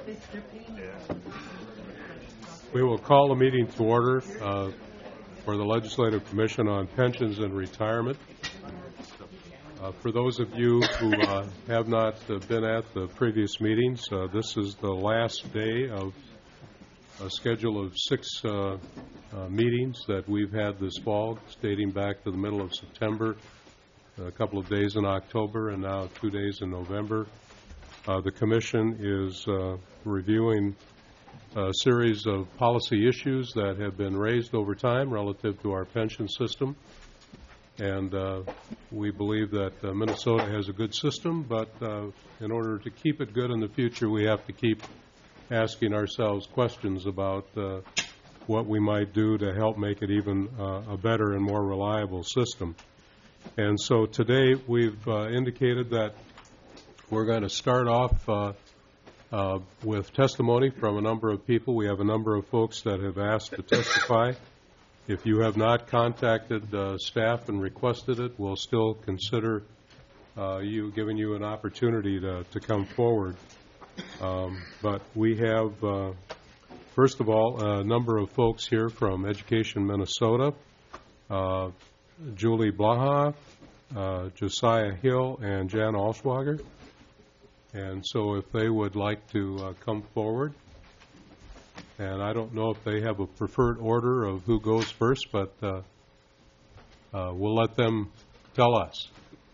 We will call the meeting to order for the Legislative Commission on Pensions and Retirement. For those of you who have not been at the previous meetings, this is the last day of a schedule of 6 meetings that we've had this fall, dating back to the middle of September, a couple of days in October, and now 2 days in November. The Commission is reviewing a series of policy issues that have been raised over time relative to our pension system. And we believe that Minnesota has a good system, but in order to keep it good in the future, we have to keep asking ourselves questions about what we might do to help make it even a better and more reliable system. And so today we've indicated that we're going to start off with testimony from a number of people. We have a number of folks that have asked to testify. If you have not contacted staff and requested it, we'll still consider giving you an opportunity to come forward. But we have, first of all, a number of folks here from Education Minnesota, Julie Blaha, Josiah Hill, and Jan Alschwager. And so if they would like to come forward. And I don't know if they have a preferred order of who goes first, but we'll let them tell us.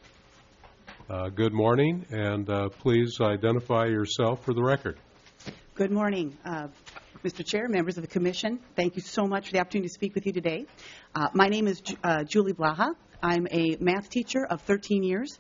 Good morning, and please identify yourself for the record. Good morning, Mr. Chair, members of the Commission. Thank you so much for the opportunity to speak with you today. My name is Julie Blaha. I'm a math teacher of 13 years,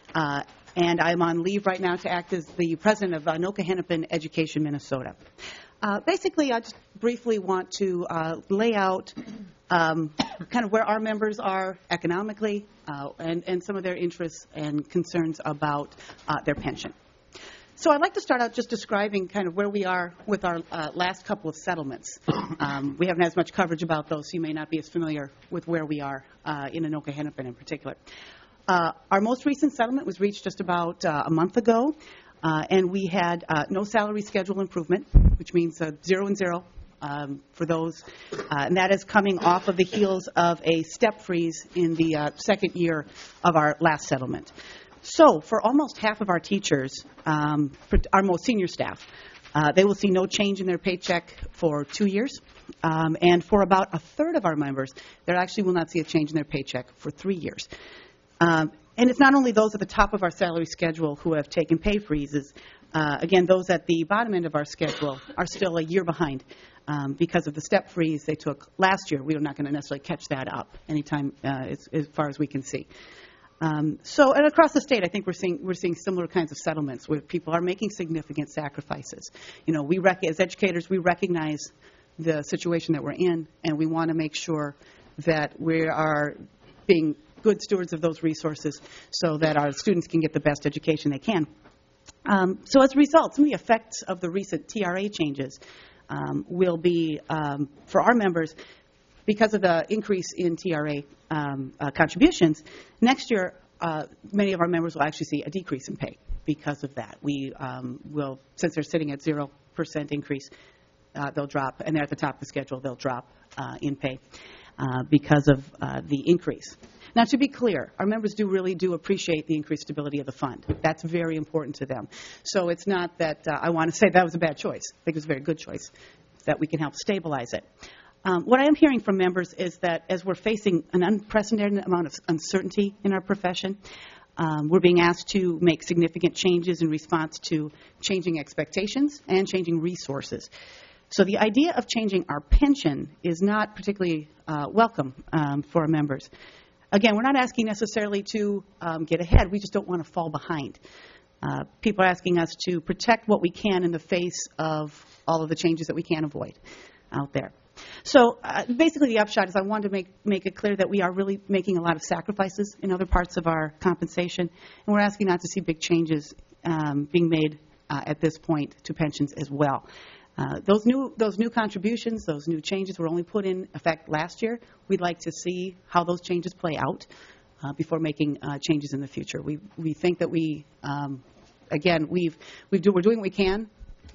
and I'm on leave right now to act as the president of Anoka Hennepin Education Minnesota. Basically, I just briefly want to lay out kind of where our members are economically and some of their interests and concerns about their pension. So I'd like to start out just describing kind of where we are with our last couple of settlements. We haven't had as much coverage about those, so you may not be as familiar with where we are in Anoka Hennepin in particular. Our most recent settlement was reached just about a month ago. And we had no salary schedule improvement, which means 0 and 0 for those. And that is coming off of the heels of a step freeze in the second year of our last settlement. So for almost half of our teachers, for our most senior staff, they will see no change in their paycheck for 2 years. And for about a third of our members, they actually will not see a change in their paycheck for 3 years. And it's not only those at the top of our salary schedule who have taken pay freezes. Again, those at the bottom end of our schedule are still a year behind because of the step freeze they took last year. We are not going to necessarily catch that up anytime as far as we can see. And across the state, I think we're seeing similar kinds of settlements where people are making significant sacrifices. You know, as educators, we recognize the situation that we're in, and we want to make sure that we are being good stewards of those resources so that our students can get the best education they can. So as a result, some of the effects of the recent TRA changes will be, for our members, because of the increase in TRA contributions, next year many of our members will actually see a decrease in pay because of that. We will, since they're sitting at 0% increase, they'll drop, and they're at the top of the schedule, they'll drop in pay because of the increase. Now, to be clear, our members really do appreciate the increased stability of the fund. That's very important to them. So it's not that I want to say that was a bad choice. I think it was a very good choice, that we can help stabilize it. What I am hearing from members is that as we're facing an unprecedented amount of uncertainty in our profession, we're being asked to make significant changes in response to changing expectations and changing resources. So the idea of changing our pension is not particularly welcome for our members. Again, we're not asking necessarily to get ahead. We just don't want to fall behind. People are asking us to protect what we can in the face of all of the changes that we can't avoid out there. So basically the upshot is I wanted to make it clear that we are really making a lot of sacrifices in other parts of our compensation, and we're asking not to see big changes being made at this point to pensions as well. Those new contributions, those new changes were only put in effect last year. We'd like to see how those changes play out before making changes in the future. We think that we're doing what we can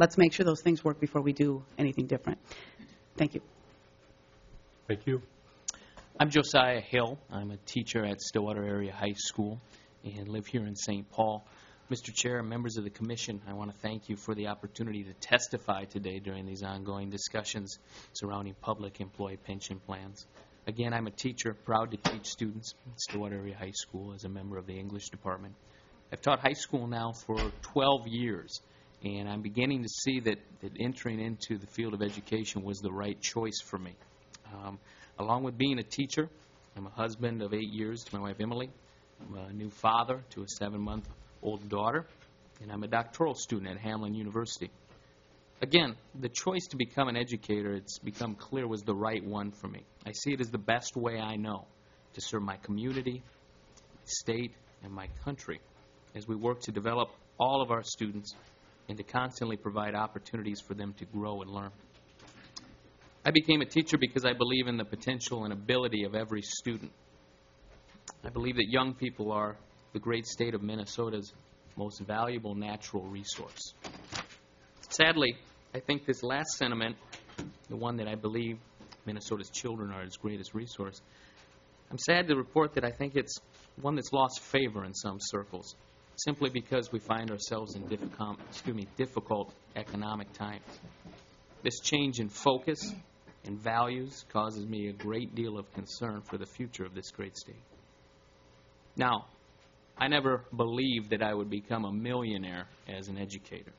let's make sure those things work before we do anything different. Thank you. Thank you. I'm Josiah Hill. I'm a teacher at Stillwater Area High School and live here in St. Paul. Mr. Chair, members of the Commission, I want to thank you for the opportunity to testify today during these ongoing discussions surrounding public employee pension plans. Again, I'm a teacher, proud to teach students at Stillwater Area High School as a member of the English department. I've taught high school now for 12 years, and I'm beginning to see that entering into the field of education was the right choice for me. Along with being a teacher, I'm a husband of 8 years to my wife Emily. I'm a new father to a 7-month-old daughter, and I'm a doctoral student at Hamline University. Again, the choice to become an educator, it's become clear, was the right one for me. I see it as the best way I know to serve my community, my state, and my country as we work to develop all of our students and to constantly provide opportunities for them to grow and learn. I became a teacher because I believe in the potential and ability of every student. I believe that young people are the great state of Minnesota's most valuable natural resource. Sadly, I think this last sentiment, the one that I believe Minnesota's children are its greatest resource, I'm sad to report that I think it's one that's lost favor in some circles, simply because we find ourselves in difficult economic times. This change in focus and values causes me a great deal of concern for the future of this great state. Now, I never believed that I would become a millionaire as an educator.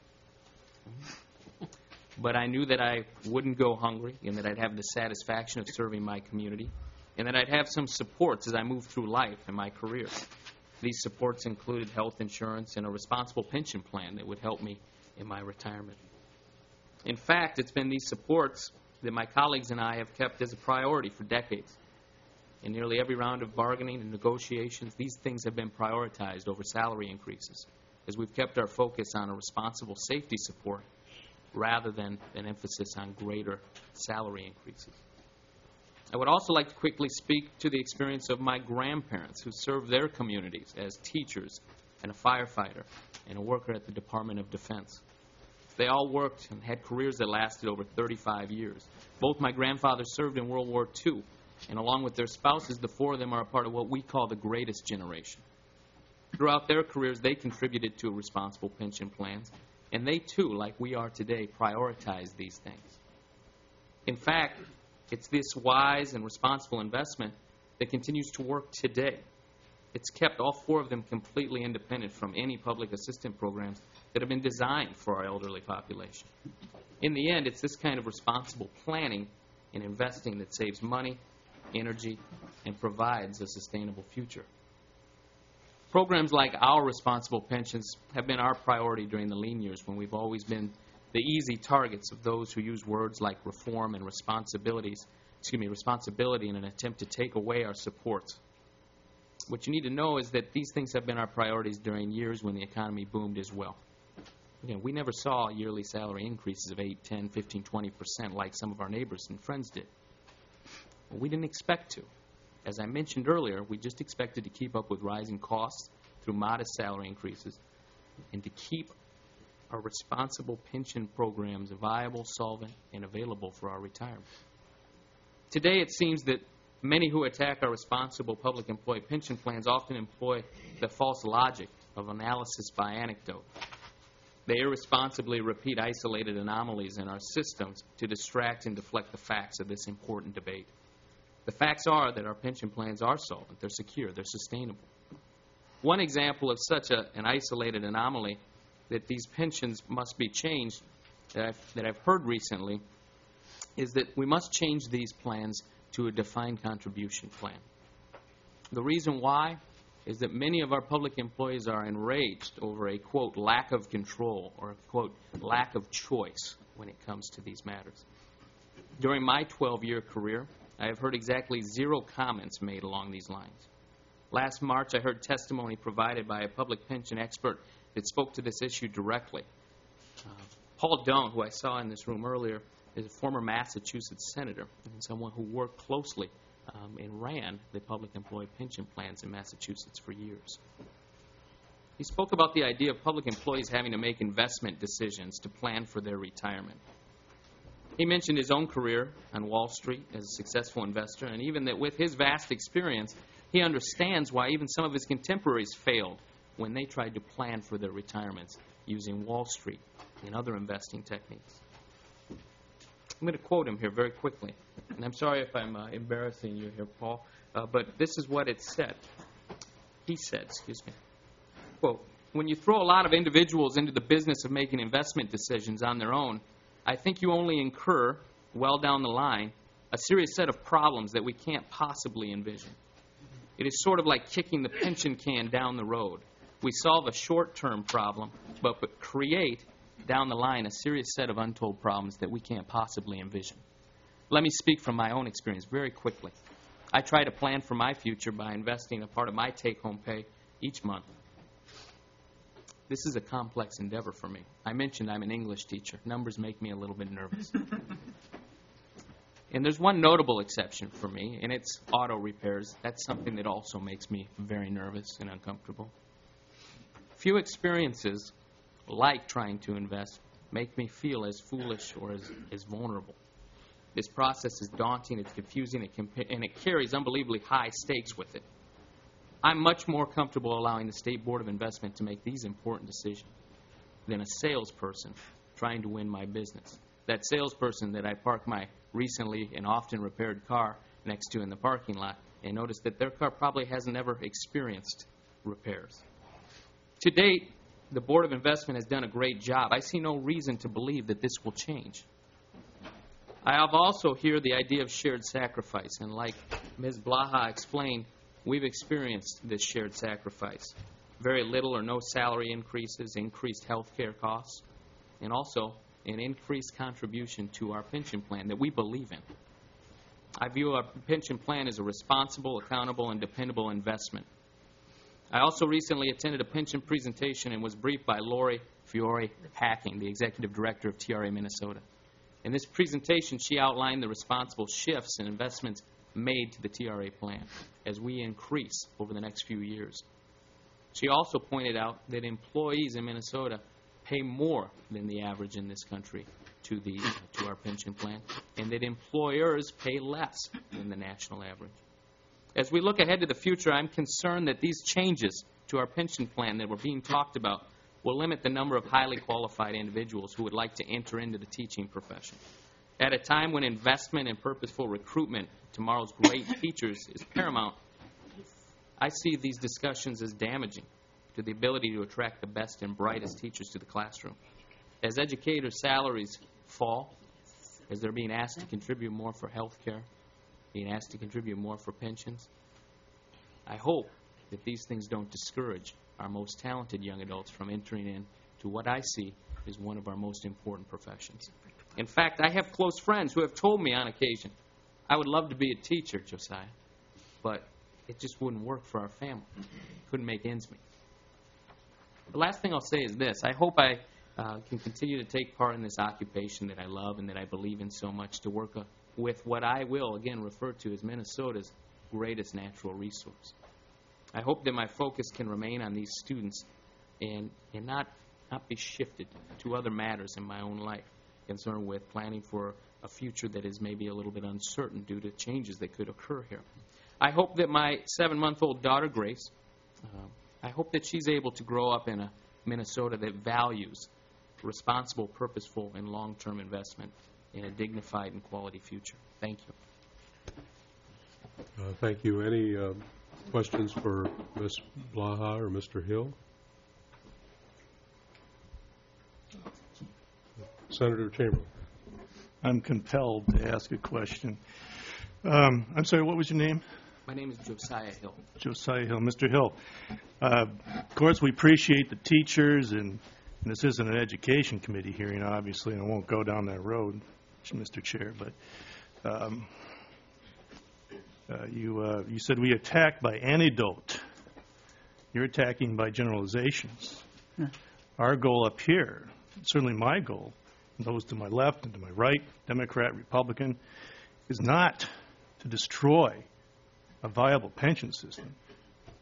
But I knew that I wouldn't go hungry and that I'd have the satisfaction of serving my community and that I'd have some supports as I moved through life and my career. These supports included health insurance and a responsible pension plan that would help me in my retirement. In fact, it's been these supports that my colleagues and I have kept as a priority for decades. In nearly every round of bargaining and negotiations, these things have been prioritized over salary increases, as we've kept our focus on a responsible safety support rather than an emphasis on greater salary increases. I would also like to quickly speak to the experience of my grandparents who served their communities as teachers and a firefighter and a worker at the Department of Defense. They all worked and had careers that lasted over 35 years. Both my grandfathers served in World War II, and along with their spouses, the four of them are a part of what we call the greatest generation. Throughout their careers, they contributed to responsible pension plans, and they too, like we are today, prioritize these things. In fact, it's this wise and responsible investment that continues to work today. It's kept all four of them completely independent from any public assistance programs that have been designed for our elderly population. In the end, it's this kind of responsible planning and investing that saves money, energy, and provides a sustainable future. Programs like our responsible pensions have been our priority during the lean years when we've always been the easy targets of those who use words like reform and responsibility in an attempt to take away our supports. What you need to know is that these things have been our priorities during years when the economy boomed as well. Again, we never saw yearly salary increases of 8, 10, 15, 20% like some of our neighbors and friends did. Well, we didn't expect to. As I mentioned earlier, we just expected to keep up with rising costs through modest salary increases and to keep our responsible pension programs viable, solvent, and available for our retirement. Today, it seems that many who attack our responsible public employee pension plans often employ the false logic of analysis by anecdote. They irresponsibly repeat isolated anomalies in our systems to distract and deflect the facts of this important debate. The facts are that our pension plans are solvent, they're secure, they're sustainable. One example of such an isolated anomaly that these pensions must be changed that I've heard recently is that we must change these plans to a defined contribution plan. The reason why is that many of our public employees are enraged over a, quote, lack of control or, quote, lack of choice when it comes to these matters. During my 12-year career, I have heard exactly 0 comments made along these lines. Last March, I heard testimony provided by a public pension expert that spoke to this issue directly. Paul Doan, who I saw in this room earlier, is a former Massachusetts senator and someone who worked closely and ran the public employee pension plans in Massachusetts for years. He spoke about the idea of public employees having to make investment decisions to plan for their retirement. He mentioned his own career on Wall Street as a successful investor, and even that with his vast experience, he understands why even some of his contemporaries failed when they tried to plan for their retirements using Wall Street and other investing techniques. I'm going to quote him here very quickly, and I'm sorry if I'm embarrassing you here, Paul, but this is what it said. He said, quote, "When you throw a lot of individuals into the business of making investment decisions on their own, I think you only incur, well down the line, a serious set of problems that we can't possibly envision. It is sort of like kicking the pension can down the road. We solve a short-term problem, but create, down the line, a serious set of untold problems that we can't possibly envision." Let me speak from my own experience very quickly. I try to plan for my future by investing a part of my take-home pay each month. This is a complex endeavor for me. I mentioned I'm an English teacher. Numbers make me a little bit nervous. And there's one notable exception for me, and it's auto repairs. That's something that also makes me very nervous and uncomfortable. Few experiences like trying to invest make me feel as foolish or as vulnerable. This process is daunting, it's confusing, and it carries unbelievably high stakes with it. I'm much more comfortable allowing the State Board of Investment to make these important decisions than a salesperson trying to win my business. That salesperson that I park my recently and often repaired car next to in the parking lot and notice that their car probably hasn't ever experienced repairs. To date, the Board of Investment has done a great job. I see no reason to believe that this will change. I have also heard the idea of shared sacrifice, and like Ms. Blaha explained, we've experienced this shared sacrifice. Very little or no salary increases, increased health care costs, and also an increased contribution to our pension plan that we believe in. I view our pension plan as a responsible, accountable, and dependable investment. I also recently attended a pension presentation and was briefed by Lori Fiore-Hacking, the Executive Director of TRA Minnesota. In this presentation, she outlined the responsible shifts and investments made to the TRA plan as we increase over the next few years. She also pointed out that employees in Minnesota pay more than the average in this country to our pension plan, and that employers pay less than the national average. As we look ahead to the future, I'm concerned that these changes to our pension plan that were being talked about will limit the number of highly qualified individuals who would like to enter into the teaching profession. At a time when investment and purposeful recruitment, tomorrow's great teachers, is paramount, I see these discussions as damaging to the ability to attract the best and brightest teachers to the classroom. As educators' salaries fall, as they're being asked to contribute more for health care, being asked to contribute more for pensions, I hope that these things don't discourage our most talented young adults from entering into what I see is one of our most important professions. In fact, I have close friends who have told me on occasion, I would love to be a teacher, Josiah, but it just wouldn't work for our family. Couldn't make ends meet. The last thing I'll say is this. I hope I can continue to take part in this occupation that I love and that I believe in so much, to work with what I will, again, refer to as Minnesota's greatest natural resource. I hope that my focus can remain on these students and not be shifted to other matters in my own life, concerned with planning for a future that is maybe a little bit uncertain due to changes that could occur here. I hope that my 7-month-old daughter, Grace, I hope that she's able to grow up in a Minnesota that values responsible, purposeful, and long-term investment in a dignified and quality future. Thank you. Thank you. Any questions for Ms. Blaha or Mr. Hill? Senator Chamberlain. I'm compelled to ask a question. I'm sorry, what was your name? My name is Josiah Hill. Josiah Hill. Mr. Hill, of course, we appreciate the teachers, and this isn't an education committee hearing, obviously, and I won't go down that road, Mr. Chair, but you said we attack by anecdote. You're attacking by generalizations. Yeah. Our goal up here, certainly my goal, and those to my left and to my right, Democrat, Republican, is not to destroy a viable pension system.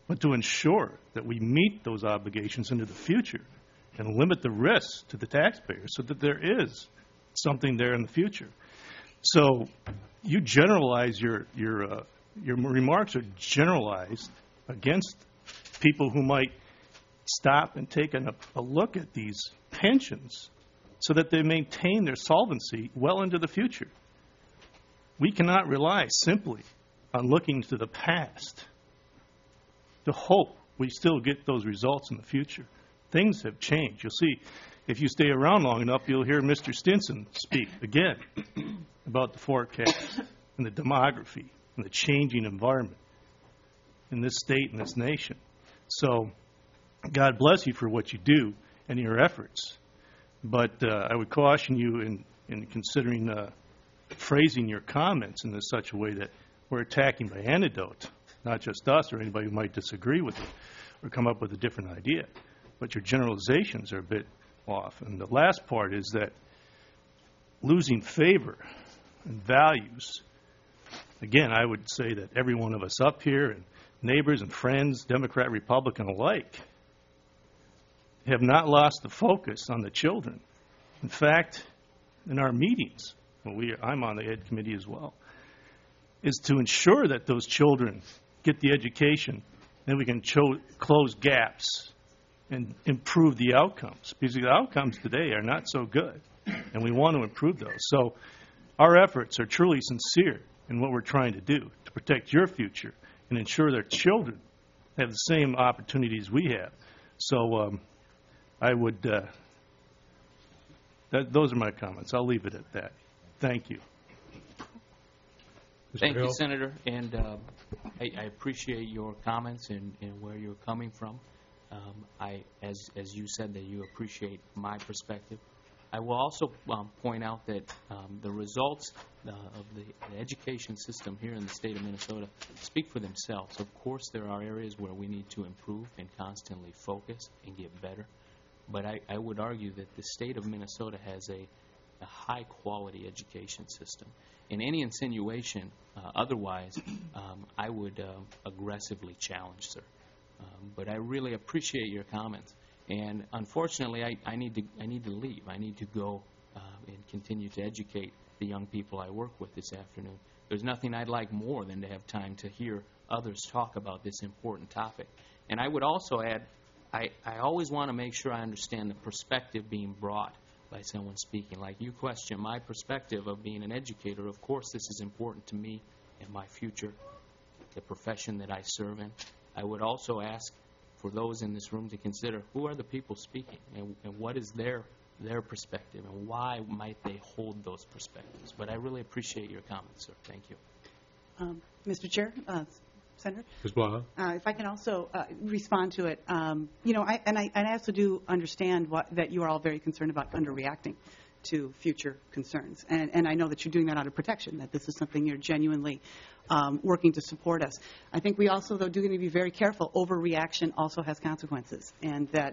but to ensure that we meet those obligations into the future and limit the risks to the taxpayer so that there is something there in the future. So you generalize your remarks are generalized against people who might stop and take a look at these pensions so that they maintain their solvency well into the future. We cannot rely simply on looking to the past to hope we still get those results in the future. Things have changed. You'll see, if you stay around long enough, you'll hear Mr. Stinson speak again about the forecast and the demography and the changing environment in this state and this nation. So God bless you for what you do and your efforts. But I would caution you in considering phrasing your comments in such a way that we're attacking by anecdote, not just us or anybody who might disagree with it or come up with a different idea. But your generalizations are a bit off. And the last part is that losing favor and values, again, I would say that every one of us up here and neighbors and friends, Democrat, Republican alike, have not lost the focus on the children. In fact, in our meetings, I'm on the Ed Committee as well, is to ensure that those children get the education, then we can close gaps and improve the outcomes. Because the outcomes today are not so good, and we want to improve those. So our efforts are truly sincere in what we're trying to do to protect your future and ensure their children have the same opportunities we have. So I would, those are my comments. I'll leave it at that. Thank you. Thank Hill? you, Senator, and I appreciate your comments and where you're coming from. As you said, that you appreciate my perspective. I will also point out that the results of the education system here in the state of Minnesota speak for themselves. Of course, there are areas where we need to improve and constantly focus and get better. But I would argue that the state of Minnesota has a high-quality education system. And any insinuation otherwise, I would aggressively challenge, sir. But I really appreciate your comments. And unfortunately, I need to leave. I need to go and continue to educate the young people I work with this afternoon. There's nothing I'd like more than to have time to hear others talk about this important topic. And I would also add, I always want to make sure I understand the perspective being brought by someone speaking. Like you question my perspective of being an educator. Of course, this is important to me and my future, the profession that I serve in. I would also ask for those in this room to consider who are the people speaking and what is their perspective and why might they hold those perspectives. But I really appreciate your comments, sir. Thank you. Mr. Chair, Senator? Ms. Blaha? If I can also respond to it, I also do understand that you are all very concerned about underreacting to future concerns. And I know that you're doing that out of protection, that this is something you're genuinely working to support us. I think we also, though, do need to be very careful. Overreaction also has consequences. And that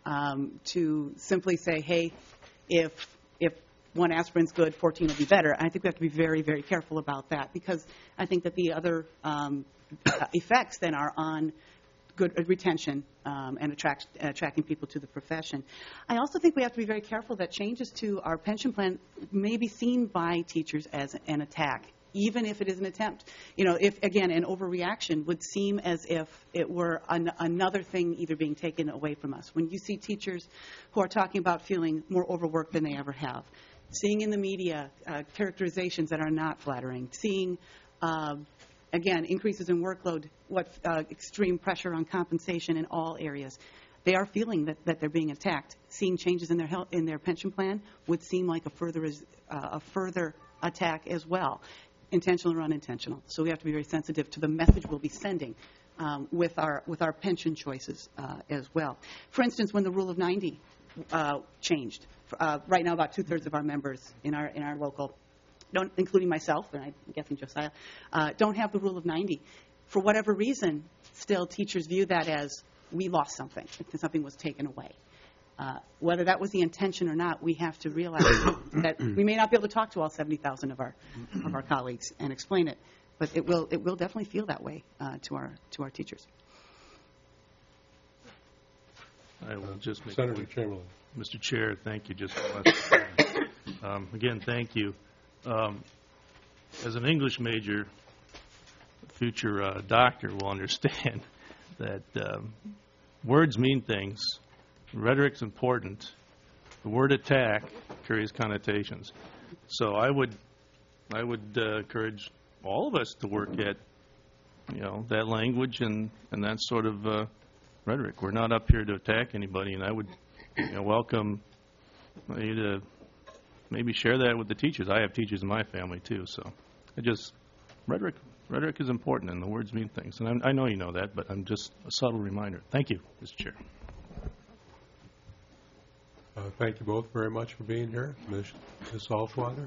to simply say, hey, if one aspirin's good, 14 will be better, I think we have to be very, very careful about that, because I think that the other effects then are on good retention and attracting people to the profession. I also think we have to be very careful that changes to our pension plan may be seen by teachers as an attack, even if it is an attempt. If, again, an overreaction would seem as if it were another thing either being taken away from us. When you see teachers who are talking about feeling more overworked than they ever have, seeing in the media characterizations that are not flattering, seeing again, increases in workload, extreme pressure on compensation in all areas. They are feeling that they're being attacked. Seeing changes in their pension plan would seem like a further attack as well, intentional or unintentional. So we have to be very sensitive to the message we'll be sending with our pension choices as well. For instance, when the Rule of 90 changed, right now about 2/3 of our members in our local, including myself, and I'm guessing Josiah, don't have the Rule of 90. For whatever reason, still teachers view that as we lost something, something was taken away. Whether that was the intention or not, we have to realize that we may not be able to talk to all 70,000 of our colleagues and explain it, but it will definitely feel that way to our teachers. I will just make Senator Chamberlain. Mr. Chair, thank you. Just one last thing. Again, thank you. As an English major, future doctor will understand that words mean things. Rhetoric's important. The word attack carries connotations. So I would encourage all of us to work at, that language and that sort of rhetoric. We're not up here to attack anybody, and I would welcome you to maybe share that with the teachers. I have teachers in my family too, so rhetoric is important, and the words mean things. And I know you know that, but I'm just a subtle reminder. Thank you, Mr. Chair. Thank you both very much for being here. Ms. Salzwater.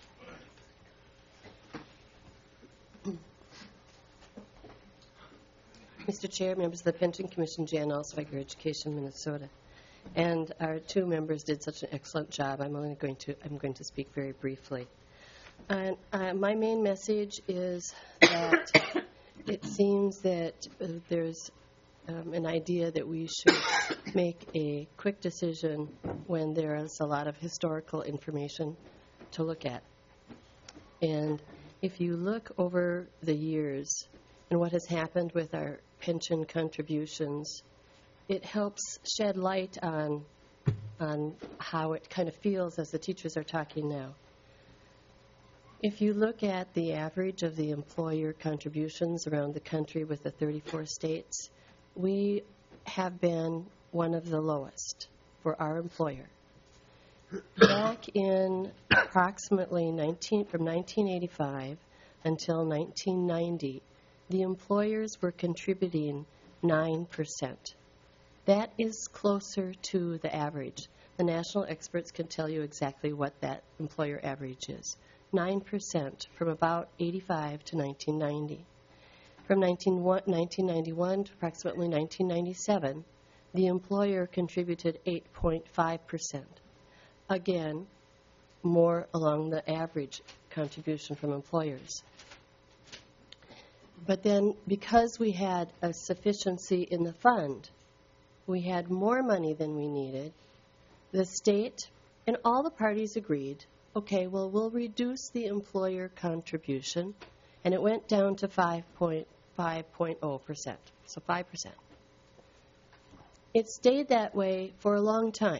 Mr. Chair, members of the Pension Commission, Jan Alsweiger, Education, Minnesota. And our two members did such an excellent job. I'm going to speak very briefly. And my main message is that it seems that there's an idea that we should make a quick decision when there is a lot of historical information to look at. And if you look over the years and what has happened with our pension contributions, it helps shed light on how it kind of feels as the teachers are talking now. If you look at the average of the employer contributions around the country with the 34 states, we have been one of the lowest for our employer. Back in approximately from 1985 until 1990, the employers were contributing 9%. That is closer to the average. The national experts can tell you exactly what that employer average is. 9% from about 85 to 1990. From 1991 to approximately 1997, the employer contributed 8.5%. Again, more along the average contribution from employers. But then, because we had a sufficiency in the fund, we had more money than we needed, the state and all the parties agreed, okay, well, we'll reduce the employer contribution, and it went down to 5.0%, so 5%. It stayed that way for a long time.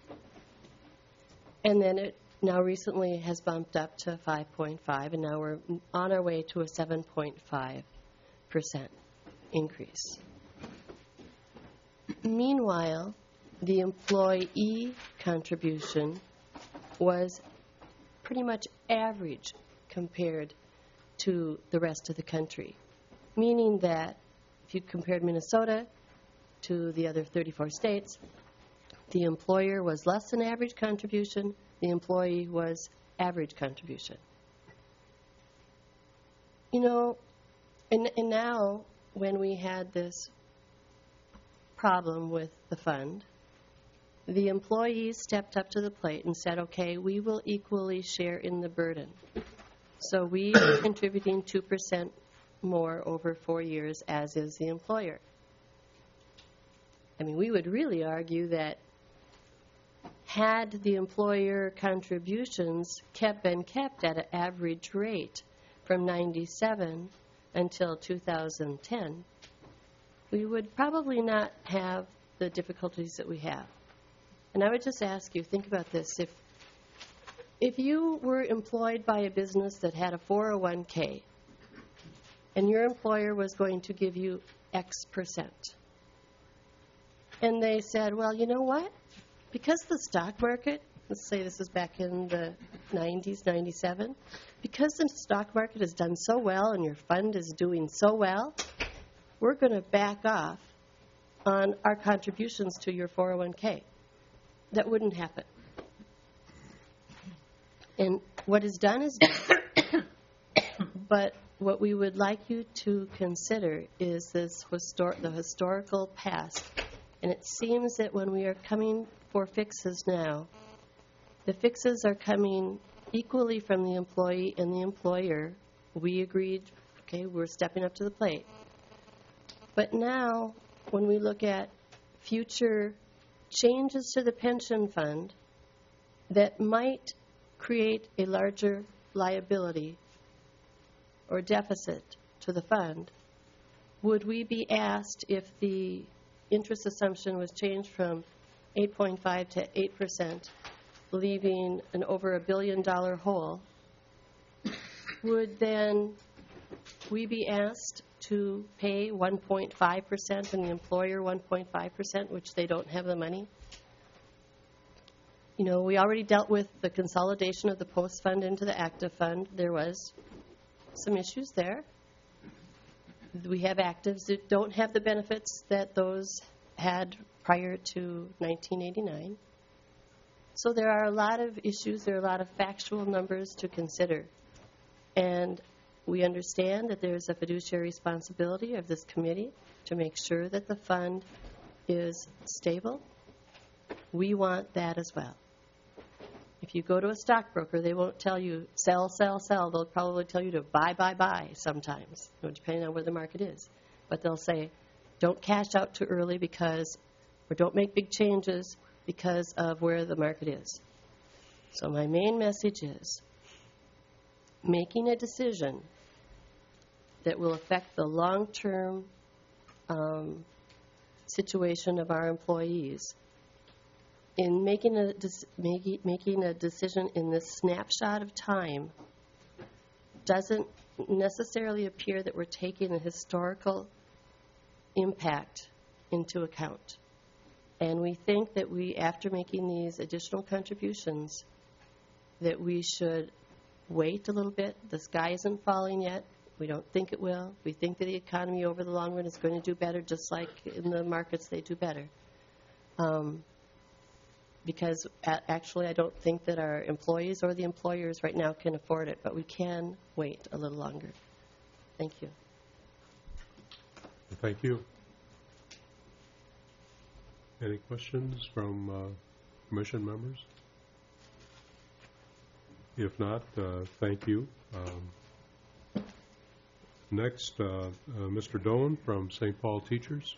And then it now recently has bumped up to 5.5, and now we're on our way to a 7.5% increase. Meanwhile, the employee contribution was pretty much average compared to the rest of the country, meaning that if you compared Minnesota to the other 34 states, the employer was less than average contribution, the employee was average contribution. And now when we had this problem with the fund, the employees stepped up to the plate and said, okay, we will equally share in the burden. So we are contributing 2% more over 4 years, as is the employer. I mean, we would really argue that had the employer contributions been kept at an average rate from 97 until 2010, we would probably not have the difficulties that we have. And I would just ask you, think about this. If you were employed by a business that had a 401k and your employer was going to give you X%, and they said, well, you know what? Because the stock market, let's say this is back in the 90s, 97, because the stock market has done so well and your fund is doing so well, we're going to back off on our contributions to your 401k. That wouldn't happen. And what is done is done. But what we would like you to consider is the historical past. And it seems that when we are coming for fixes now, the fixes are coming equally from the employee and the employer. We agreed, okay, we're stepping up to the plate. But now, when we look at future changes to the pension fund that might create a larger liability or deficit to the fund, would we be asked if the interest assumption was changed from 8.5 to 8%, leaving an over $1 billion hole, would then we be asked to pay 1.5% and the employer 1.5%, which they don't have the money? You know, we already dealt with the consolidation of the post fund into the active fund. There was some issues there. We have actives that don't have the benefits that those had prior to 1989. So there are a lot of issues, there are a lot of factual numbers to consider. And we understand that there's a fiduciary responsibility of this committee to make sure that the fund is stable. We want that as well. If you go to a stockbroker, they won't tell you sell, sell, sell. They'll probably tell you to buy, buy, buy sometimes, you know, depending on where the market is. But they'll say, don't cash out too early because, or don't make big changes because of where the market is. So my main message is making a decision that will affect the long-term situation of our employees. In making a decision in this snapshot of time doesn't necessarily appear that we're taking a historical impact into account. And we think that we, after making these additional contributions, that we should wait a little bit. The sky isn't falling yet. We don't think it will. We think that the economy over the long run is going to do better, just like in the markets they do better. Because actually I don't think that our employees or the employers right now can afford it, but we can wait a little longer. Thank you. Thank you. Any questions from commission members? If not, thank you. Next, Mr. Doan from St. Paul Teachers.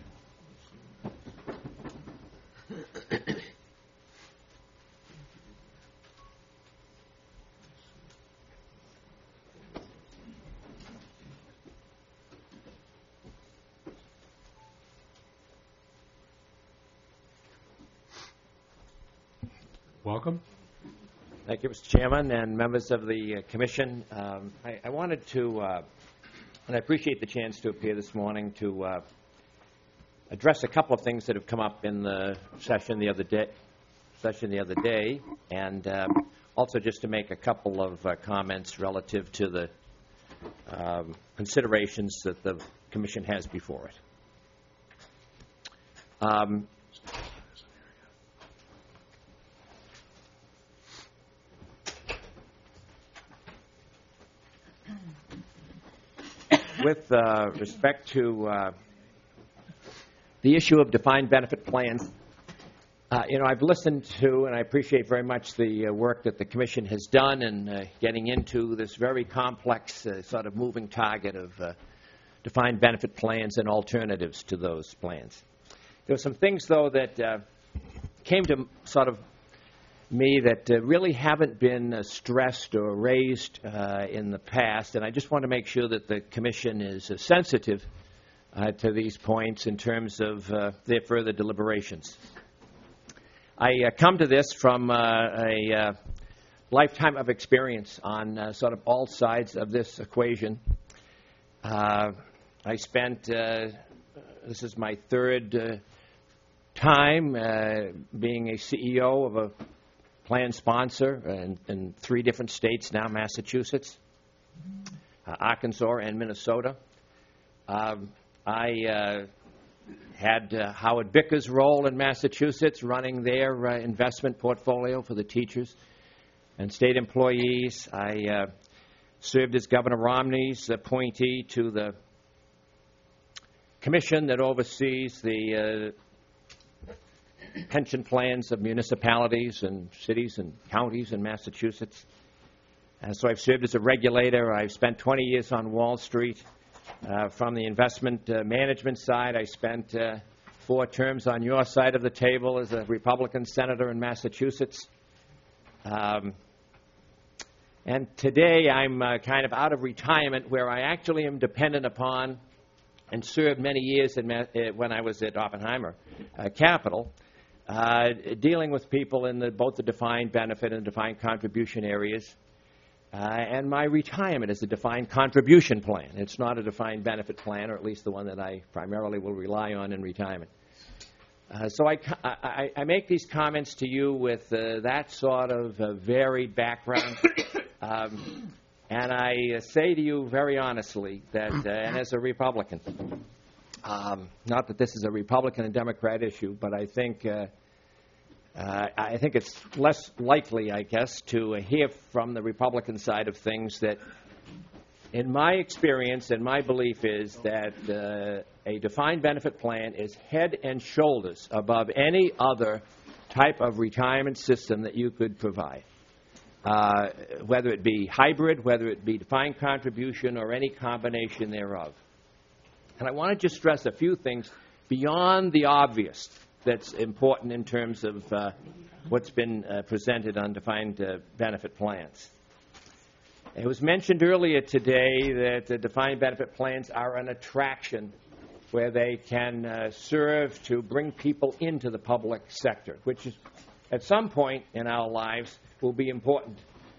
Welcome. Thank you, Mr. Chairman and members of the Commission. I wanted to, and I appreciate the chance to appear this morning to address a couple of things that have come up in the session the other day, and also just to make a couple of comments relative to the considerations that the Commission has before it. With respect to the issue of defined benefit plans, I've listened to and I appreciate very much the work that the Commission has done in getting into this very complex sort of moving target of defined benefit plans and alternatives to those plans. There were some things, though, that came to sort of me that really haven't been stressed or raised in the past, and I just want to make sure that the Commission is sensitive to these points in terms of their further deliberations. I come to this from a lifetime of experience on sort of all sides of this equation. I spent, this is my third time being a CEO of a plan sponsor in 3 different states now, Massachusetts, Arkansas, and Minnesota. I had Howard Bicker's role in Massachusetts running their investment portfolio for the teachers and state employees. I served as Governor Romney's appointee to the commission that oversees the pension plans of municipalities and cities and counties in Massachusetts. And so I've served as a regulator. I've spent 20 years on Wall Street. From the investment management side, I spent 4 4 terms on your side of the table as a Republican senator in Massachusetts. And today I'm kind of out of retirement, where I actually am dependent upon and served many years when I was at Oppenheimer Capital, dealing with people in both the defined benefit and defined contribution areas. And my retirement is a defined contribution plan. It's not a defined benefit plan, or at least the one that I primarily will rely on in retirement. So I make these comments to you with that sort of varied background. And I say to you very honestly that, and as a Republican, not that this is a Republican and Democrat issue, but I think it's less likely, I guess, to hear from the Republican side of things that, in my experience and my belief, is that a defined benefit plan is head and shoulders above any other type of retirement system that you could provide. Whether it be hybrid, whether it be defined contribution, or any combination thereof. And I want to just stress a few things beyond the obvious that's important in terms of what's been presented on defined benefit plans. It was mentioned earlier today that the defined benefit plans are an attraction where they can serve to bring people into the public sector, which is, at some point in our lives, will be important.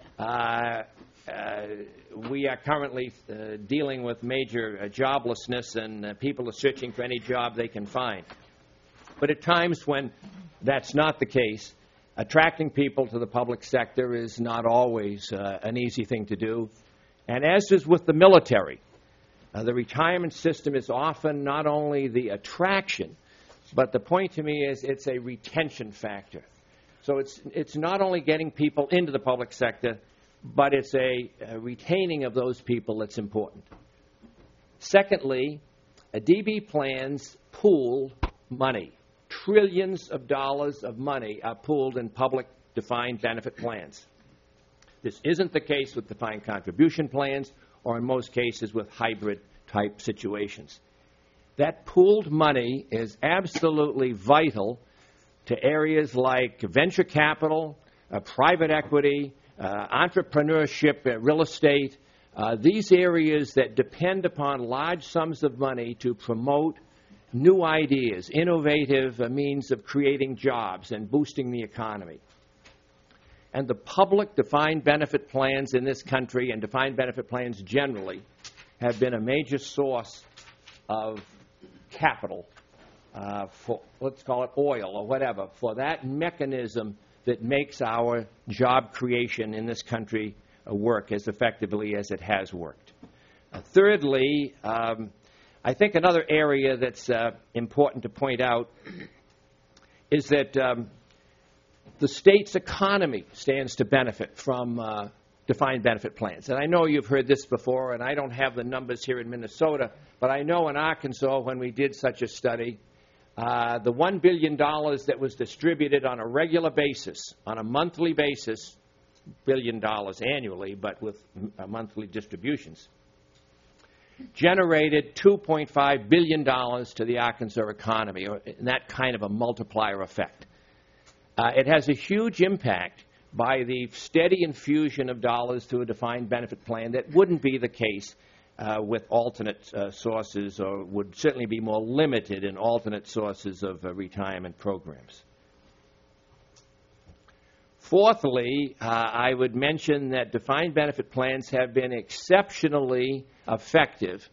We are currently dealing with major joblessness, and people are searching for any job they can find. But at times when that's not the case, attracting people to the public sector is not always an easy thing to do. And as is with the military, the retirement system is often not only the attraction, but the point to me is it's a retention factor. So it's not only getting people into the public sector, but it's a retaining of those people that's important. Secondly, DB plans pool money. Trillions of dollars of money are pooled in public defined benefit plans. This isn't the case with defined contribution plans, or in most cases with hybrid type situations. That pooled money is absolutely vital to areas like venture capital, private equity, entrepreneurship, real estate, these areas that depend upon large sums of money to promote new ideas, innovative means of creating jobs and boosting the economy. And the public defined benefit plans in this country, and defined benefit plans generally, have been a major source of capital for, let's call it oil or whatever, for that mechanism that makes our job creation in this country work as effectively as it has worked. Thirdly, I think another area that's important to point out is that the state's economy stands to benefit from defined benefit plans. And I know you've heard this before, and I don't have the numbers here in Minnesota, but I know in Arkansas when we did such a study, the $1 billion that was distributed on a regular basis, on a monthly basis, $1 billion annually, but with monthly distributions, generated $2.5 billion to the Arkansas economy, or that kind of a multiplier effect. It has a huge impact by the steady infusion of dollars to a defined benefit plan that wouldn't be the case with alternate sources, or would certainly be more limited in alternate sources of retirement programs. Fourthly, I would mention that defined benefit plans have been exceptionally effective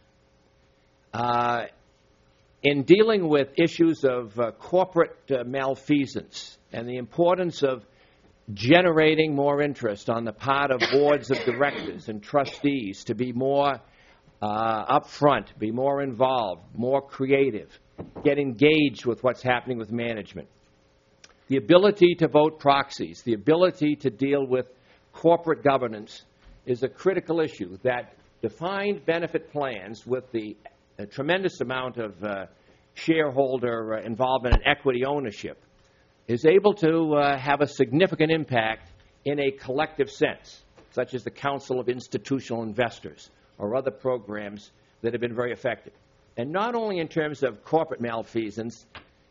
in dealing with issues of corporate malfeasance and the importance of generating more interest on the part of boards of directors and trustees to be more upfront, be more involved, more creative, get engaged with what's happening with management. The ability to vote proxies, the ability to deal with corporate governance is a critical issue that defined benefit plans with the tremendous amount of shareholder involvement and equity ownership is able to have a significant impact in a collective sense, such as the Council of Institutional Investors or other programs that have been very effective. And not only in terms of corporate malfeasance,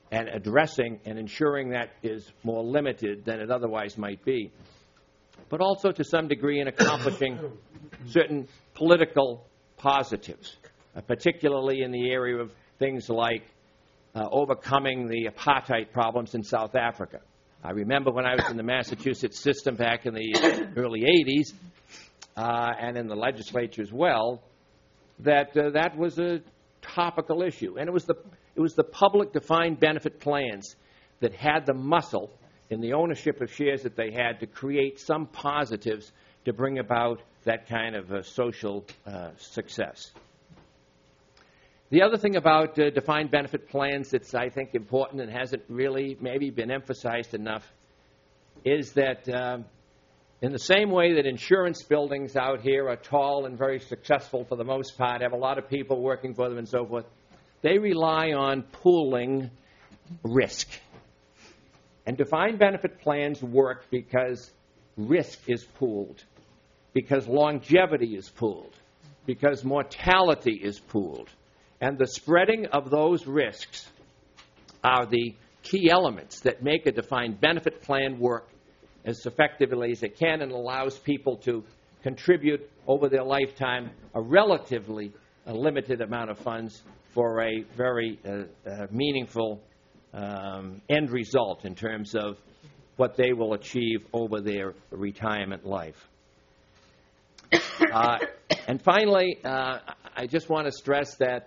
and addressing and ensuring that is more limited than it otherwise might be, but also to some degree in accomplishing certain political positives, particularly in the area of things like overcoming the apartheid problems in South Africa. I remember when I was in the Massachusetts system back in the early 80s, and in the legislature as well, that that was a topical issue. And it was the public defined benefit plans that had the muscle in the ownership of shares that they had to create some positives to bring about that kind of social success. The other thing about defined benefit plans that's, I think, important and hasn't really maybe been emphasized enough is that in the same way that insurance buildings out here are tall and very successful for the most part, have a lot of people working for them and so forth, they rely on pooling risk. And defined benefit plans work because risk is pooled, because longevity is pooled, because mortality is pooled. And the spreading of those risks are the key elements that make a defined benefit plan work as effectively as it can and allows people to contribute over their lifetime a relatively limited amount of funds for a very meaningful end result in terms of what they will achieve over their retirement life. And finally, I just want to stress that,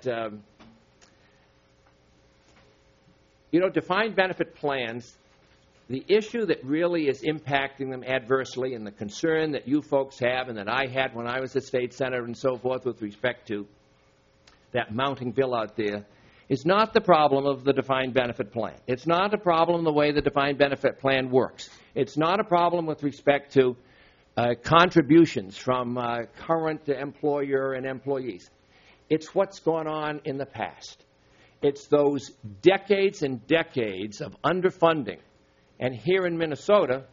defined benefit plans, the issue that really is impacting them adversely and the concern that you folks have and that I had when I was a state senator and so forth with respect to that mounting bill out there is not the problem of the defined benefit plan. It's not a problem the way the defined benefit plan works. It's not a problem with respect to contributions from current employer and employees. It's what's gone on in the past. It's those decades and decades of underfunding. And here in Minnesota,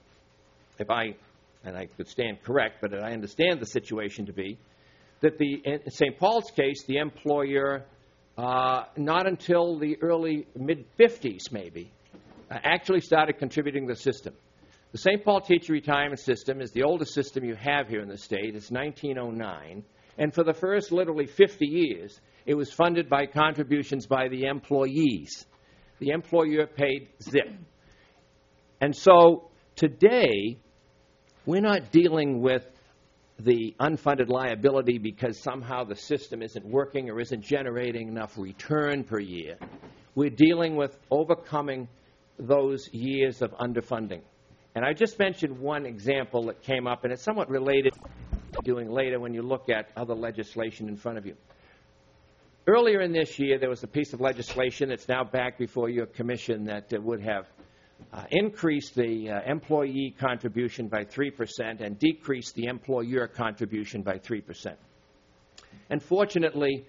and I could stand correct, but I understand the situation to be, that in St. Paul's case, the employer, not until the early mid-50s maybe, actually started contributing to the system. The St. Paul Teacher Retirement System is the oldest system you have here in the state. It's 1909. And for the first literally 50 years, it was funded by contributions by the employees. The employer paid zip. And so today, we're not dealing with the unfunded liability because somehow the system isn't working or isn't generating enough return per year. We're dealing with overcoming those years of underfunding. And I just mentioned one example that came up, and it's somewhat related to doing later when you look at other legislation in front of you. Earlier in this year, there was a piece of legislation that's now back before your commission that would have increased the employee contribution by 3% and decreased the employer contribution by 3%. And fortunately,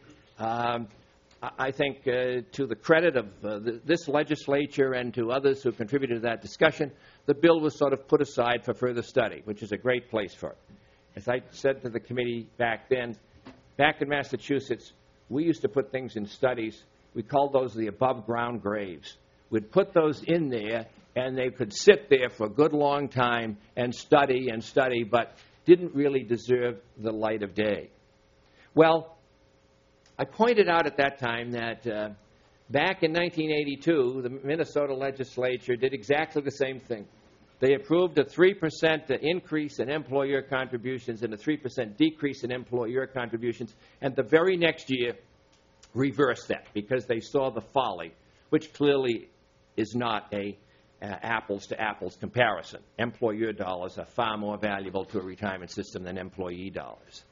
I think to the credit of this legislature and to others who contributed to that discussion, the bill was sort of put aside for further study, which is a great place for it. As I said to the committee back then, back in Massachusetts, we used to put things in studies. We called those the above-ground graves. We'd put those in there, and they could sit there for a good long time and study, but didn't really deserve the light of day. Well, I pointed out at that time that back in 1982, the Minnesota legislature did exactly the same thing. They approved a 3% increase in employer contributions and a 3% decrease in employer contributions, and the very next year reversed that because they saw the folly, which clearly is not a apples-to-apples comparison. Employer dollars are far more valuable to a retirement system than employee dollars.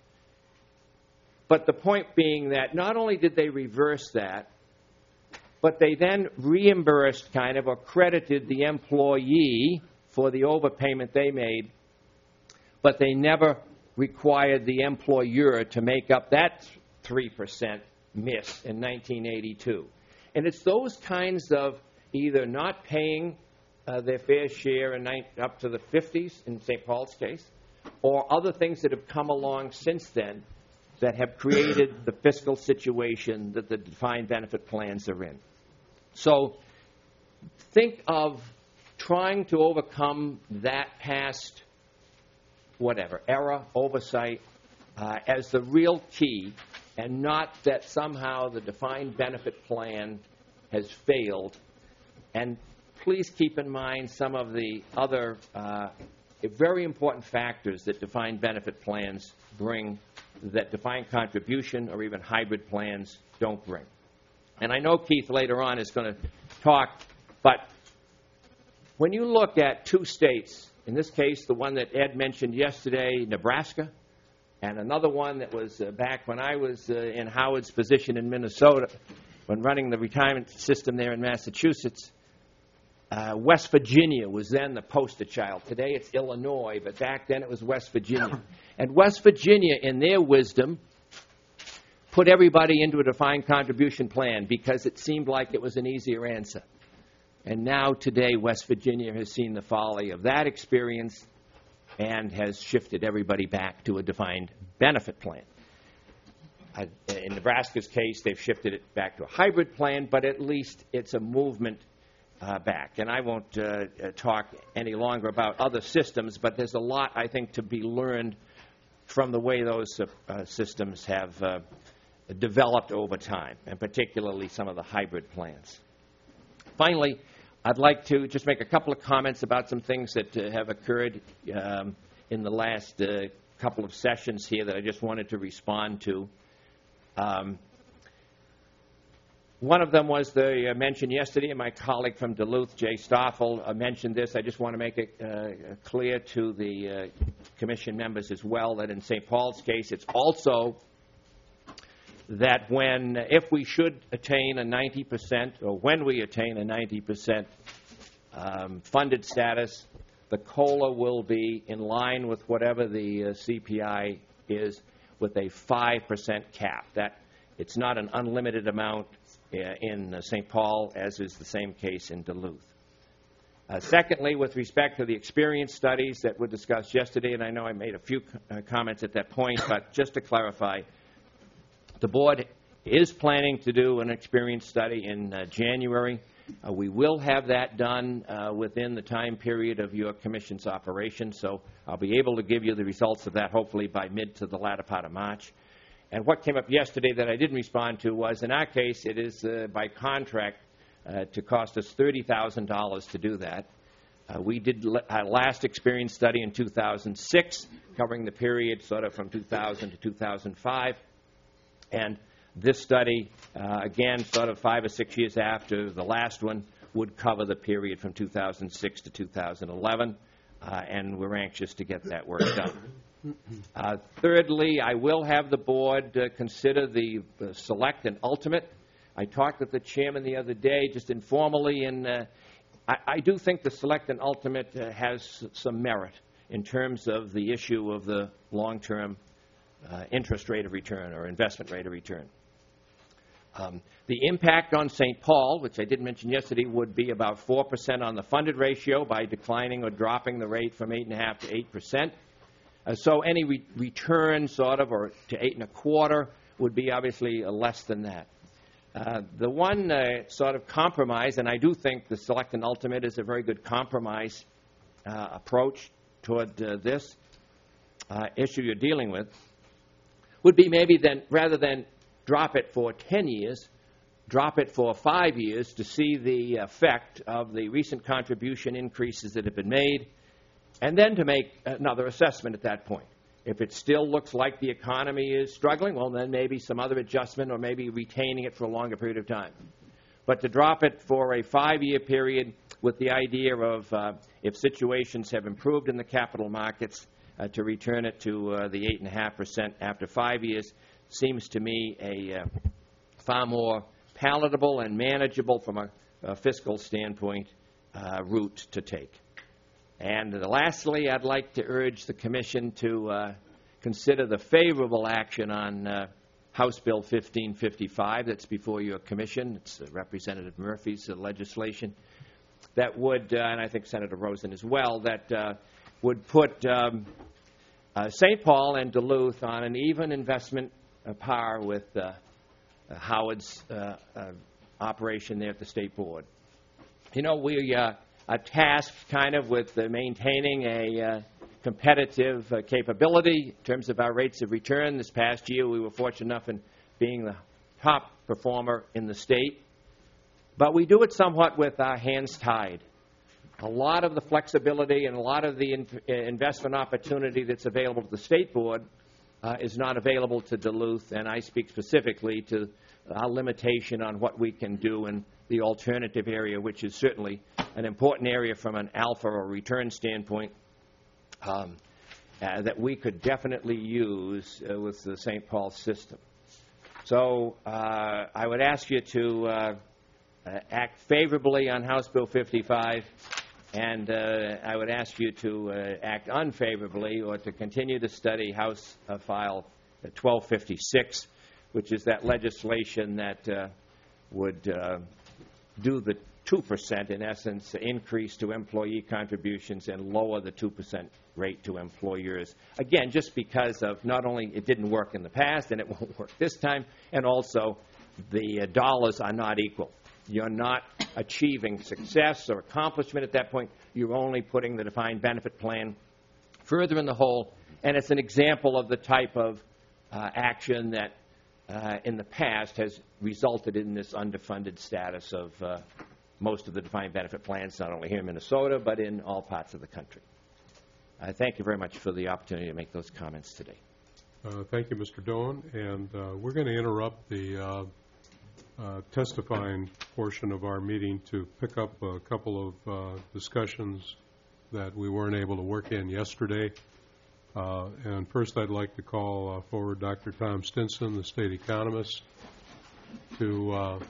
But the point being that not only did they reverse that, but they then reimbursed or credited the employee for the overpayment they made, but they never required the employer to make up that 3% miss in 1982. And it's those kinds of either not paying their fair share up to the 50s in St. Paul's case, or other things that have come along since then that have created the fiscal situation that the defined benefit plans are in. So think of trying to overcome that past, whatever, error, oversight, as the real key, and not that somehow the defined benefit plan has failed. And please keep in mind some of the other very important factors that defined benefit plans bring that defined contribution or even hybrid plans don't bring. And I know Keith later on is going to talk, but when you look at two states, in this case the one that Ed mentioned yesterday, Nebraska, and another one that was back when I was in Howard's position in Minnesota, when running the retirement system there in Massachusetts, West Virginia was then the poster child. Today it's Illinois, but back then it was West Virginia. And West Virginia, in their wisdom, put everybody into a defined contribution plan because it seemed like it was an easier answer. And now today West Virginia has seen the folly of that experience and has shifted everybody back to a defined benefit plan. In Nebraska's case, they've shifted it back to a hybrid plan, but at least it's a movement back. And I won't talk any longer about other systems, but there's a lot, I think, to be learned from the way those systems have developed over time, and particularly some of the hybrid plans. Finally, I'd like to just make a couple of comments about some things that have occurred in the last couple of sessions here that I just wanted to respond to. One of them was the mention yesterday, and my colleague from Duluth, Jay Stoffel, mentioned this. I just want to make it clear to the commission members as well that in St. Paul's case, it's also that if we should attain a 90%, or when we attain a 90% funded status, the COLA will be in line with whatever the CPI is, with a 5% cap. That it's not an unlimited amount in St. Paul, as is the same case in Duluth. Secondly, with respect to the experience studies that were discussed yesterday, and I know I made a few comments at that point, but just to clarify, the board is planning to do an experience study in January. We will have that done within the time period of your commission's operation, so I'll be able to give you the results of that hopefully by mid to the latter part of March. And what came up yesterday that I didn't respond to was, in our case, it is by contract to cost us $30,000 to do that. We did our last experience study in 2006, covering the period sort of from 2000 to 2005. And this study, again, sort of 5 or 6 years after the last one, would cover the period from 2006 to 2011, and we're anxious to get that work done. Thirdly, I will have the board consider the select and ultimate. I talked with the chairman the other day, just informally, and I do think the select and ultimate has some merit in terms of the issue of the long-term interest rate of return or investment rate of return. The impact on St. Paul, which I did mention yesterday, would be about 4% on the funded ratio by declining or dropping the rate from 8.5% to 8%. So any return sort of, or to 8.25, would be obviously less than that. The one sort of compromise, and I do think the select and ultimate is a very good compromise approach toward this issue you're dealing with, would be maybe then, rather than drop it for 10 years, drop it for 5 years to see the effect of the recent contribution increases that have been made, and then to make another assessment at that point. If it still looks like the economy is struggling, well, then maybe some other adjustment or maybe retaining it for a longer period of time. But to drop it for a 5-year period with the idea of if situations have improved in the capital markets, to return it to the 8.5% after 5 years seems to me a far more palatable and manageable from a fiscal standpoint route to take. And lastly, I'd like to urge the Commission to consider the favorable action on House Bill 1555 that's before your Commission. It's Representative Murphy's legislation that would, and I think Senator Rosen as well, that would put St. Paul and Duluth on an even investment par with Howard's operation there at the State Board. we are tasked kind of with maintaining a competitive capability in terms of our rates of return. This past year, we were fortunate enough in being the top performer in the state. But we do it somewhat with our hands tied. A lot of the flexibility and a lot of the investment opportunity that's available to the State Board is not available to Duluth, and I speak specifically to our limitation on what we can do in the alternative area, which is certainly an important area from an alpha or return standpoint that we could definitely use with the St. Paul system. So I would ask you to act favorably on House Bill 55, and I would ask you to act unfavorably or to continue to study House File 1256, which is that legislation that would do the 2%, in essence, increase to employee contributions and lower the 2% rate to employers. Again, just because of not only it didn't work in the past and it won't work this time, and also the dollars are not equal. You're not achieving success or accomplishment at that point. You're only putting the defined benefit plan further in the hole, and it's an example of the type of action that in the past has resulted in this underfunded status of most of the defined benefit plans, not only here in Minnesota, but in all parts of the country. Thank you very much for the opportunity to make those comments today. Thank you, Mr. Doan. And we're going to interrupt the testifying portion of our meeting to pick up a couple of discussions that we weren't able to work in yesterday. And first I'd like to call forward Dr. Tom Stinson, the state economist, to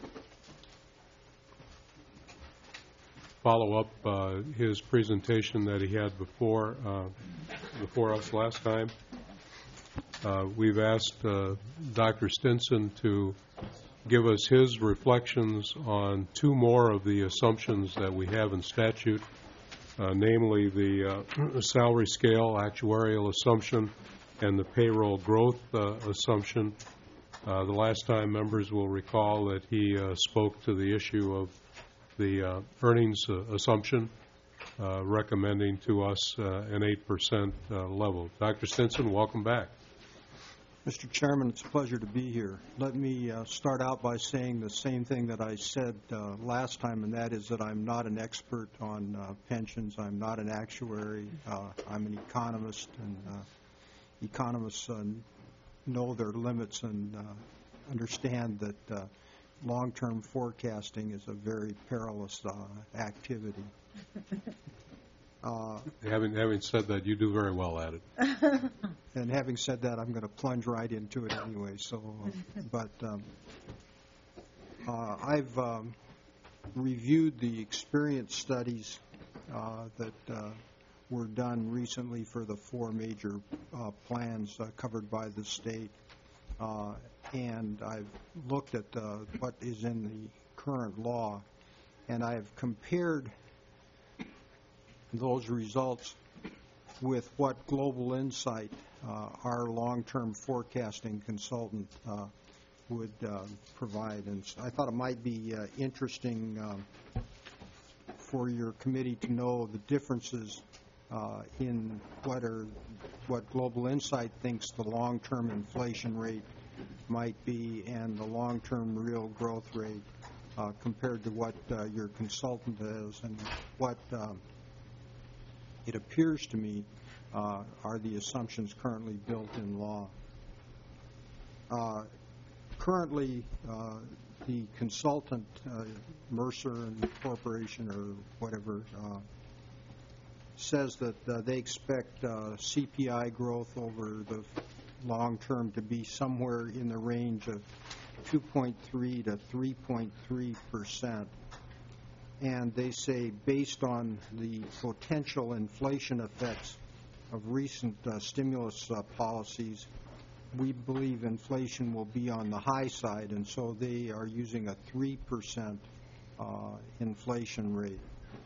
follow up his presentation that he had before us last time. We've asked Dr. Stinson to give us his reflections on two more of the assumptions that we have in statute, namely the salary scale actuarial assumption and the payroll growth assumption. The last time, members will recall that he spoke to the issue of the earnings assumption, recommending to us an 8% level. Dr. Stinson, welcome back. Mr. Chairman, it's a pleasure to be here. Let me start out by saying the same thing that I said last time, and that is that I'm not an expert on pensions. I'm not an actuary. I'm an economist, and economists know their limits and understand that long-term forecasting is a very perilous activity. Having said that, you do very well at it. And having said that, I'm going to plunge right into it anyway. So, but I've reviewed the experience studies that were done recently for the four major plans covered by the state, and I've looked at what is in the current law, and I've compared those results with what Global Insight, our long-term forecasting consultant, would provide. And I thought it might be interesting for your committee to know the differences in what Global Insight thinks the long-term inflation rate might be and the long-term real growth rate compared to what your consultant has, and what it appears to me are the assumptions currently built in law. Currently, the consultant, Mercer and Corporation or whatever, says that they expect CPI growth over the long term to be somewhere in the range of 2.3 to 3.3%. And they say, based on the potential inflation effects of recent stimulus policies, we believe inflation will be on the high side, and so they are using a 3% inflation rate.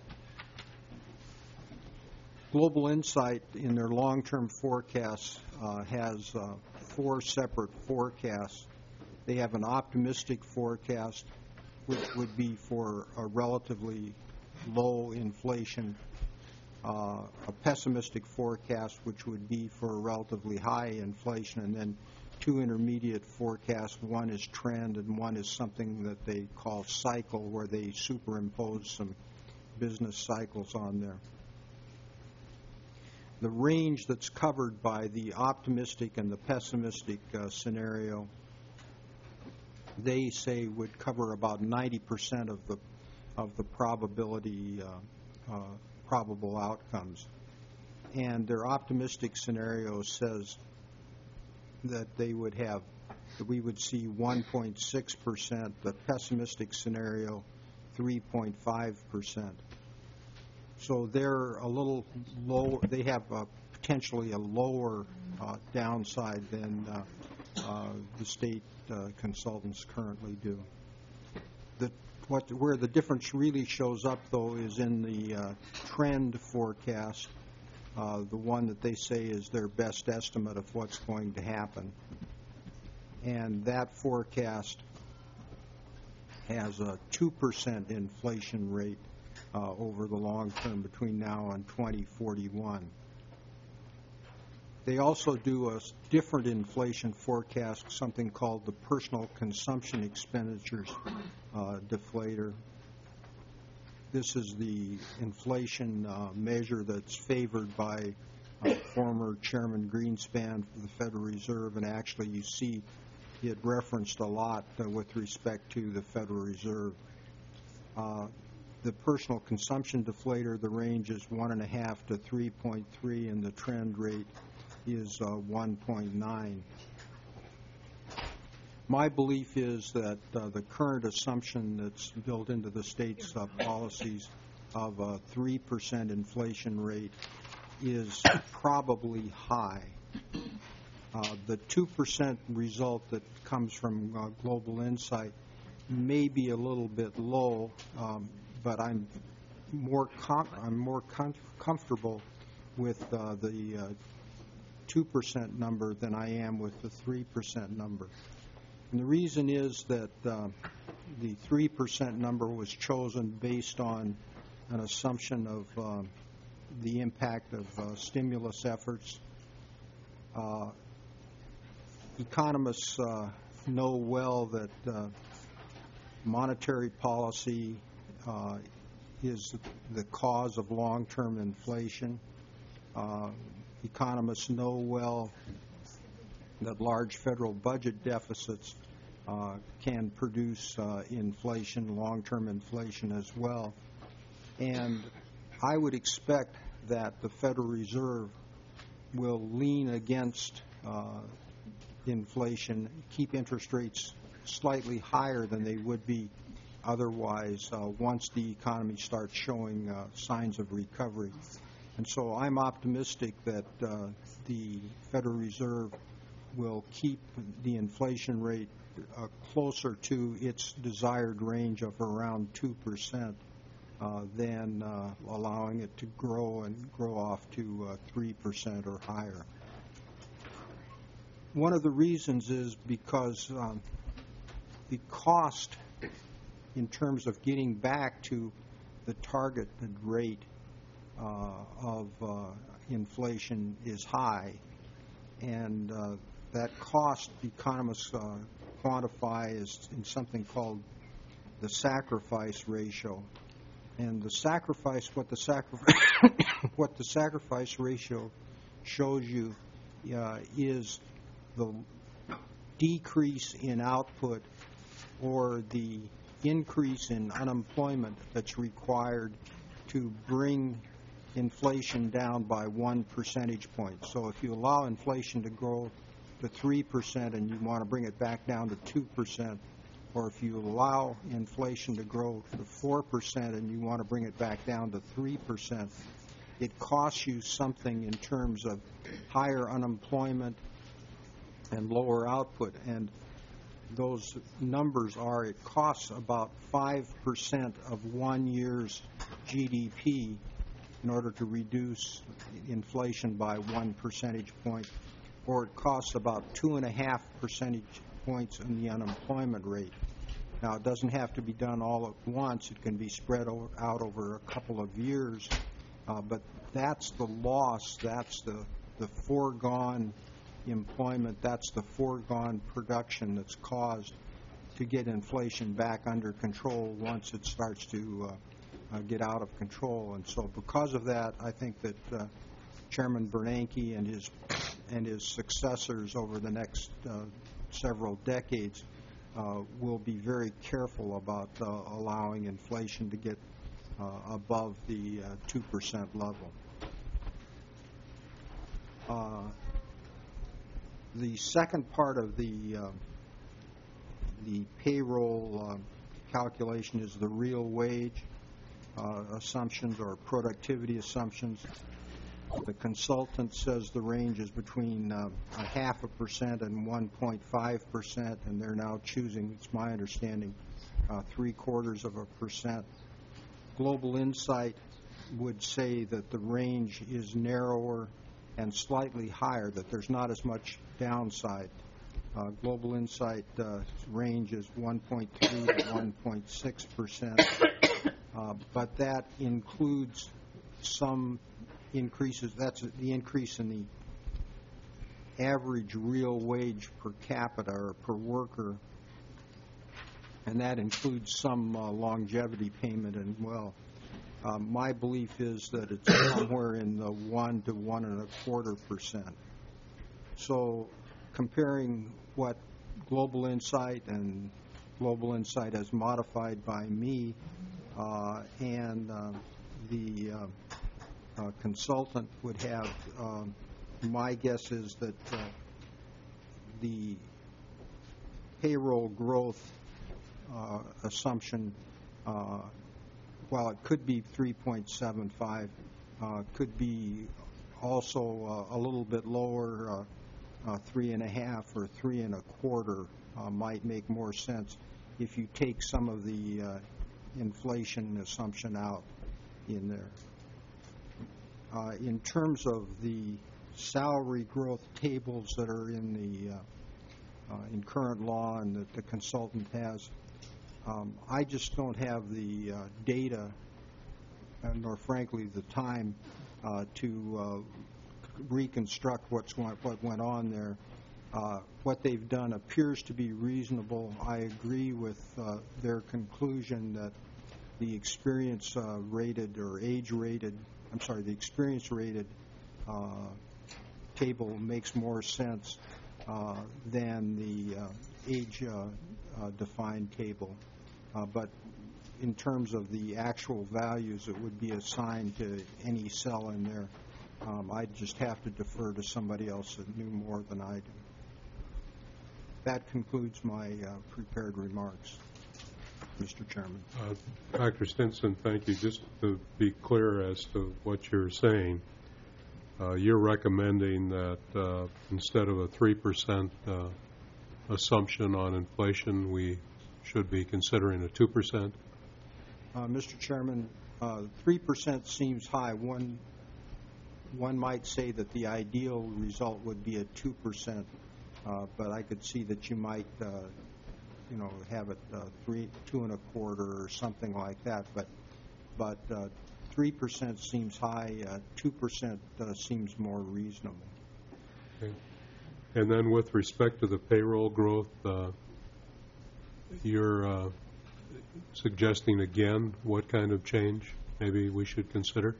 Global Insight, in their long-term forecasts, has four separate forecasts. They have an optimistic forecast, which would be for a relatively low inflation, a pessimistic forecast, which would be for a relatively high inflation, and then two intermediate forecasts. One is trend, and one is something that they call cycle, where they superimpose some business cycles on there. The range that's covered by the optimistic and the pessimistic scenario, they say would cover about 90% of the probable outcomes. And their optimistic scenario says that we would see 1.6%, the pessimistic scenario 3.5%. So they're a little low. They have potentially a lower downside than the state consultants currently do. Where the difference really shows up, though, is in the trend forecast, the one that they say is their best estimate of what's going to happen. And that forecast has a 2% inflation rate over the long term between now and 2041. They also do a different inflation forecast, something called the personal consumption expenditures deflator. This is the inflation measure that's favored by former Chairman Greenspan for the Federal Reserve, and actually you see it referenced a lot with respect to the Federal Reserve. The personal consumption deflator, the range is 1.5 to 3.3, and the trend rate is 1.9. My belief is that the current assumption that's built into the state's policies of a 3% inflation rate is probably high. The 2% result that comes from Global Insight may be a little bit low, but I'm more comfortable with the 2% number than I am with the 3% number. And the reason is that the 3% number was chosen based on an assumption of the impact of stimulus efforts. Economists know well that monetary policy is the cause of long-term inflation. Economists know well that large federal budget deficits can produce inflation, long-term inflation as well. And I would expect that the Federal Reserve will lean against inflation, keep interest rates slightly higher than they would be otherwise once the economy starts showing signs of recovery. And so I'm optimistic that the Federal Reserve will keep the inflation rate closer to its desired range of around 2% than allowing it to grow off to 3% or higher. One of the reasons is because the cost in terms of getting back to the targeted rate of inflation is high, and that cost economists quantify is in something called the sacrifice ratio. And what the sacrifice ratio shows you is the decrease in output or the increase in unemployment that's required to bring inflation down by 1 percentage point. So if you allow inflation to grow to 3% and you want to bring it back down to 2%, or if you allow inflation to grow to 4% and you want to bring it back down to 3%, it costs you something in terms of higher unemployment and lower output. And those numbers are, it costs about 5% of 1 year's GDP in order to reduce inflation by 1 percentage point, or it costs about 2.5 percentage points in the unemployment rate. Now, it doesn't have to be done all at once. It can be spread out over a couple of years, but that's the loss, that's the foregone employment, that's the foregone production that's caused to get inflation back under control once it starts to get out of control. And so because of that, I think that Chairman Bernanke and his successors over the next several decades will be very careful about allowing inflation to get above the 2% level. The second part of the payroll calculation is the real wage assumptions or productivity assumptions. The consultant says the range is between 0.5% and 1.5%, and they're now choosing, it's my understanding, 0.75%. Global Insight would say that the range is narrower and slightly higher, that there's not as much downside. Global Insight range is 1.3 to 1.6%, but that includes some increases. That's the increase in the average real wage per capita or per worker, and that includes some longevity payment as well. My belief is that it's somewhere in the 1 to 1.25%. So comparing what Global Insight and Global Insight as modified by me and the consultant would have, my guess is that the payroll growth assumption, while it could be 3.75, could be also a little bit lower, 3.5 or 3.25 might make more sense if you take some of the inflation assumption out in there. In terms of the salary growth tables that are in the in current law and that the consultant has, I just don't have the data, nor frankly the time to reconstruct what went on there. What they've done appears to be reasonable. I agree with their conclusion that the experience rated or age rated, the experience rated table makes more sense than the age defined table. But in terms of the actual values that would be assigned to any cell in there, I'd just have to defer to somebody else that knew more than I do. That concludes my prepared remarks, Mr. Chairman. Dr. Stinson, thank you. Just to be clear as to what you're saying, you're recommending that instead of a 3% assumption on inflation, we should be considering a 2%? Mr. Chairman, 3% seems high. One might say that the ideal result would be a 2%, but I could see that you might, have it 2.25 or something like that. But 3% seems high. 2% seems more reasonable. Okay. And then with respect to the payroll growth, you're suggesting again what kind of change maybe we should consider?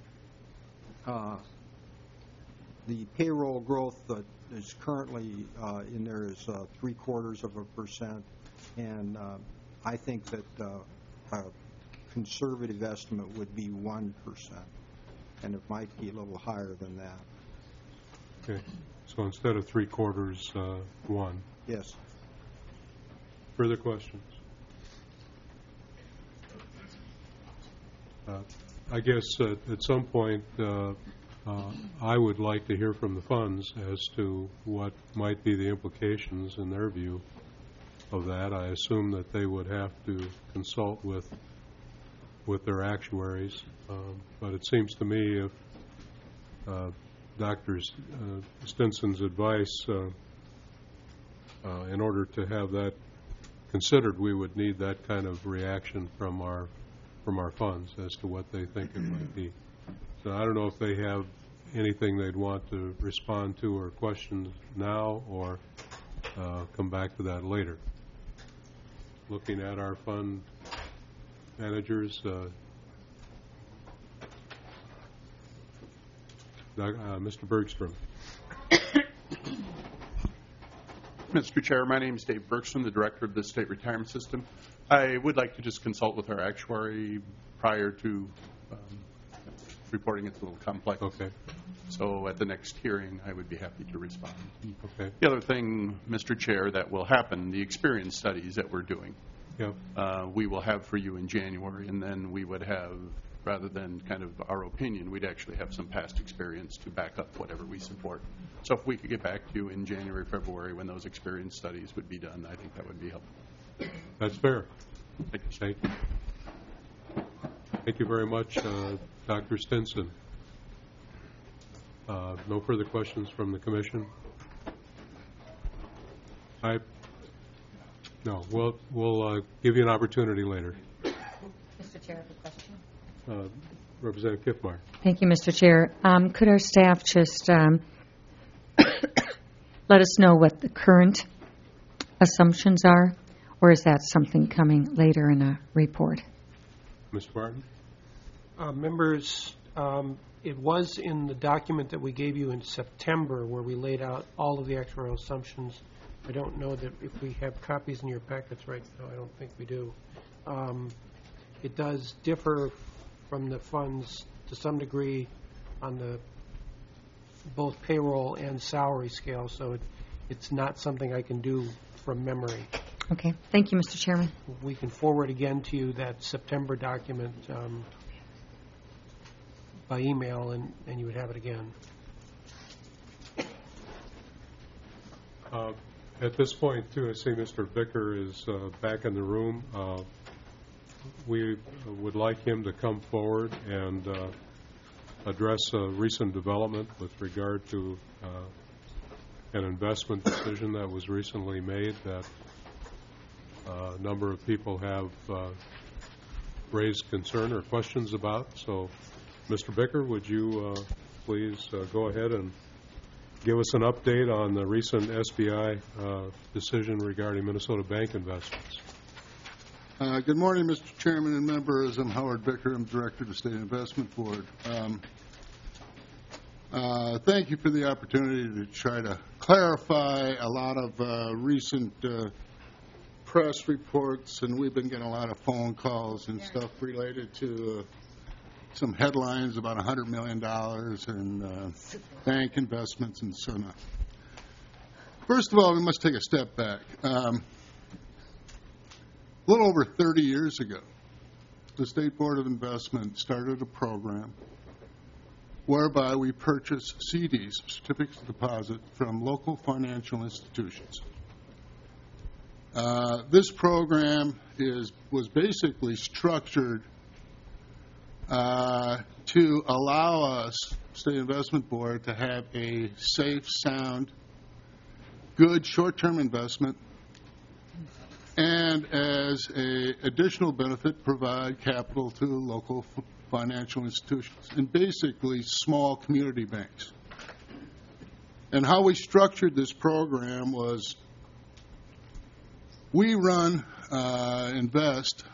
The payroll growth that is currently in there is 0.75%, and I think that a conservative estimate would be 1%, and it might be a little higher than that. Okay. So instead of 0.75, 1. Yes. Further questions? I guess at some point I would like to hear from the funds as to what might be the implications in their view of that. I assume that they would have to consult with their actuaries, but it seems to me if Dr. Stinson's advice, in order to have that considered, we would need that kind of reaction from our funds as to what they think it might be. So I don't know if they have anything they'd want to respond to or questions now, or come back to that later. Looking at our fund managers, Mr. Bergstrom. Mr. Chair, my name is Dave Bergstrom, the Director of the State Retirement System. I would like to just consult with our actuary prior to reporting. It's a little complex. Okay. So at the next hearing, I would be happy to respond. Okay. The other thing, Mr. Chair, that will happen, the experience studies that we're doing, Yeah. we will have for you in January, and then we would have, rather than kind of our opinion, we'd actually have some past experience to back up whatever we support. So if we could get back to you in January, February, when those experience studies would be done, I think that would be helpful. That's fair. Thank you. Thank you. Thank you very much, Dr. Stinson. No further questions from the commission? No. We'll give you an opportunity later. Mr. Chair, I have a question. Representative Kiffmeyer. Thank you, Mr. Chair. Could our staff just let us know what the current assumptions are, or is that something coming later in a report? Mr. Martin? Members, it was in the document that we gave you in September where we laid out all of the actuarial assumptions. I don't know that if we have copies in your packets right now. I don't think we do. It does differ from the funds to some degree on the both payroll and salary scale, so it's not something I can do from memory. Okay. Thank you, Mr. Chairman. We can forward again to you that September document by email, and you would have it again. At this point, too, I see Mr. Vicker is back in the room. We would like him to come forward and address a recent development with regard to an investment decision that was recently made that a number of people have raised concern or questions about. So, Mr. Vicker, would you please go ahead and give us an update on the recent SBI decision regarding Minnesota bank investments? Good morning, Mr. Chairman and members. I'm Howard Vicker. I'm Director of the State Investment Board. Thank you for the opportunity to try to clarify a lot of recent press reports, and we've been getting a lot of phone calls and stuff related to some headlines about $100 million in bank investments and so on. First of all, we must take a step back. A little over 30 years ago, the State Board of Investment started a program whereby we purchase CDs, certificates of deposit, from local financial institutions. This program was basically structured to allow us, State Investment Board, to have a safe, sound, good short-term investment, and as an additional benefit, provide capital to local financial institutions, and basically small community banks. And how we structured this program was we invest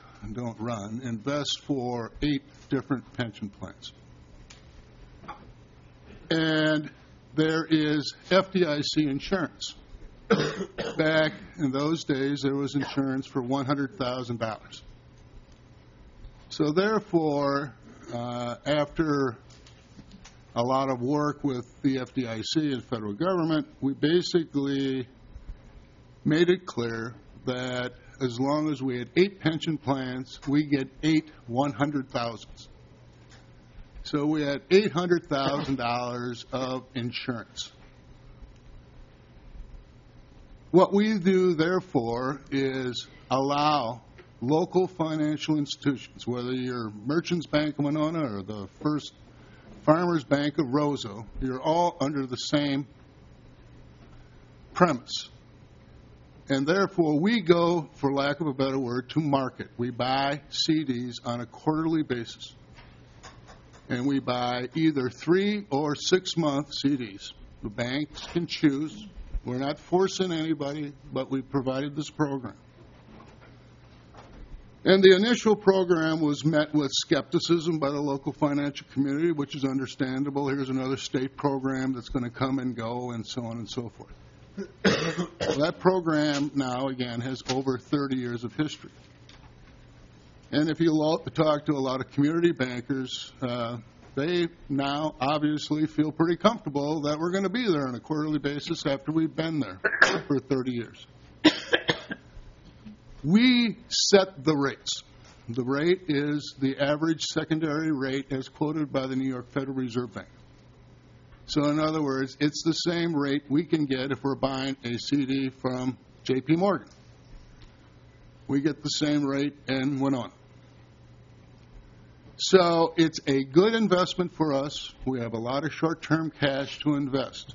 for 8 different pension plans. And there is FDIC insurance. Back in those days, there was insurance for $100,000. So therefore, after a lot of work with the FDIC and federal government, we basically made it clear that as long as we had 8 pension plans, we get 8 $100,000s. So we had $800,000 of insurance. What we do, therefore, is allow local financial institutions, whether you're Merchants Bank of Winona or the First Farmers Bank of Roseau, you're all under the same premise. And therefore, we go, for lack of a better word, to market. We buy CDs on a quarterly basis. And we buy either 3 or 6 month CDs. The banks can choose. We're not forcing anybody, but we provided this program. And the initial program was met with skepticism by the local financial community, which is understandable. Here's another state program that's going to come and go, and so on and so forth. That program now, again, has over 30 years of history. And if you talk to a lot of community bankers, they now obviously feel pretty comfortable that we're going to be there on a quarterly basis after we've been there for 30 years. We set the rates. The rate is the average secondary rate as quoted by the New York Federal Reserve Bank. So in other words, it's the same rate we can get if we're buying a CD from J.P. Morgan. We get the same rate and went on. So it's a good investment for us. We have a lot of short-term cash to invest.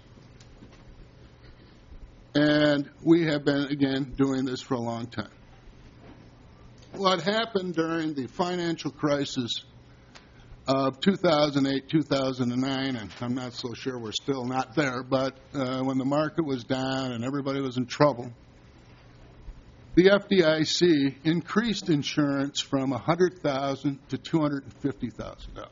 And we have been, again, doing this for a long time. What happened during the financial crisis of 2008, 2009, and I'm not so sure we're still not there, but when the market was down and everybody was in trouble, the FDIC increased insurance from $100,000 to $250,000.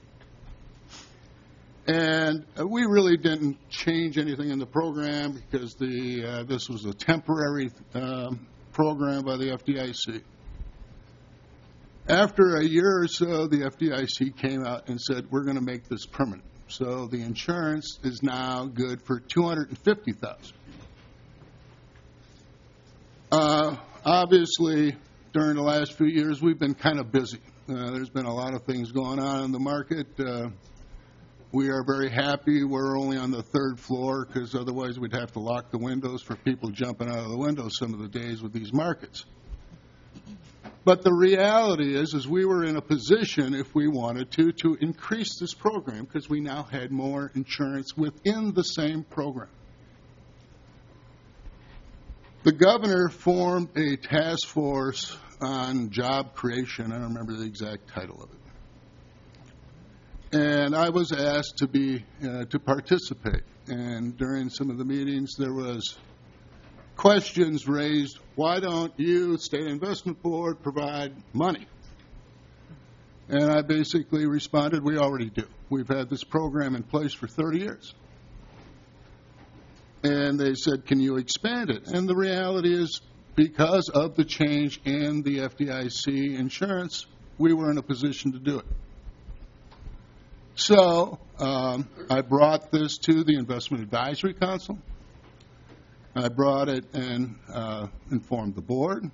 And we really didn't change anything in the program because this was a temporary program by the FDIC. After a year or so, the FDIC came out and said, we're going to make this permanent. So the insurance is now good for $250,000. Obviously, during the last few years, we've been kind of busy. There's been a lot of things going on in the market. We are very happy we're only on the 3rd floor because otherwise we'd have to lock the windows for people jumping out of the windows some of the days with these markets. But the reality is we were in a position, if we wanted to increase this program because we now had more insurance within the same program. The governor formed a task force on job creation. I don't remember the exact title of it. And I was asked to participate. And during some of the meetings, there was questions raised. Why don't you, State Investment Board, provide money? And I basically responded, we already do. We've had this program in place for 30 years. And they said, can you expand it? And the reality is, because of the change in the FDIC insurance, we were in a position to do it. So I brought this to the Investment Advisory Council. I brought it and informed the board.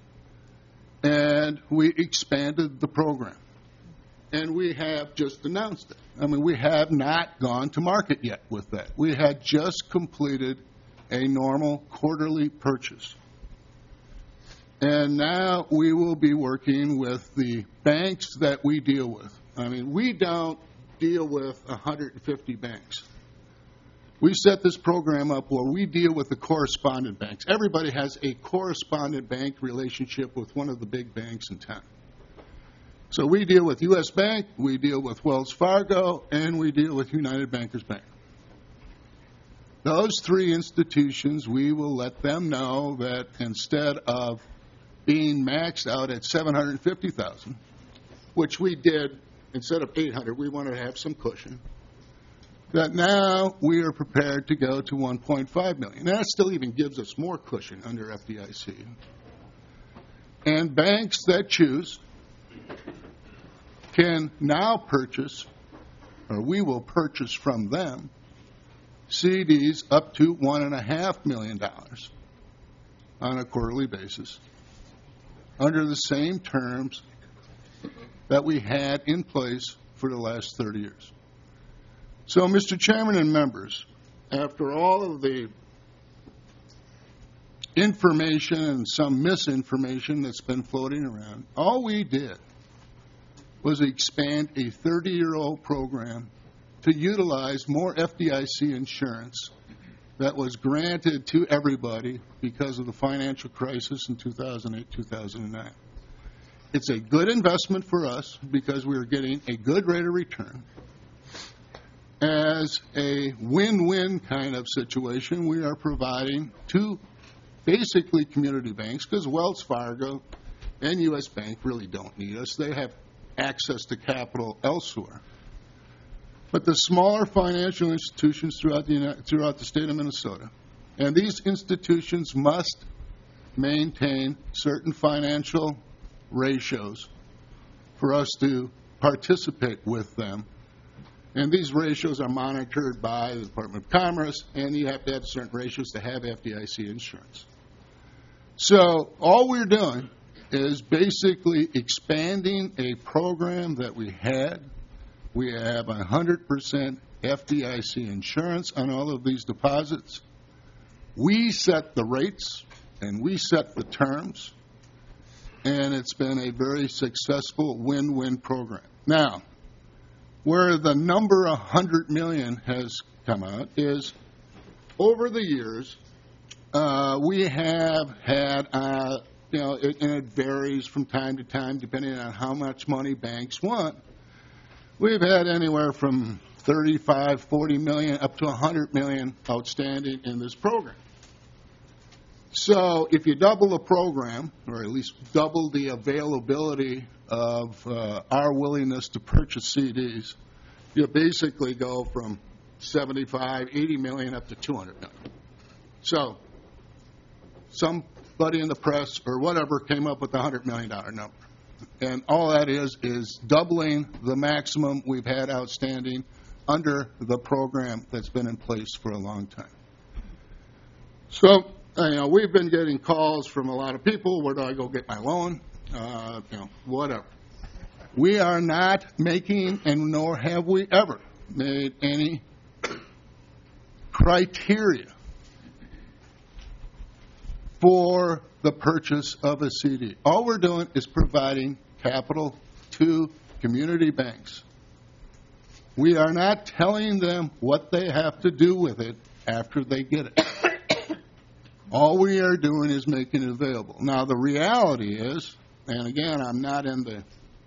And we expanded the program. And we have just announced it. I mean, we have not gone to market yet with that. We had just completed a normal quarterly purchase. And now we will be working with the banks that we deal with. I mean, we don't deal with 150 banks. We set this program up where we deal with the correspondent banks. Everybody has a correspondent bank relationship with one of the big banks in town. So we deal with U.S. Bank, we deal with Wells Fargo, and we deal with United Bankers Bank. Those 3 institutions, we will let them know that instead of being maxed out at $750,000, which we did instead of $800,000, we wanted to have some cushion, that now we are prepared to go to $1.5 million. That still even gives us more cushion under FDIC. And banks that choose can now purchase, or we will purchase from them, CDs up to $1.5 million on a quarterly basis under the same terms that we had in place for the last 30 years. So, Mr. Chairman and members, after all of the information and some misinformation that's been floating around, all we did was expand a 30-year-old program to utilize more FDIC insurance that was granted to everybody because of the financial crisis in 2008, 2009. It's a good investment for us because we are getting a good rate of return. As a win-win kind of situation, we are providing to basically community banks, because Wells Fargo and U.S. Bank really don't need us. They have access to capital elsewhere. But the smaller financial institutions throughout the state of Minnesota, and these institutions must maintain certain financial ratios for us to participate with them. And these ratios are monitored by the Department of Commerce, and you have to have certain ratios to have FDIC insurance. So all we're doing is basically expanding a program that we had. We have 100% FDIC insurance on all of these deposits. We set the rates, and we set the terms, and it's been a very successful win-win program. Now, where the number 100 million has come out is over the years, we have had, and it varies from time to time depending on how much money banks want. We've had anywhere from 35, 40 million up to 100 million outstanding in this program. So if you double the program, or at least double the availability of our willingness to purchase CDs, you basically go from 75, 80 million up to 200 million. So somebody in the press or whatever came up with the $100 million number. And all that is doubling the maximum we've had outstanding under the program that's been in place for a long time. So, we've been getting calls from a lot of people, where do I go get my loan? Whatever. We are not making, and nor have we ever made any criteria for the purchase of a CD. All we're doing is providing capital to community banks. We are not telling them what they have to do with it after they get it. All we are doing is making it available. Now, the reality is, and again, I'm not in the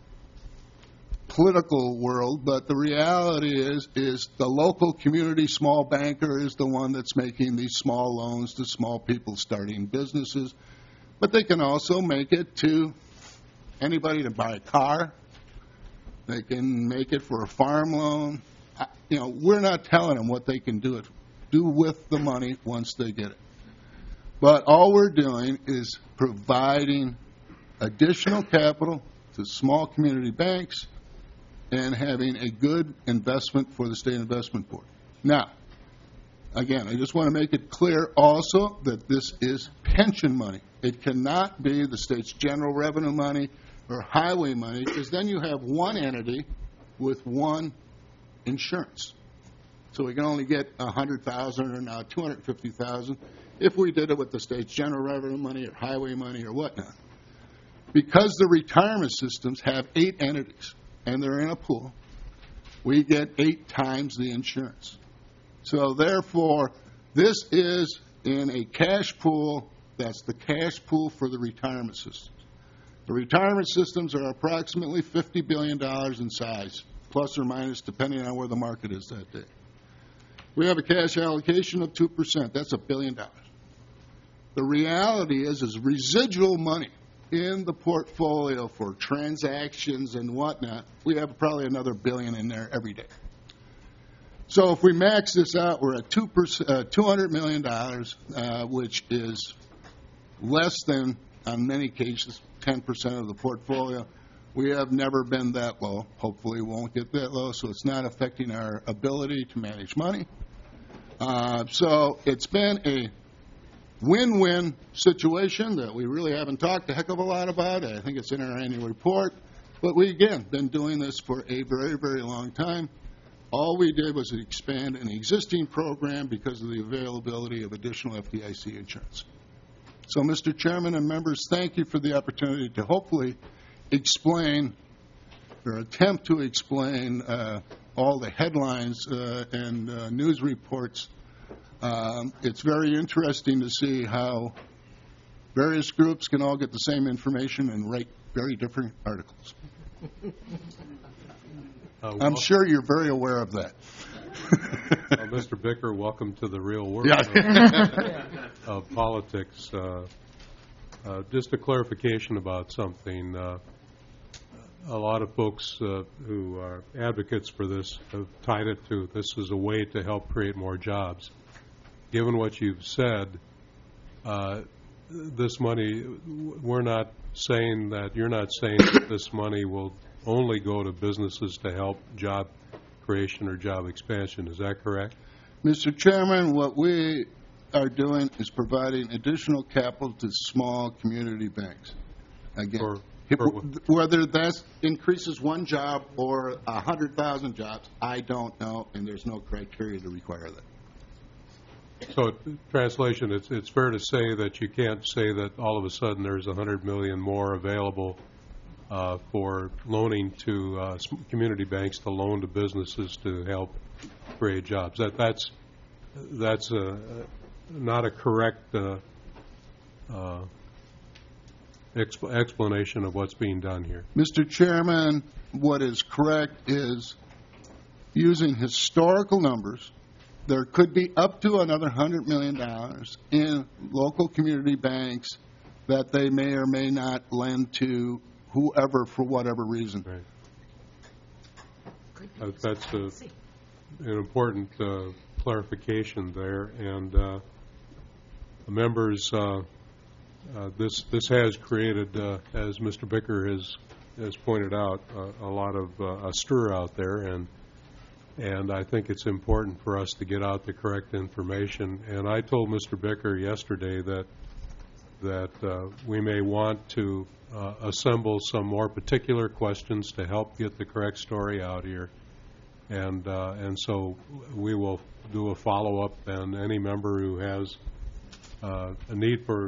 political world, but the reality is the local community small banker is the one that's making these small loans to small people starting businesses. But they can also make it to anybody to buy a car. They can make it for a farm loan. We're not telling them what they can do with the money once they get it. But all we're doing is providing additional capital to small community banks and having a good investment for the State Investment Board. Now, again, I just want to make it clear also that this is pension money. It cannot be the state's general revenue money or highway money, because then you have one entity with one insurance. So we can only get $100,000 or now $250,000 if we did it with the state's general revenue money or highway money or whatnot. Because the retirement systems have 8 entities and they're in a pool, we get 8 times the insurance. So therefore, this is in a cash pool. That's the cash pool for the retirement systems. The retirement systems are approximately $50 billion in size, plus or minus, depending on where the market is that day. We have a cash allocation of 2%. That's $1 billion. The reality is residual money in the portfolio for transactions and whatnot, we have probably another $1 billion in there every day. So if we max this out, we're at $200 million, which is less than, in many cases, 10% of the portfolio. We have never been that low. Hopefully we won't get that low, so it's not affecting our ability to manage money. So it's been a win-win situation that we really haven't talked a heck of a lot about. I think it's in our annual report. But we, again, been doing this for a very, very long time. All we did was expand an existing program because of the availability of additional FDIC insurance. So, Mr. Chairman and members, thank you for the opportunity to hopefully explain or attempt to explain all the headlines and news reports It's very interesting to see how various groups can all get the same information and write very different articles. I'm sure you're very aware of that. Mr. Bicker, welcome to the real world of politics. Just a clarification about something. A lot of folks who are advocates for this have tied it to this is a way to help create more jobs. Given what you've said, this money, we're not saying that, you're not saying that this money will only go to businesses to help job creation or job expansion. Is that correct? Mr. Chairman, what we are doing is providing additional capital to small community banks. Again, whether that increases one job or 100,000 jobs, I don't know, and there's no criteria to require that. So, translation, it's fair to say that you can't say that all of a sudden there's $100 million more available for loaning to community banks to loan to businesses to help create jobs. That's not a correct explanation of what's being done here. Mr. Chairman, what is correct is using historical numbers, there could be up to another $100 million in local community banks that they may or may not lend to whoever for whatever reason. Right. That's an important clarification there. And members, this has created, as Mr. Bicker has pointed out, a lot of a stir out there, and I think it's important for us to get out the correct information. And I told Mr. Bicker yesterday that we may want to assemble some more particular questions to help get the correct story out here, and so we will do a follow-up, and any member who has a need for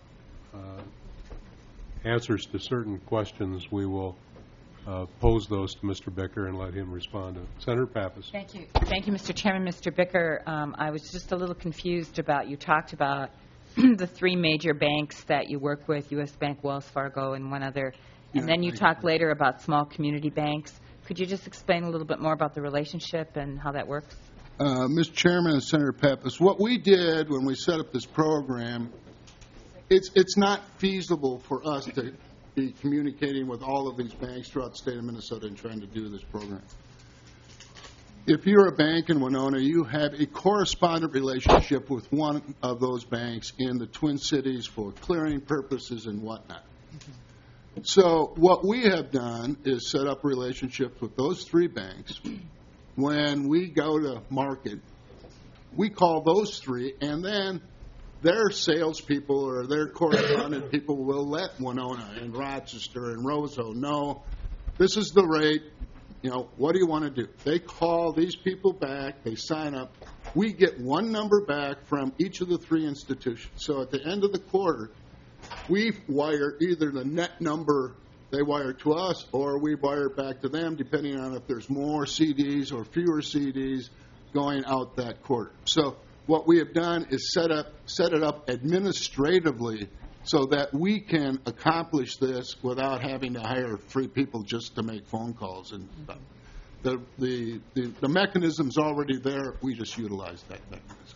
answers to certain questions, we will pose those to Mr. Bicker and let him respond to it. Senator Pappas. Thank you. Thank you, Mr. Chairman. Mr. Bicker, I was just a little confused about, you talked about the three major banks that you work with, U.S. Bank, Wells Fargo, and one other, and then you talked later about small community banks. Could you just explain a little bit more about the relationship and how that works? Mr. Chairman and Senator Pappas, what we did when we set up this program, it's not feasible for us to be communicating with all of these banks throughout the state of Minnesota and trying to do this program. If you're a bank in Winona, you have a correspondent relationship with one of those banks in the Twin Cities for clearing purposes and whatnot. So what we have done is set up relationships with those three banks. When we go to market, we call those three, and then their salespeople or their correspondent people will let Winona and Rochester and Roseau know, this is the rate, what do you want to do? They call these people back, they sign up. We get one number back from each of the three institutions. So at the end of the quarter, we wire either the net number they wire to us or we wire back to them, depending on if there's more CDs or fewer CDs going out that quarter. So what we have done is set it up administratively so that we can accomplish this without having to hire three people just to make phone calls and stuff. The mechanism's already there. We just utilize that mechanism.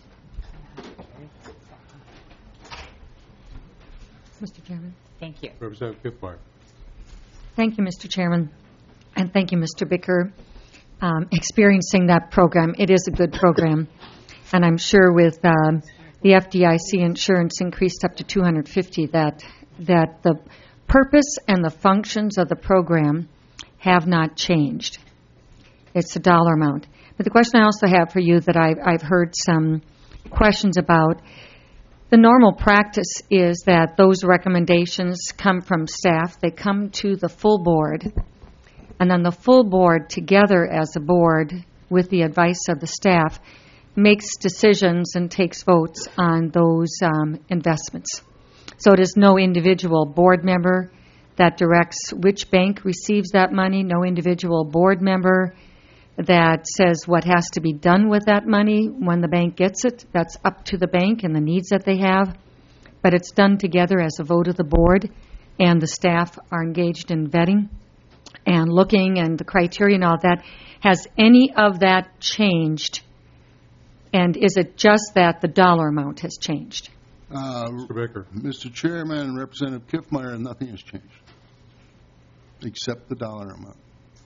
Mr. Chairman. Thank you. Representative Kiffmeyer. Thank you, Mr. Chairman, and thank you, Mr. Bicker. Experiencing that program, it is a good program, and I'm sure with the FDIC insurance increased up to $250, that the purpose and the functions of the program have not changed. It's a dollar amount. But the question I also have for you that I've heard some questions about, the normal practice is that those recommendations come from staff. They come to the full board, and then the full board, together as a board, with the advice of the staff, makes decisions and takes votes on those investments. So it is no individual board member that directs which bank receives that money, no individual board member that says what has to be done with that money when the bank gets it. That's up to the bank and the needs that they have. But it's done together as a vote of the board, and the staff are engaged in vetting and looking and the criteria and all that. Has any of that changed? And is it just that the dollar amount has changed? Mr. Bicker. Mr. Chairman and Representative Kiffmeyer, nothing has changed except the dollar amount.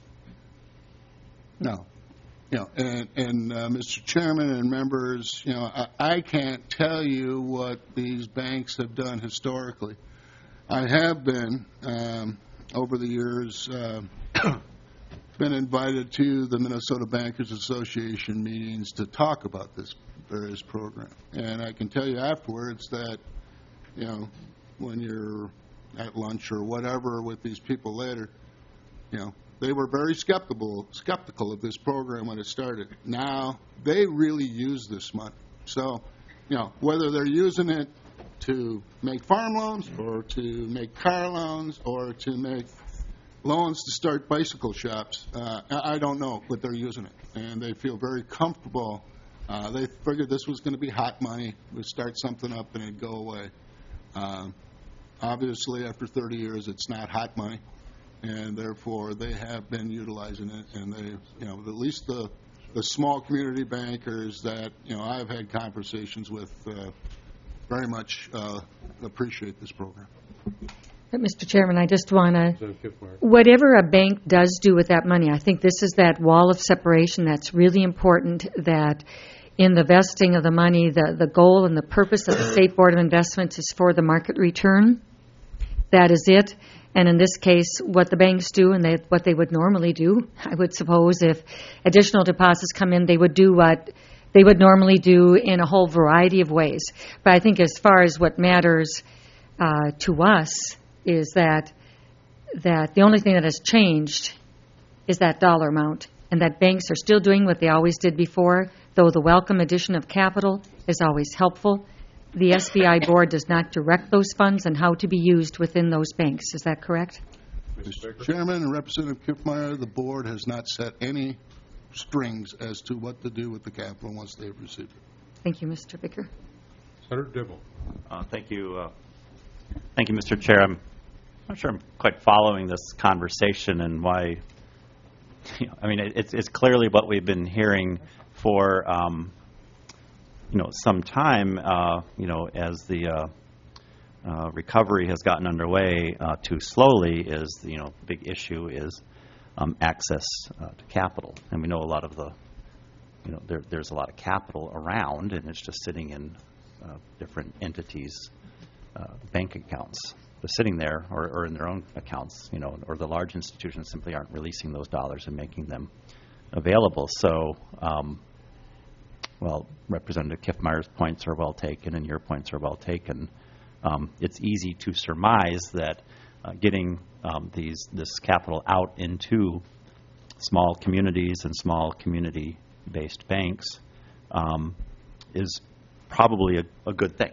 No. Mr. Chairman and members, I can't tell you what these banks have done historically. I have been, over the years, been invited to the Minnesota Bankers Association meetings to talk about this various program. And I can tell you afterwards that, when you're at lunch or whatever with these people later, they were very skeptical of this program when it started. Now, they really use this money. So, whether they're using it to make farm loans or to make car loans or to make loans to start bicycle shops, I don't know, but they're using it. And they feel very comfortable. They figured this was going to be hot money. We'd start something up and it'd go away. Obviously, after 30 years, it's not hot money. And therefore, they have been utilizing it. And they, at least the small community bankers that, I've had conversations with very much appreciate this program. But Mr. Chairman, I just want to, whatever a bank does do with that money, I think this is that wall of separation that's really important, that in the vesting of the money, the goal and the purpose of the State Board of Investments is for the market return. That is it. And in this case, what the banks do and what they would normally do, I would suppose if additional deposits come in, they would do what they would normally do in a whole variety of ways. But I think as far as what matters to us is that the only thing that has changed is that dollar amount, and that banks are still doing what they always did before, though the welcome addition of capital is always helpful. The SBI board does not direct those funds and how to be used within those banks. Is that correct? Mr. Chairman and Representative Kiffmeyer, the board has not set any strings as to what to do with the capital once they've received it. Thank you, Mr. Bicker. Senator Dibble. Thank you. Thank you, Mr. Chair. I'm not sure I'm quite following this conversation and why. It's clearly what we've been hearing for some time. As the recovery has gotten underway too slowly, is the big issue is access to capital, and we know a lot of the there's a lot of capital around, and it's just sitting in different entities' bank accounts. They're sitting there or in their own accounts, or the large institutions simply aren't releasing those dollars and making them available. So, Representative Kiffmeyer's points are well taken, and your points are well taken. It's easy to surmise that getting this capital out into small communities and small community-based banks is probably a good thing,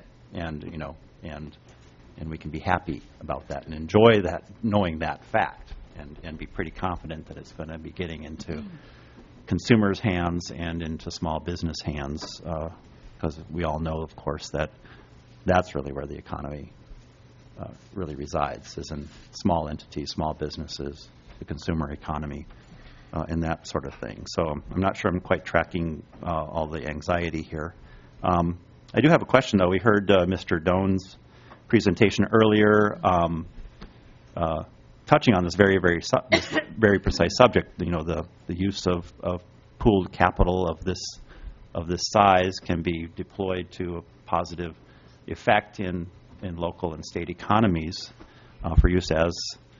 and we can be happy about that and enjoy that, knowing that fact, and be pretty confident that it's going to be getting into consumers' hands and into small business hands, because we all know, of course, that that's really where the economy really resides, is in small entities, small businesses, the consumer economy, and that sort of thing. So I'm not sure I'm quite tracking all the anxiety here. I do have a question, though. We heard Mr. Doan's presentation earlier touching on this very precise subject. The use of pooled capital of this size can be deployed to a positive effect in local and state economies for use as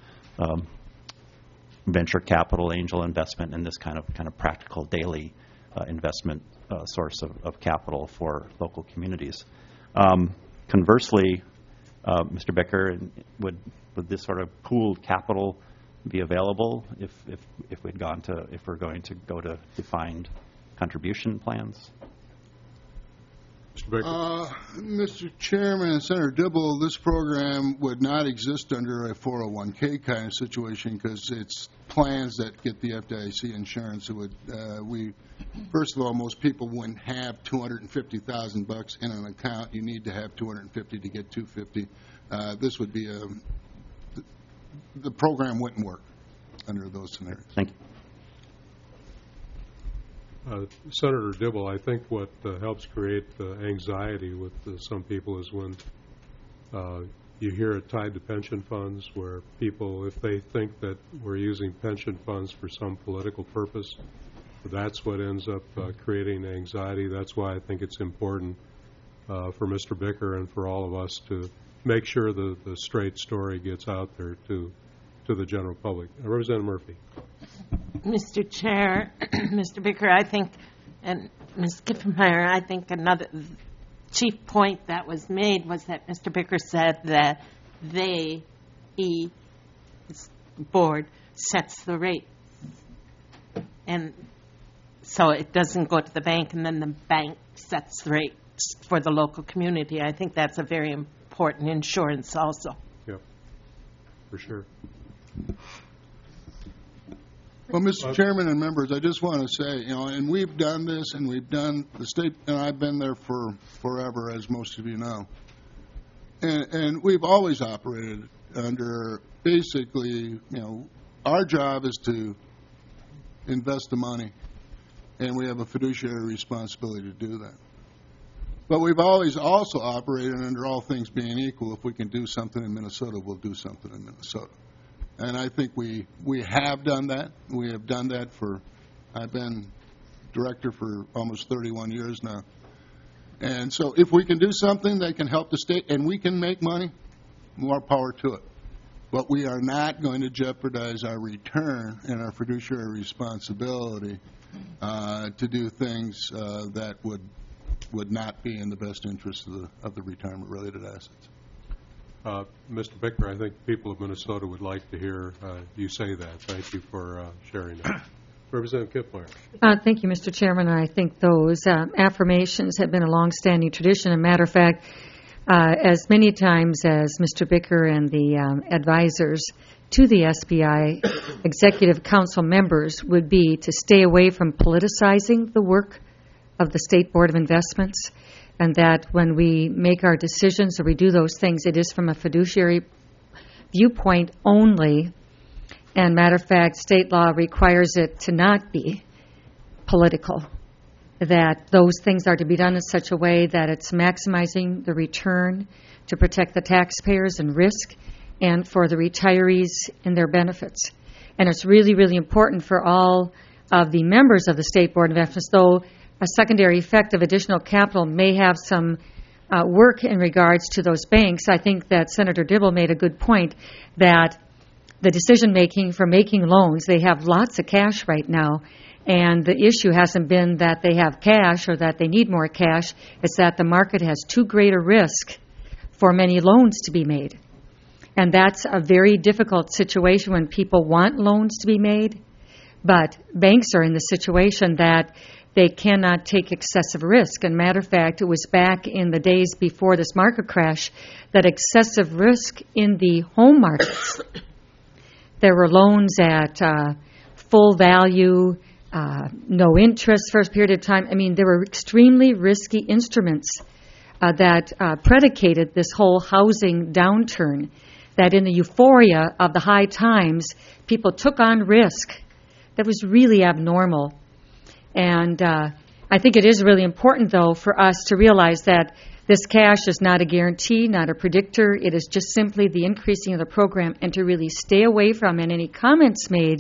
venture capital, angel investment, and this kind of practical daily investment source of capital for local communities. Conversely, Mr. Becker, would this sort of pooled capital be available if we're going to go to defined contribution plans? Mr. Mr. Bicker. Mr. Chairman and Senator Dibble, this program would not exist under a 401K kind of situation because it's plans that get the FDIC insurance. It would, first of all, most people wouldn't have $250,000 in an account. You need to have $250 to get $250. This would be the program wouldn't work under those scenarios. Thank you. Senator Dibble, I think what helps create anxiety with some people is when you hear it tied to pension funds, where people, if they think that we're using pension funds for some political purpose, that's what ends up creating anxiety. That's why I think it's important for Mr. Bicker and for all of us to make sure the straight story gets out there to the general public. Representative Murphy. Mr. Chair, Mr. Bicker, I think, and Ms. Kiffenmeyer, I think another chief point that was made was that Mr. Bicker said that his board, sets the rate. And so it doesn't go to the bank and then the bank sets the rate for the local community. I think that's a very important insurance also. Yep, for sure. Well, Mr. Chairman and members, I just want to say, and we've done this, and we've done the state, and I've been there for forever, as most of you know. And we've always operated under basically, our job is to invest the money, and we have a fiduciary responsibility to do that. But we've always also operated under all things being equal. If we can do something in Minnesota, we'll do something in Minnesota. And I think we have done that. We have done that I've been director for almost 31 years now. And so if we can do something that can help the state and we can make money, more power to it. But we are not going to jeopardize our return and our fiduciary responsibility to do things that would not be in the best interest of the retirement-related assets. Mr. Bicker, I think people of Minnesota would like to hear you say that. Thank you for sharing that. Representative Kiffmeyer. Thank you, Mr. Chairman. I think those affirmations have been a longstanding tradition. As a matter of fact, as many times as Mr. Bicker and the advisors to the SBI Executive Council members would be to stay away from politicizing the work of the State Board of Investments, and that when we make our decisions or we do those things, it is from a fiduciary viewpoint only. And matter of fact, state law requires it to not be political, that those things are to be done in such a way that it's maximizing the return to protect the taxpayers and risk and for the retirees and their benefits. And it's really, really important for all of the members of the State Board of Investments, though a secondary effect of additional capital may have some work in regards to those banks. I think that Senator Dibble made a good point that the decision-making for making loans, they have lots of cash right now, and the issue hasn't been that they have cash or that they need more cash. It's that the market has too great a risk for many loans to be made. And that's a very difficult situation when people want loans to be made, but banks are in the situation that they cannot take excessive risk. And matter of fact, it was back in the days before this market crash that excessive risk in the home markets, there were loans at full value, no interest for a period of time. I mean, there were extremely risky instruments that predicated this whole housing downturn, that in the euphoria of the high times, people took on risk that was really abnormal. And I think it is really important, though, for us to realize that this cash is not a guarantee, not a predictor. It is just simply the increasing of the program, and to really stay away from, and any comments made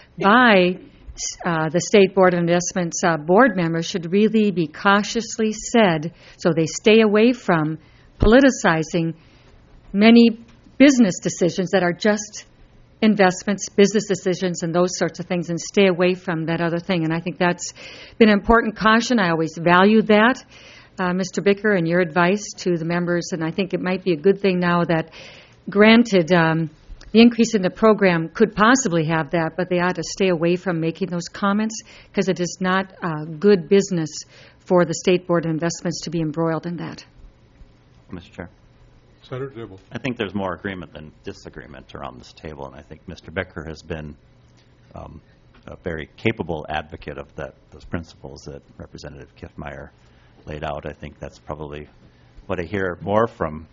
by the State Board of Investments board members should really be cautiously said, so they stay away from politicizing many business decisions that are just investments, business decisions, and those sorts of things, and stay away from that other thing. And I think that's been an important caution. I always valued that, Mr. Bicker, and your advice to the members. And I think it might be a good thing now that, granted, the increase in the program could possibly have that, but they ought to stay away from making those comments because it is not good business for the State Board of Investments to be embroiled in that. Mr. Chair. Senator Dibble. I think there's more agreement than disagreement around this table, and I think Mr. Bicker has been a very capable advocate of those principles that Representative Kiffmeyer laid out. I think that's probably what I hear more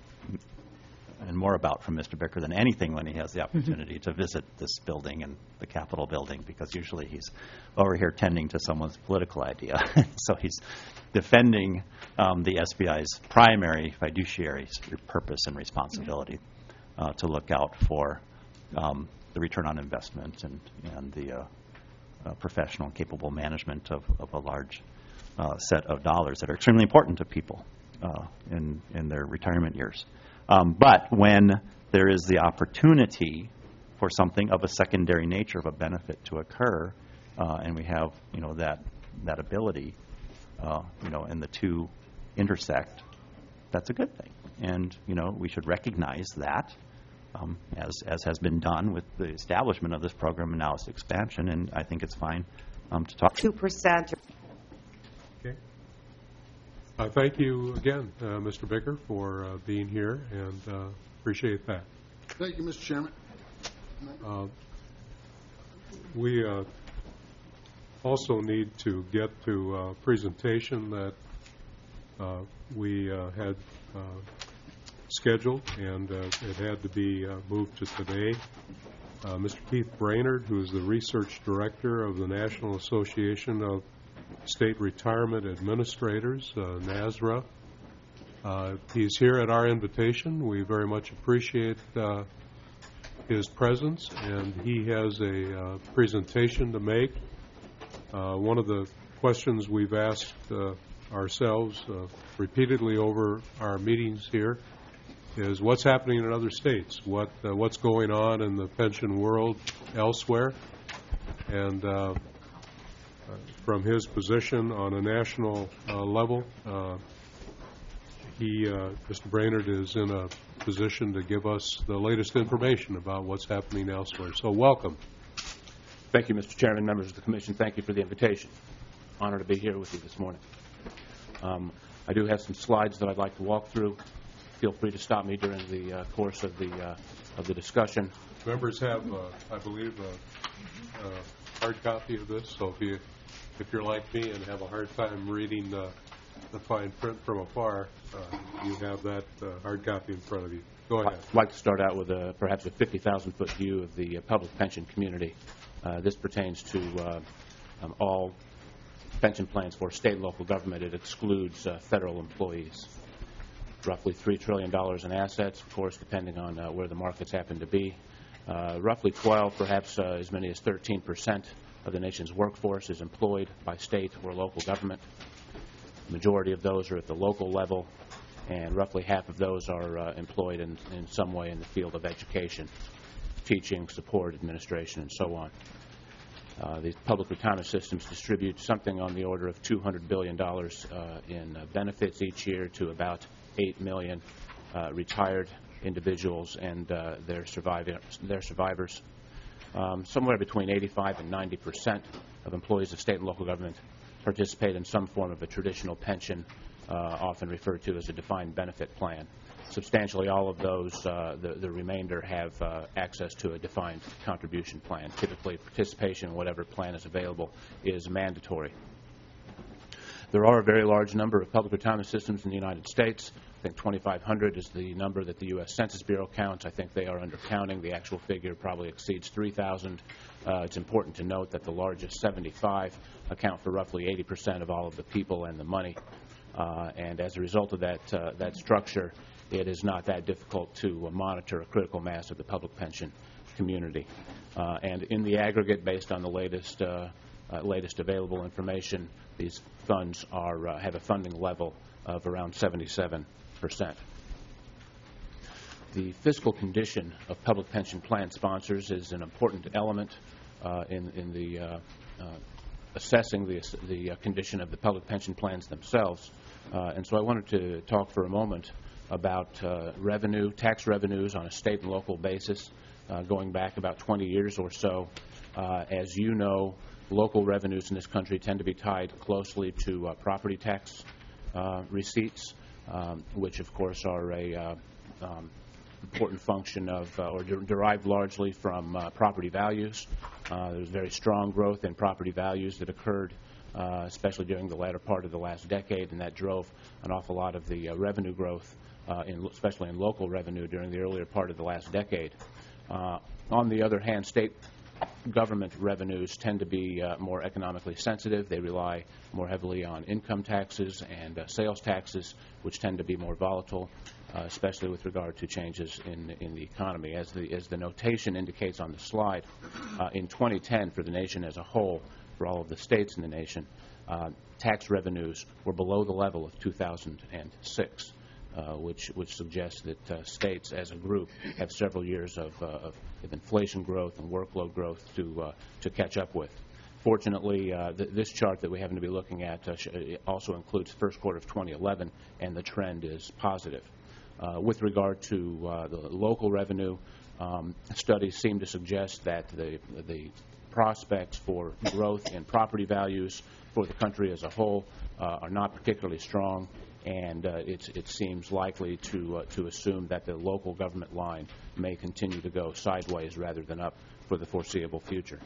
about from Mr. Bicker than anything when he has the opportunity to visit this building and the Capitol building, because usually he's over here tending to someone's political idea. So he's defending the SBI's primary fiduciary purpose and responsibility to look out for the return on investment and the professional and capable management of a large set of dollars that are extremely important to people in their retirement years. But when there is the opportunity for something of a secondary nature of a benefit to occur, and we have that ability, and the two intersect, that's a good thing. And we should recognize that, as has been done with the establishment of this program and now its expansion. And I think it's fine to talk 2%. Okay. Thank you again, Mr. Bicker, for being here, and appreciate that. Thank you, Mr. Chairman. We also need to get to a presentation that we had scheduled, and it had to be moved to today. Mr. Keith Brainerd, who is the Research Director of the National Association of State Retirement Administrators, NASRA. He's here at our invitation. We very much appreciate his presence, and he has a presentation to make. One of the questions we've asked ourselves repeatedly over our meetings here is what's happening in other states, what's going on in the pension world elsewhere, and from his position on a national level, Mr. Brainerd is in a position to give us the latest information about what's happening elsewhere. So welcome. Thank you, Mr. Chairman, members of the Commission. Thank you for the invitation. Honor to be here with you this morning. I do have some slides that I'd like to walk through. Feel free to stop me during the course of the discussion. Members have, I believe, a hard copy of this. So if you're like me and have a hard time reading the fine print from afar, you have that hard copy in front of you. Go ahead. I'd like to start out with perhaps a 50,000-foot view of the public pension community. This pertains to all pension plans for state and local government. It excludes federal employees. Roughly $3 trillion in assets, of course, depending on where the markets happen to be. Roughly 12, perhaps as many as 13% of the nation's workforce is employed by state or local government. The majority of those are at the local level, and roughly half of those are employed in some way in the field of education, teaching, support, administration, and so on. These public retirement systems distribute something on the order of $200 billion in benefits each year to about 8 million retired individuals and their survivors. Somewhere between 85 and 90% of employees of state and local government participate in some form of a traditional pension, often referred to as a defined benefit plan. Substantially all of those, the remainder, have access to a defined contribution plan. Typically, participation in whatever plan is available is mandatory. There are a very large number of public retirement systems in the United States. I think 2,500 is the number that the U.S. Census Bureau counts. I think they are undercounting. The actual figure probably exceeds 3,000. It's important to note that the largest 75 account for roughly 80% of all of the people and the money. And as a result of that structure, it is not that difficult to monitor a critical mass of the public pension community. And in the aggregate, based on the latest available information, these funds have a funding level of around 77%. The fiscal condition of public pension plan sponsors is an important element in the assessing the condition of the public pension plans themselves. And so I wanted to talk for a moment about tax revenues on a state and local basis, going back about 20 years or so. As you know, Local revenues in this country tend to be tied closely to property tax receipts, which of course are a important function of, or derived largely from property values. There's very strong growth in property values that occurred, especially during the latter part of the last decade, and that drove an awful lot of the revenue growth, especially in local revenue during the earlier part of the last decade. On the other hand, state government revenues tend to be more economically sensitive. They rely more heavily on income taxes and sales taxes, which tend to be more volatile, especially with regard to changes in the economy. As the notation indicates on the slide, in 2010 for the nation as a whole, for all of the states in the nation, tax revenues were below the level of 2006, which suggests that states as a group have several years of inflation growth and workload growth to catch up with. Fortunately, this chart that we happen to be looking at also includes first quarter of 2011, and the trend is positive. With regard to the local revenue, studies seem to suggest that the prospects for growth in property values for the country as a whole are not particularly strong, and it seems likely to assume that the local government line may continue to go sideways rather than up for the foreseeable future.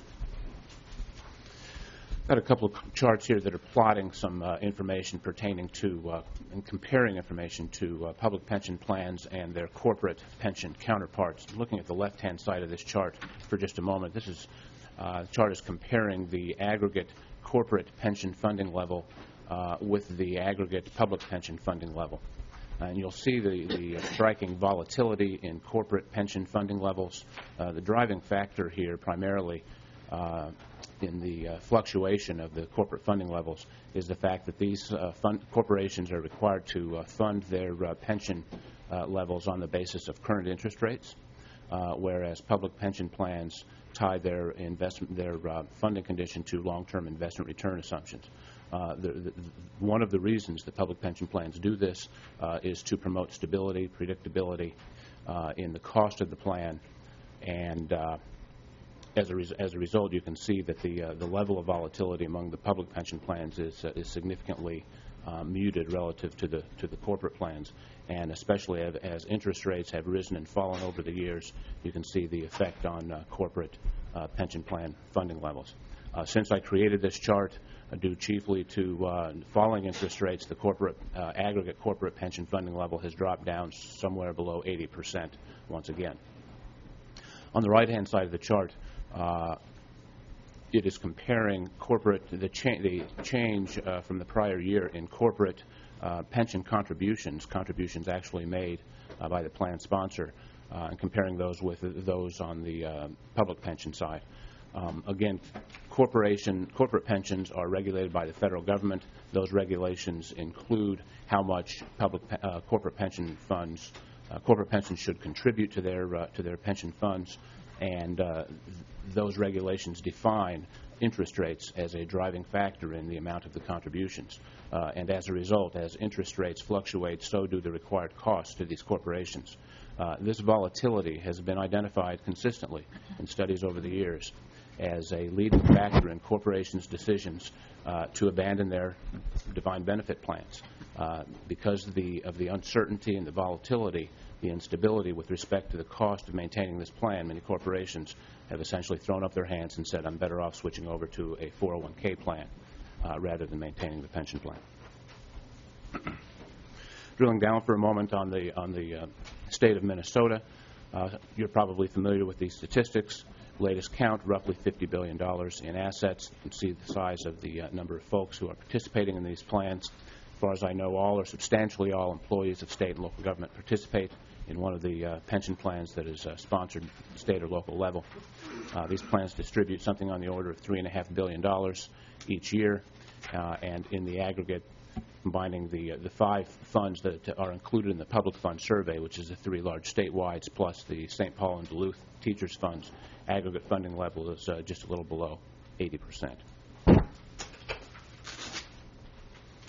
Got a couple of charts here that are plotting some information pertaining to and comparing information to public pension plans and their corporate pension counterparts. Looking at the left-hand side of this chart for just a moment, this is the chart is comparing the aggregate corporate pension funding level with the aggregate public pension funding level. And you'll see the striking volatility in corporate pension funding levels. The driving factor here primarily in the fluctuation of the corporate funding levels is the fact that these corporations are required to fund their pension levels on the basis of current interest rates, whereas public pension plans tie their funding condition to long-term investment return assumptions. One of the reasons that public pension plans do this is to promote stability, predictability in the cost of the plan, and as a result, you can see that the level of volatility among the public pension plans is significantly muted relative to the corporate plans, and especially as interest rates have risen and fallen over the years, you can see the effect on corporate pension plan funding levels. Since I created this chart, due chiefly to falling interest rates, the aggregate corporate pension funding level has dropped down somewhere below 80% once again. On the right-hand side of the chart, it is comparing the change from the prior year in corporate pension contributions actually made by the plan sponsor, and comparing those with those on the public pension side. Again, corporate pensions are regulated by the federal government. Those regulations include how much corporate pensions should contribute to their pension funds, and those regulations define interest rates as a driving factor in the amount of the contributions. And as a result, as interest rates fluctuate, so do the required costs to these corporations. This volatility has been identified consistently in studies over the years as a leading factor in corporations' decisions to abandon their defined benefit plans. Because of the uncertainty and the volatility, the instability with respect to the cost of maintaining this plan, many corporations have essentially thrown up their hands and said, I'm better off switching over to a 401k plan rather than maintaining the pension plan. Drilling down for a moment on the state of Minnesota, you're probably familiar with these statistics. Latest count, roughly $50 billion in assets. You can see the size of the number of folks who are participating in these plans. As far as I know, all or substantially all employees of state and local government participate in one of the pension plans that is sponsored at the state or local level. These plans distribute something on the order of $3.5 billion each year, and in the aggregate, combining the 5 funds that are included in the public fund survey, which is the 3 large statewide plus the St. Paul and Duluth teachers funds, aggregate funding level is just a little below 80%.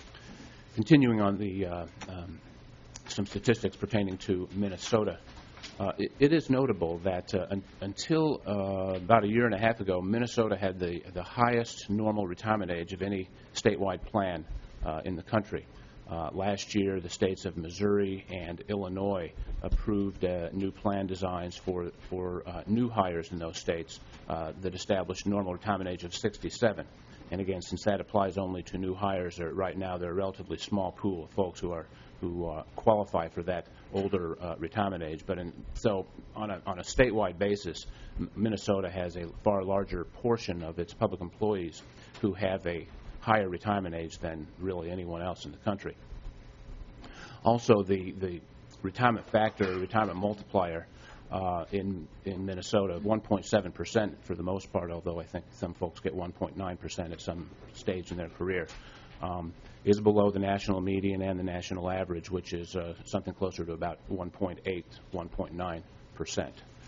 Continuing on some statistics pertaining to Minnesota, It is notable that until about a year and a half ago, Minnesota had the highest normal retirement age of any statewide plan in the country. Last year, the states of Missouri and Illinois approved new plan designs for new hires in those states that established normal retirement age of 67. And again, since that applies only to new hires, right now they're a relatively small pool of folks who qualify for that older retirement age. So on a statewide basis, Minnesota has a far larger portion of its public employees who have a higher retirement age than really anyone else in the country. Also, the retirement factor, retirement multiplier in Minnesota, 1.7% for the most part, although I think some folks get 1.9% at some stage in their career, is below the national median and the national average, which is something closer to about 1.8, 1.9%.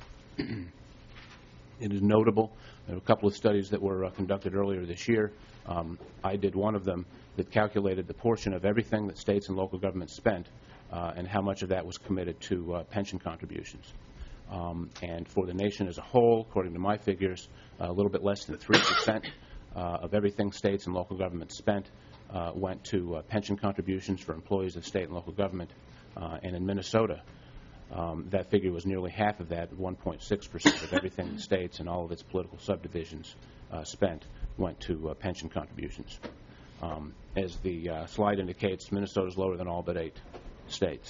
It is notable. There were a couple of studies that were conducted earlier this year. I did one of them that calculated the portion of everything that states and local governments spent and how much of that was committed to pension contributions. And for the nation as a whole, according to my figures, a little bit less than 3% of everything states and local governments spent went to pension contributions for employees of state and local government. And in Minnesota, that figure was nearly half of that, 1.6% of everything the states and all of its political subdivisions spent went to pension contributions. As the slide indicates, Minnesota is lower than all but 8 states.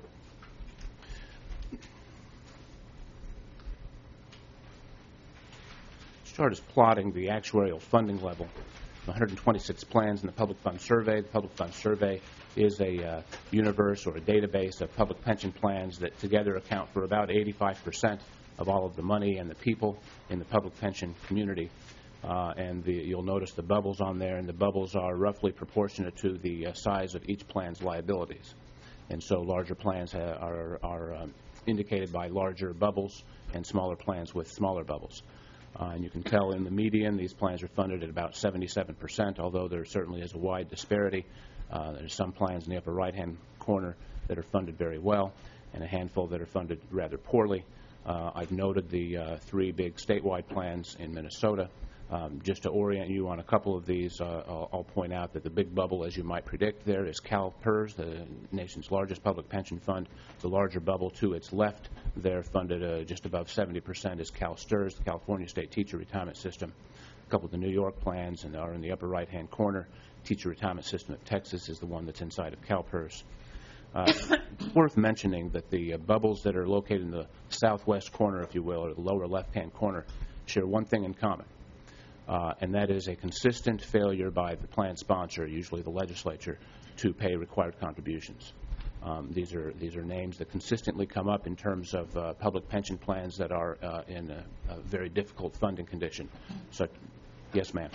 This chart is plotting the actuarial funding level. 126 plans in the Public Fund Survey. The Public Fund Survey is a universe or a database of public pension plans that together account for about 85% of all of the money and the people in the public pension community. You'll notice the bubbles on there, and the bubbles are roughly proportionate to the size of each plan's liabilities. And so larger plans are indicated by larger bubbles and smaller plans with smaller bubbles. And you can tell in the median, these plans are funded at about 77%, although there certainly is a wide disparity. There's some plans in the upper right-hand corner that are funded very well, and a handful that are funded rather poorly. I've noted the 3 big statewide plans in Minnesota. Just to orient you on a couple of these, I'll point out that the big bubble, as you might predict there, is CalPERS, the nation's largest public pension fund. The larger bubble to its left there, funded just above 70%, is CalSTRS, the California State Teacher Retirement System. A couple of the New York plans are in the upper right-hand corner. Teacher Retirement System of Texas is the one that's inside of CalPERS. It's worth mentioning that the bubbles that are located in the southwest corner, if you will, or the lower left-hand corner, share one thing in common. And that is a consistent failure by the plan sponsor, usually the legislature, to pay required contributions. These are names that consistently come up in terms of public pension plans that are in a very difficult funding condition. So, yes, ma'am.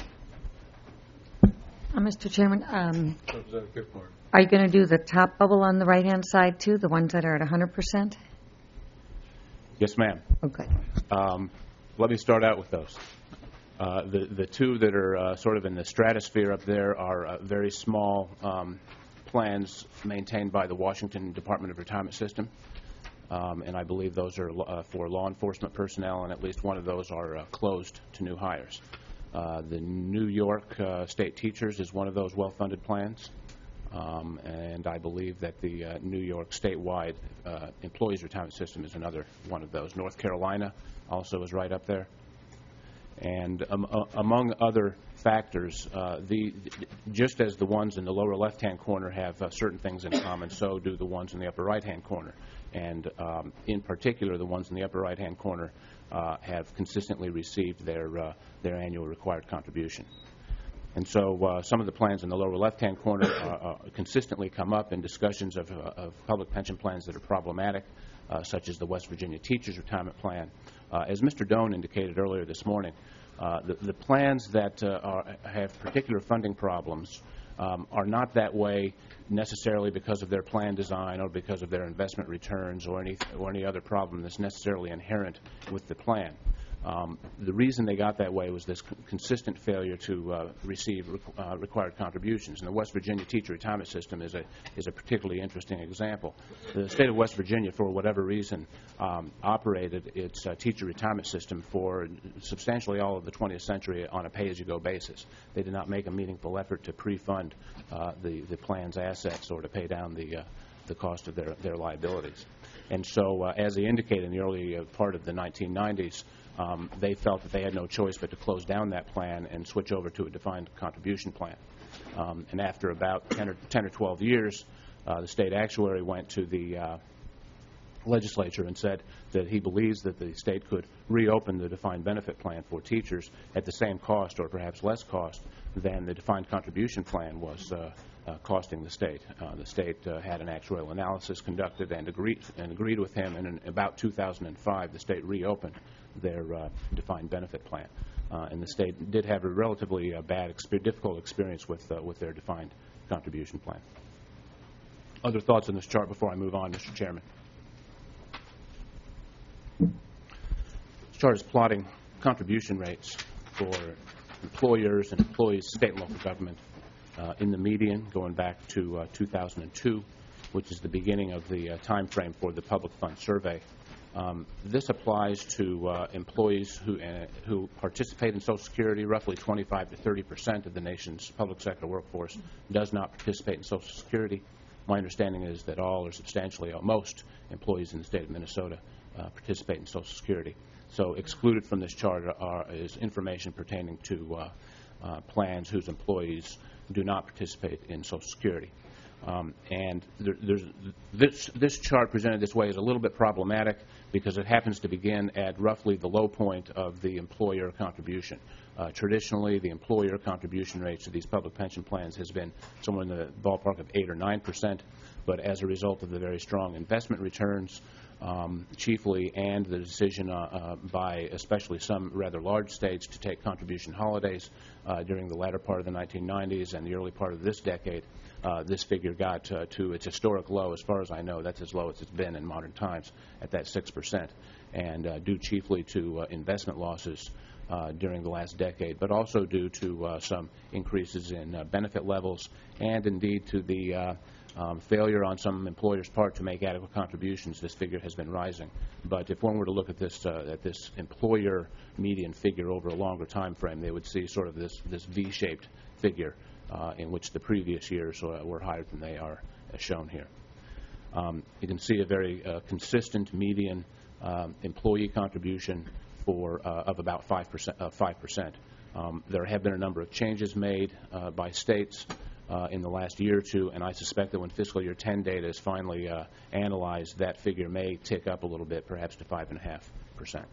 Mr. Chairman, are you going to do the top bubble on the right-hand side, too, the ones that are at 100%? Yes, ma'am. Okay. Let me start out with those. The 2 that are sort of in the stratosphere up there are very small plans maintained by the Washington Department of Retirement System, and I believe those are for law enforcement personnel, and at least one of those are closed to new hires. The New York State Teachers is one of those well-funded plans, and I believe that the New York statewide Employees Retirement System is another one of those. North Carolina also is right up there. And among other factors, just as the ones in the lower left-hand corner have certain things in common, so do the ones in the upper right-hand corner. And in particular, the ones in the upper right-hand corner have consistently received their annual required contribution. And so some of the plans in the lower left-hand corner consistently come up in discussions of public pension plans that are problematic, such as the West Virginia Teachers Retirement Plan. As Mr. Doan indicated earlier this morning, the plans that have particular funding problems are not that way necessarily because of their plan design or because of their investment returns or any other problem that's necessarily inherent with the plan. The reason they got that way was this consistent failure to receive required contributions. And the West Virginia teacher retirement system is a particularly interesting example. The state of West Virginia, for whatever reason, operated its teacher retirement system for substantially all of the 20th century on a pay-as-you-go basis. They did not make a meaningful effort to pre-fund the plan's assets or to pay down the cost of their liabilities. And so, as they indicated in the early part of the 1990s, they felt that they had no choice but to close down that plan and switch over to a defined contribution plan. And after about 10 or 12 years, the state actuary went to the legislature and said that he believes that the state could reopen the defined benefit plan for teachers at the same cost or perhaps less cost than the defined contribution plan was costing the state. The state had an actuarial analysis conducted and agreed with him, and in about 2005 the state reopened their defined benefit plan. And the state did have a relatively difficult experience with their defined contribution plan. Other thoughts on this chart before I move on, Mr. Chairman? This chart is plotting contribution rates for employers and employees, state and local government, in the median going back to 2002, which is the beginning of the time frame for the public fund survey. This applies to employees who participate in Social Security. Roughly 25 to 30% of the nation's public sector workforce does not participate in Social Security. My understanding is that all or substantially most employees in the state of Minnesota participate in Social Security. So excluded from this chart is information pertaining to plans whose employees do not participate in Social Security. And this chart presented this way is a little bit problematic because it happens to begin at roughly the low point of the employer contribution. Traditionally, the employer contribution rates of these public pension plans has been somewhere in the ballpark of 8 or 9%, but as a result of the very strong investment returns, chiefly, and the decision by especially some rather large states to take contribution holidays during the latter part of the 1990s and the early part of this decade, this figure got to its historic low. As far as I know, that's as low as it's been in modern times at that 6%, and due chiefly to investment losses during the last decade, but also due to some increases in benefit levels and indeed to the failure on some employers' part to make adequate contributions. This figure has been rising. But if one were to look at this employer median figure over a longer time frame, they would see sort of this V-shaped figure in which the previous years were higher than they are as shown here. You can see a very consistent median employee contribution of about 5%. There have been a number of changes made by states in the last year or two, and I suspect that when fiscal year 10 data is finally analyzed, that figure may tick up a little bit, perhaps to 5.5%.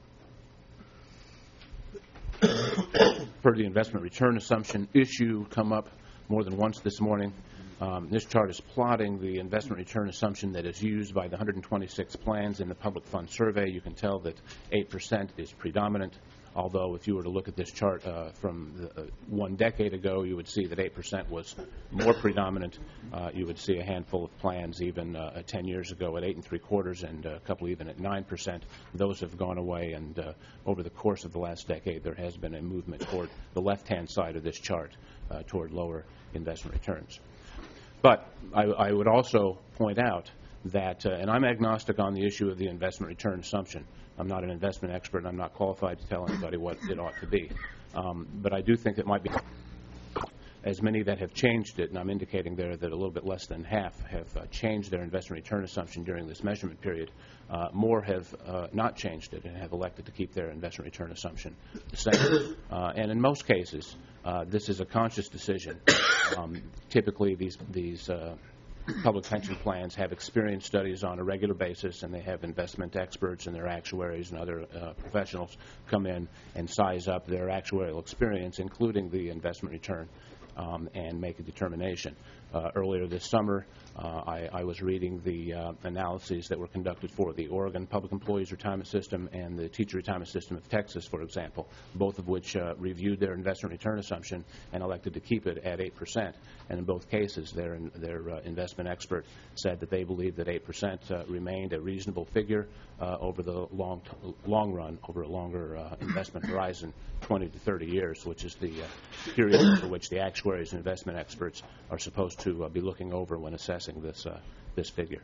Heard the investment return assumption issue come up more than once this morning. This chart is plotting the investment return assumption that is used by the 126 plans in the public fund survey. You can tell that 8% is predominant, although if you were to look at this chart from 1 decade ago, you would see that 8% was more predominant. You would see a handful of plans even 10 years ago at 8 3/4 and a couple even at 9%. Those have gone away, and over the course of the last decade, there has been a movement toward the left-hand side of this chart toward lower investment returns. But I would also point out that, and I'm agnostic on the issue of the investment return assumption. I'm not an investment expert, and I'm not qualified to tell anybody what it ought to be. But I do think it might be, as many that have changed it, and I'm indicating there that a little bit less than half have changed their investment return assumption during this measurement period. More have not changed it and have elected to keep their investment return assumption the same. And in most cases, this is a conscious decision. Typically, these public pension plans have experience studies on a regular basis, and they have investment experts and their actuaries and other professionals come in and size up their actuarial experience, including the investment return, and make a determination. earlier this summer, I was reading the analyses that were conducted for the Oregon Public Employees Retirement System and the Teacher Retirement System of Texas, for example, both of which reviewed their investment return assumption and elected to keep it at 8%. And in both cases, their investment expert said that they believed that 8% remained a reasonable figure over the long run, over a longer investment horizon, 20 to 30 years, which is the period for which the actuaries and investment experts are supposed to be looking over when assessing this figure.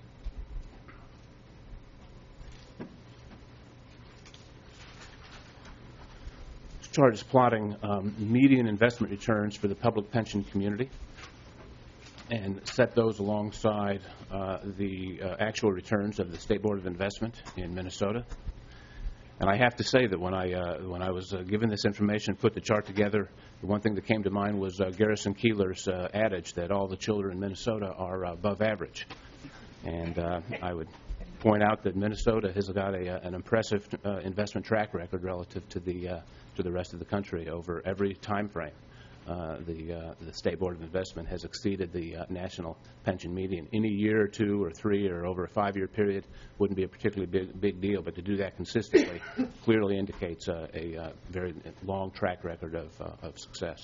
This chart is plotting median investment returns for the public pension community and set those alongside the actual returns of the State Board of Investment in Minnesota. And I have to say that when I was given this information, put the chart together, the one thing that came to mind was Garrison Keillor's adage that all the children in Minnesota are above average. And I would point out that Minnesota has got an impressive investment track record relative to the rest of the country over every time frame. The State Board of Investment has exceeded the national pension median. In a year or two or three or over a 5-year period wouldn't be a particularly big deal, but to do that consistently clearly indicates a very long track record of success.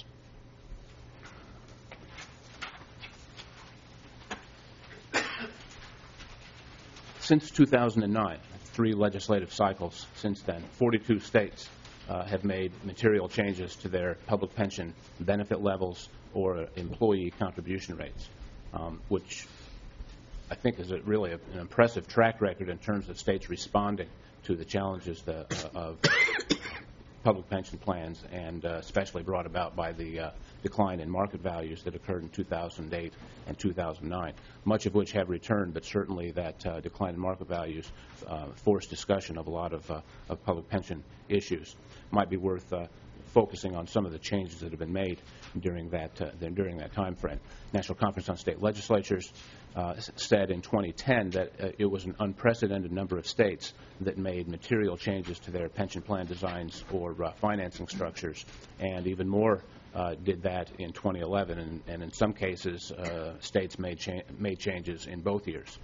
Since 2009, 3 legislative cycles since then, 42 states have made material changes to their public pension benefit levels or employee contribution rates, which I think is really an impressive track record in terms of states responding to the challenges of public pension plans, and especially brought about by the decline in market values that occurred in 2008 and 2009, much of which have returned, but certainly that decline in market values forced discussion of a lot of public pension issues. Might be worth focusing on some of the changes that have been made during that time frame. National Conference on State Legislatures said in 2010 that it was an unprecedented number of states that made material changes to their pension plan designs or financing structures, and even more did that in 2011, and in some cases states made changes in both years.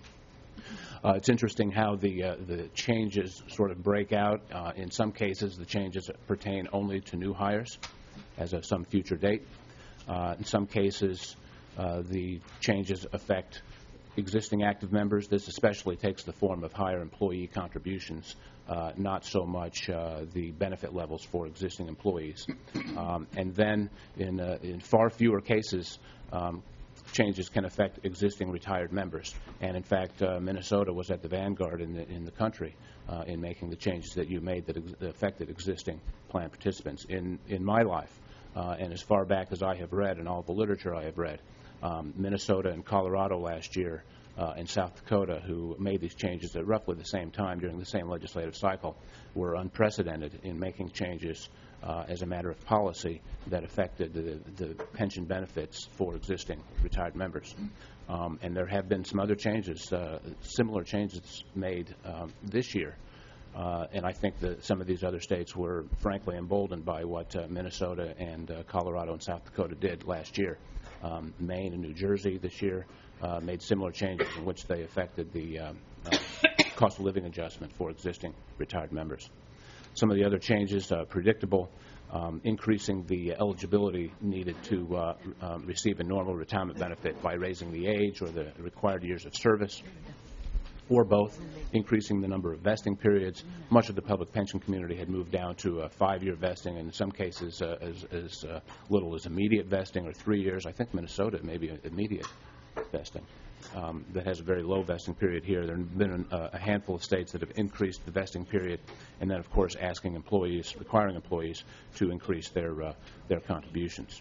It's interesting how the changes sort of break out. In some cases, the changes pertain only to new hires as of some future date. In some cases, the changes affect existing active members. This especially takes the form of higher employee contributions, not so much the benefit levels for existing employees. And then in far fewer cases, changes can affect existing retired members. And in fact, Minnesota was at the vanguard in the country in making the changes that you made that affected existing plan participants. In my life, and as far back as I have read and all the literature I have read, Minnesota and Colorado last year and South Dakota, who made these changes at roughly the same time during the same legislative cycle, were unprecedented in making changes as a matter of policy that affected the pension benefits for existing retired members. And there have been some other changes, similar changes made this year. And I think that some of these other states were frankly emboldened by what Minnesota and Colorado and South Dakota did last year. Maine and New Jersey this year made similar changes in which they affected the cost of living adjustment for existing retired members. Some of the other changes, predictable, increasing the eligibility needed to receive a normal retirement benefit by raising the age or the required years of service, or both, increasing the number of vesting periods. Much of the public pension community had moved down to a 5-year vesting, and in some cases as little as immediate vesting, or 3 years. I think Minnesota may be immediate vesting. That has a very low vesting period here. There have been a handful of states that have increased the vesting period, and then, of course, requiring employees to increase their contributions.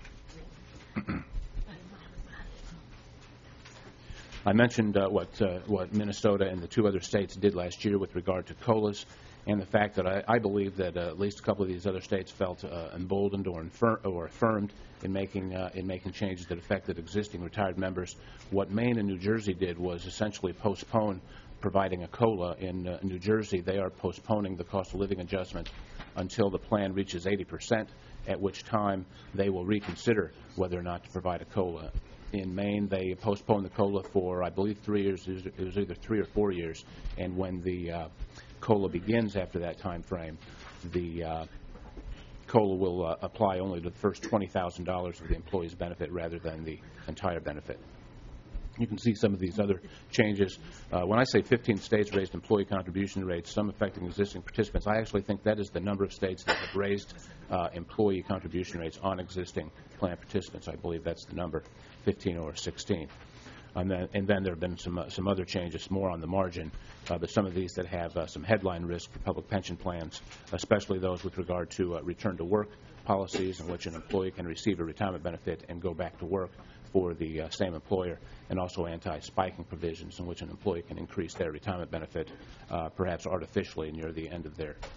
I mentioned what Minnesota and the 2 other states did last year with regard to COLAs, and the fact that I believe that at least a couple of these other states felt emboldened or affirmed in making changes that affected existing retired members. What Maine and New Jersey did was essentially postpone providing a COLA. In New Jersey, they are postponing the cost of living adjustment until the plan reaches 80%, at which time they will reconsider whether or not to provide a COLA. In Maine, they postponed the COLA for, I believe, 3 years. It was either 3 or 4 years. And when the COLA begins after that time frame, the COLA will apply only to the first $20,000 of the employee's benefit rather than the entire benefit. You can see some of these other changes. When I say 15 states raised employee contribution rates, some affecting existing participants, I actually think that is the number of states that have raised employee contribution rates on existing plan participants. I believe that's the number, 15 or 16. And then there have been some other changes, more on the margin, but some of these that have some headline risk for public pension plans, especially those with regard to return-to-work policies in which an employee can receive a retirement benefit and go back to work for the same employer, and also anti-spiking provisions in which an employee can increase their retirement benefit, perhaps artificially near the end of their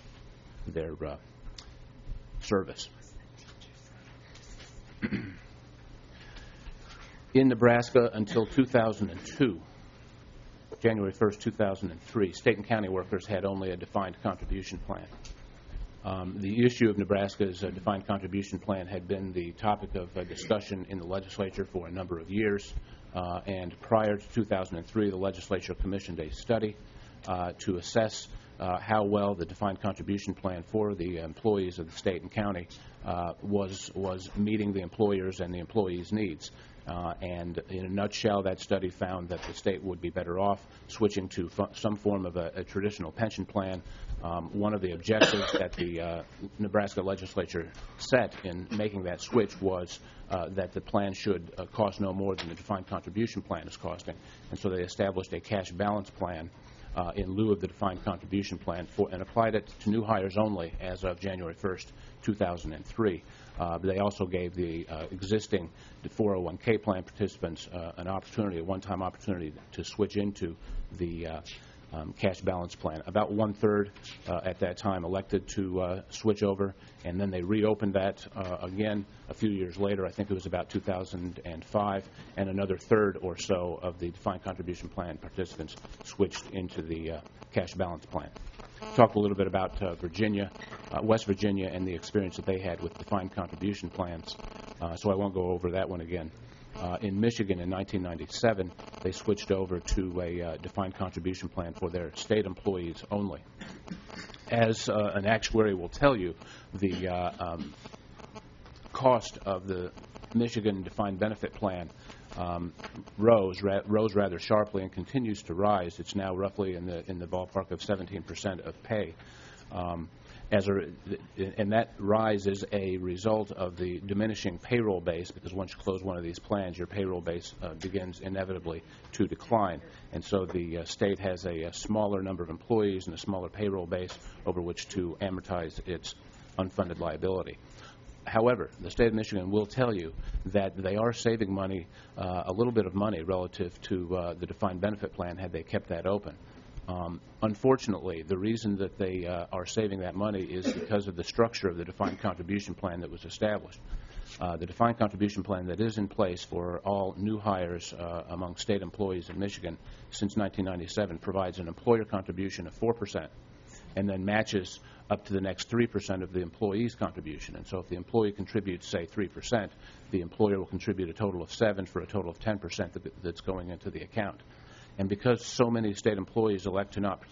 service. In Nebraska until 2002, January 1st, 2003, state and county workers had only a defined contribution plan. The issue of Nebraska's defined contribution plan had been the topic of discussion in the legislature for a number of years, and prior to 2003, the legislature commissioned a study to assess how well the defined contribution plan for the employees of the state and county was meeting the employers' and the employees' needs. And in a nutshell, that study found that the state would be better off switching to some form of a traditional pension plan. One of the objectives that the Nebraska legislature set in making that switch was that the plan should cost no more than the defined contribution plan is costing. And so they established a cash balance plan in lieu of the defined contribution plan and applied it to new hires only as of January 1st, 2003. They also gave the existing 401k plan participants an opportunity, a one-time opportunity to switch into the cash balance plan. About one-third at that time elected to switch over, and then they reopened that again a few years later. I think it was about 2005, and another third or so of the defined contribution plan participants switched into the cash balance plan. Talked a little bit about Virginia, West Virginia, and the experience that they had with defined contribution plans, so I won't go over that one again. In Michigan in 1997, they switched over to a defined contribution plan for their state employees only. As an actuary will tell you, the cost of the Michigan defined benefit plan rose rather sharply and continues to rise. It's now roughly in the ballpark of 17% of pay. And that rise is a result of the diminishing payroll base, because once you close one of these plans, your payroll base begins inevitably to decline. And so the state has a smaller number of employees and a smaller payroll base over which to amortize its unfunded liability. However, the state of Michigan will tell you that they are saving money, a little bit of money relative to the defined benefit plan had they kept that open. Unfortunately, the reason that they are saving that money is because of the structure of the defined contribution plan that was established. The defined contribution plan that is in place for all new hires among state employees in Michigan since 1997 provides an employer contribution of 4% and then matches up to the next 3% of the employee's contribution. And so if the employee contributes, say, 3%, the employer will contribute a total of 7% for a total of 10% that's going into the account. And because so many state employees elect to not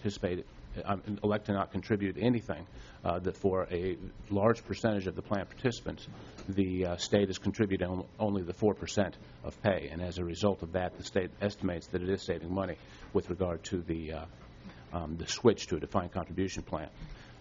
contribute anything, that for a large percentage of the plan participants, the state is contributing only the 4% of pay. And as a result of that, the state estimates that it is saving money with regard to the switch to a defined contribution plan.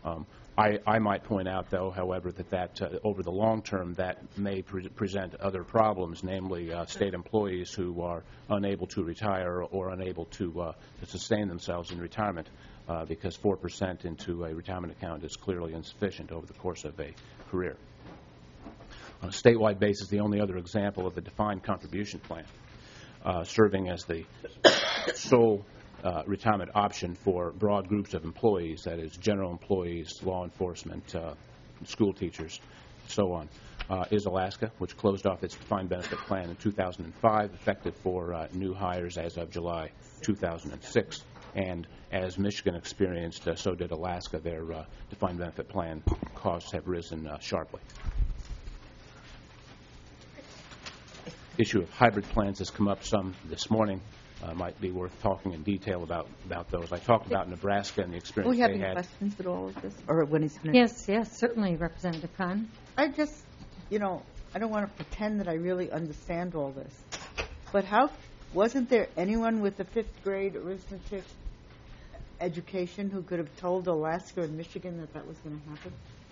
I might point out, though, however, that over the long term, that may present other problems, namely state employees who are unable to retire or unable to sustain themselves in retirement, because 4% into a retirement account is clearly insufficient over the course of a career. On a statewide basis, the only other example of a defined contribution plan serving as the sole retirement option for broad groups of employees, that is general employees, law enforcement, school teachers, so on, is Alaska, which closed off its defined benefit plan in 2005, effective for new hires as of July 2006. And as Michigan experienced, so did Alaska. Their defined benefit plan costs have risen sharply. issue of hybrid plans has come up some this morning. Might be worth talking in detail about those. I talked about Nebraska and the experience Do we have they any had. questions at all of this? Or when he's finished? Yes, certainly, Representative Khan. I just, I don't want to pretend that I really understand all this. But wasn't there anyone with a 5th grade arithmetic education who could have told Alaska and Michigan that was going to happen?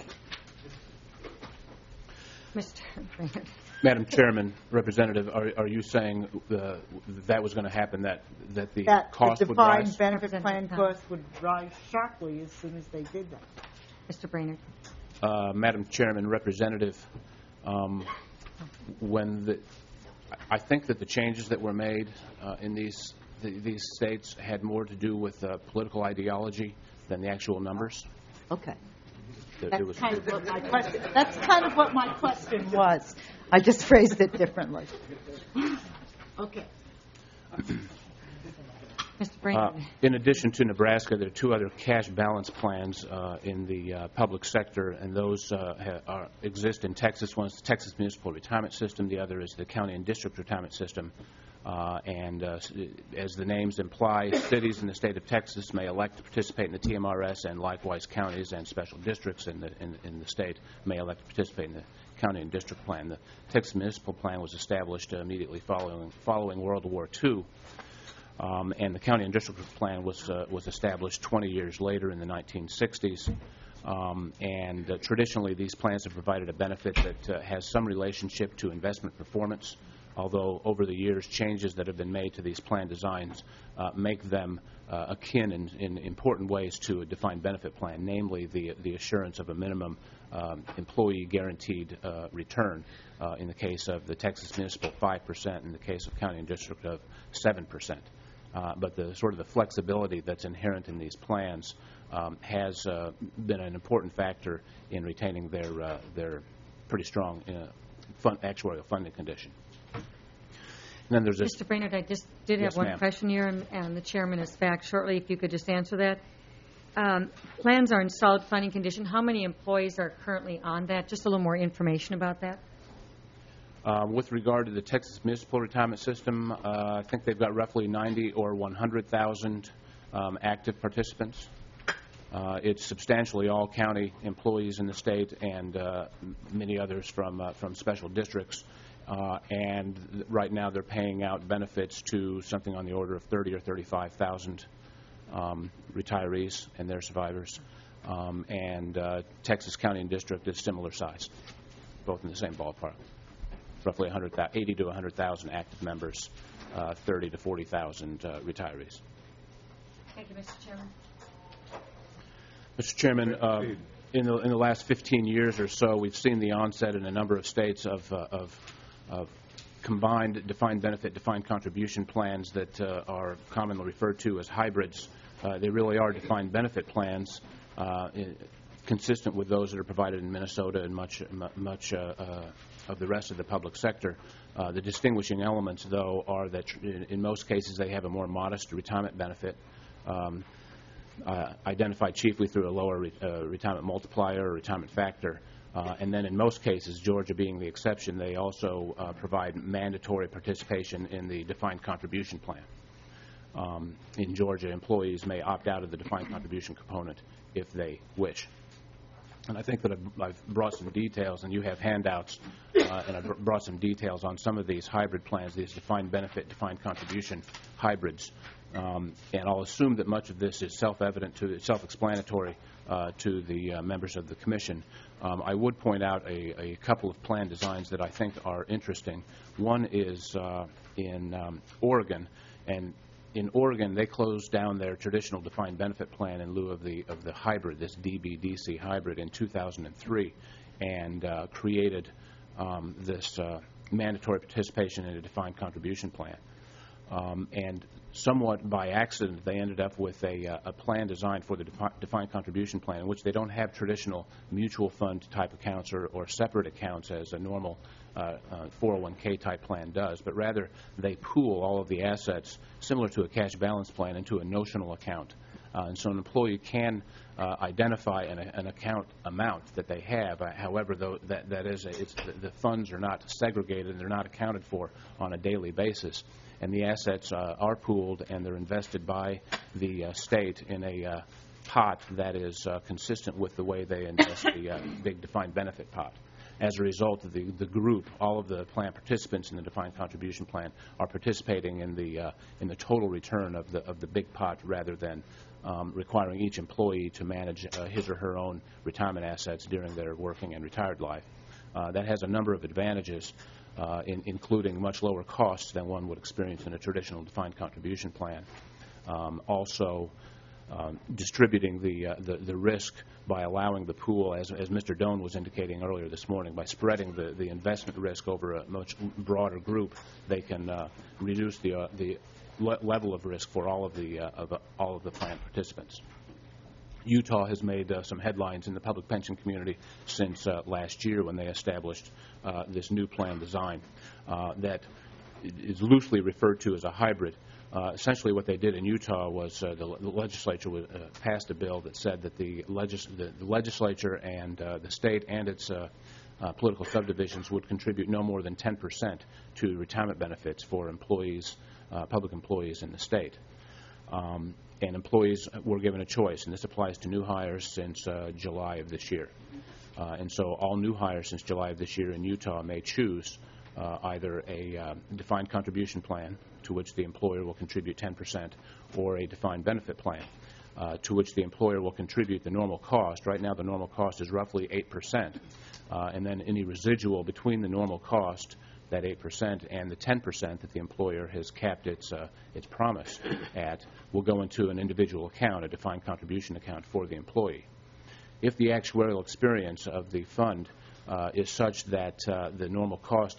Mr. Brainerd. Madam Chairman, Representative, are you saying that was going to happen, that the cost the would rise? defined benefit plan cost would rise sharply as soon as they did that? Mr. Brainerd. Madam Chairman, Representative, I think that the changes that were made in these states had more to do with political ideology than the actual numbers. Okay. That's kind of what my question was. I just phrased it differently. Okay. Mr. Brainerd. In addition to Nebraska, there are 2 other cash balance plans in the public sector, and those exist in Texas. One is the Texas Municipal Retirement System. The other is the County and District Retirement System. As the names imply, cities in the state of Texas may elect to participate in the TMRS, and likewise counties and special districts in the state may elect to participate in the county and district plan. The Texas Municipal Plan was established immediately following World War II, and the county and district plan was established 20 years later in the 1960s. Traditionally, these plans have provided a benefit that has some relationship to investment performance, although over the years, changes that have been made to these plan designs make them akin in important ways to a defined benefit plan, namely the assurance of a minimum employee guaranteed return in the case of the Texas Municipal 5%, in the case of county and district of 7%. But the sort of the flexibility that's inherent in these plans has been an important factor in retaining their pretty strong actuarial funding condition. And then there's Mr. Brainerd, I just did have one question here, and the chairman is back shortly. If you could just answer that. Plans are in solid funding condition. How many employees are currently on that? Just a little more information about that. With regard to the Texas Municipal Retirement System, I think they've got roughly 90 or 100,000 active participants. It's substantially all county employees in the state and many others from special districts. And right now they're paying out benefits to something on the order of 30 or 35,000 retirees and their survivors. Texas County and District is similar size, both in the same ballpark. Roughly 80 to 100,000 active members, 30 to 40,000 retirees. Thank you, Mr. Chairman. Mr. Chairman, in the last 15 years or so, we've seen the onset in a number of states of combined defined benefit, defined contribution plans that are commonly referred to as hybrids. They really are defined benefit plans consistent with those that are provided in Minnesota and much of the rest of the public sector. The distinguishing elements, though, are that in most cases they have a more modest retirement benefit, identified chiefly through a lower retirement multiplier or retirement factor. And then in most cases, Georgia being the exception, they also provide mandatory participation in the defined contribution plan. In Georgia, employees may opt out of the defined contribution component if they wish. And I think that I've brought some details, and you have handouts, and I've brought some details on some of these hybrid plans, these defined benefit, defined contribution hybrids. And I'll assume that much of this is self-explanatory to the members of the Commission. I would point out a couple of plan designs that I think are interesting. One is in Oregon, and in Oregon they closed down their traditional defined benefit plan in lieu of the hybrid, this DB-DC hybrid, in 2003, and created this mandatory participation in a defined contribution plan. And somewhat by accident, they ended up with a plan designed for the defined contribution plan in which they don't have traditional mutual fund type accounts or separate accounts as a normal 401k type plan does, but rather they pool all of the assets similar to a cash balance plan into a notional account And so an employee can identify an account amount that they have. However, though, the funds are not segregated and they're not accounted for on a daily basis. And the assets are pooled and they're invested by the state in a pot that is consistent with the way they invest the big defined benefit pot. As a result of the group, all of the plan participants in the defined contribution plan are participating in the total return of the big pot rather than requiring each employee to manage his or her own retirement assets during their working and retired life. That has a number of advantages, including much lower costs than one would experience in a traditional defined contribution plan. Also, distributing the risk by allowing the pool, as Mr. Doan was indicating earlier this morning, by spreading the investment risk over a much broader group, they can reduce the level of risk for all of the plan participants. Utah has made some headlines in the public pension community since last year when they established this new plan design that is loosely referred to as a hybrid. Essentially what they did in Utah was the legislature passed a bill that said that the legislature and the state and its political subdivisions would contribute no more than 10% to retirement benefits for employees, public employees in the state. And employees were given a choice, and this applies to new hires since July of this year. And so all new hires since July of this year in Utah may choose either a defined contribution plan to which the employer will contribute 10% or a defined benefit plan to which the employer will contribute the normal cost. Right now the normal cost is roughly 8%, and then any residual between the normal cost, that 8%, and the 10% that the employer has capped its promise at will go into an individual account, a defined contribution account for the employee. If the actuarial experience of the fund is such that the normal cost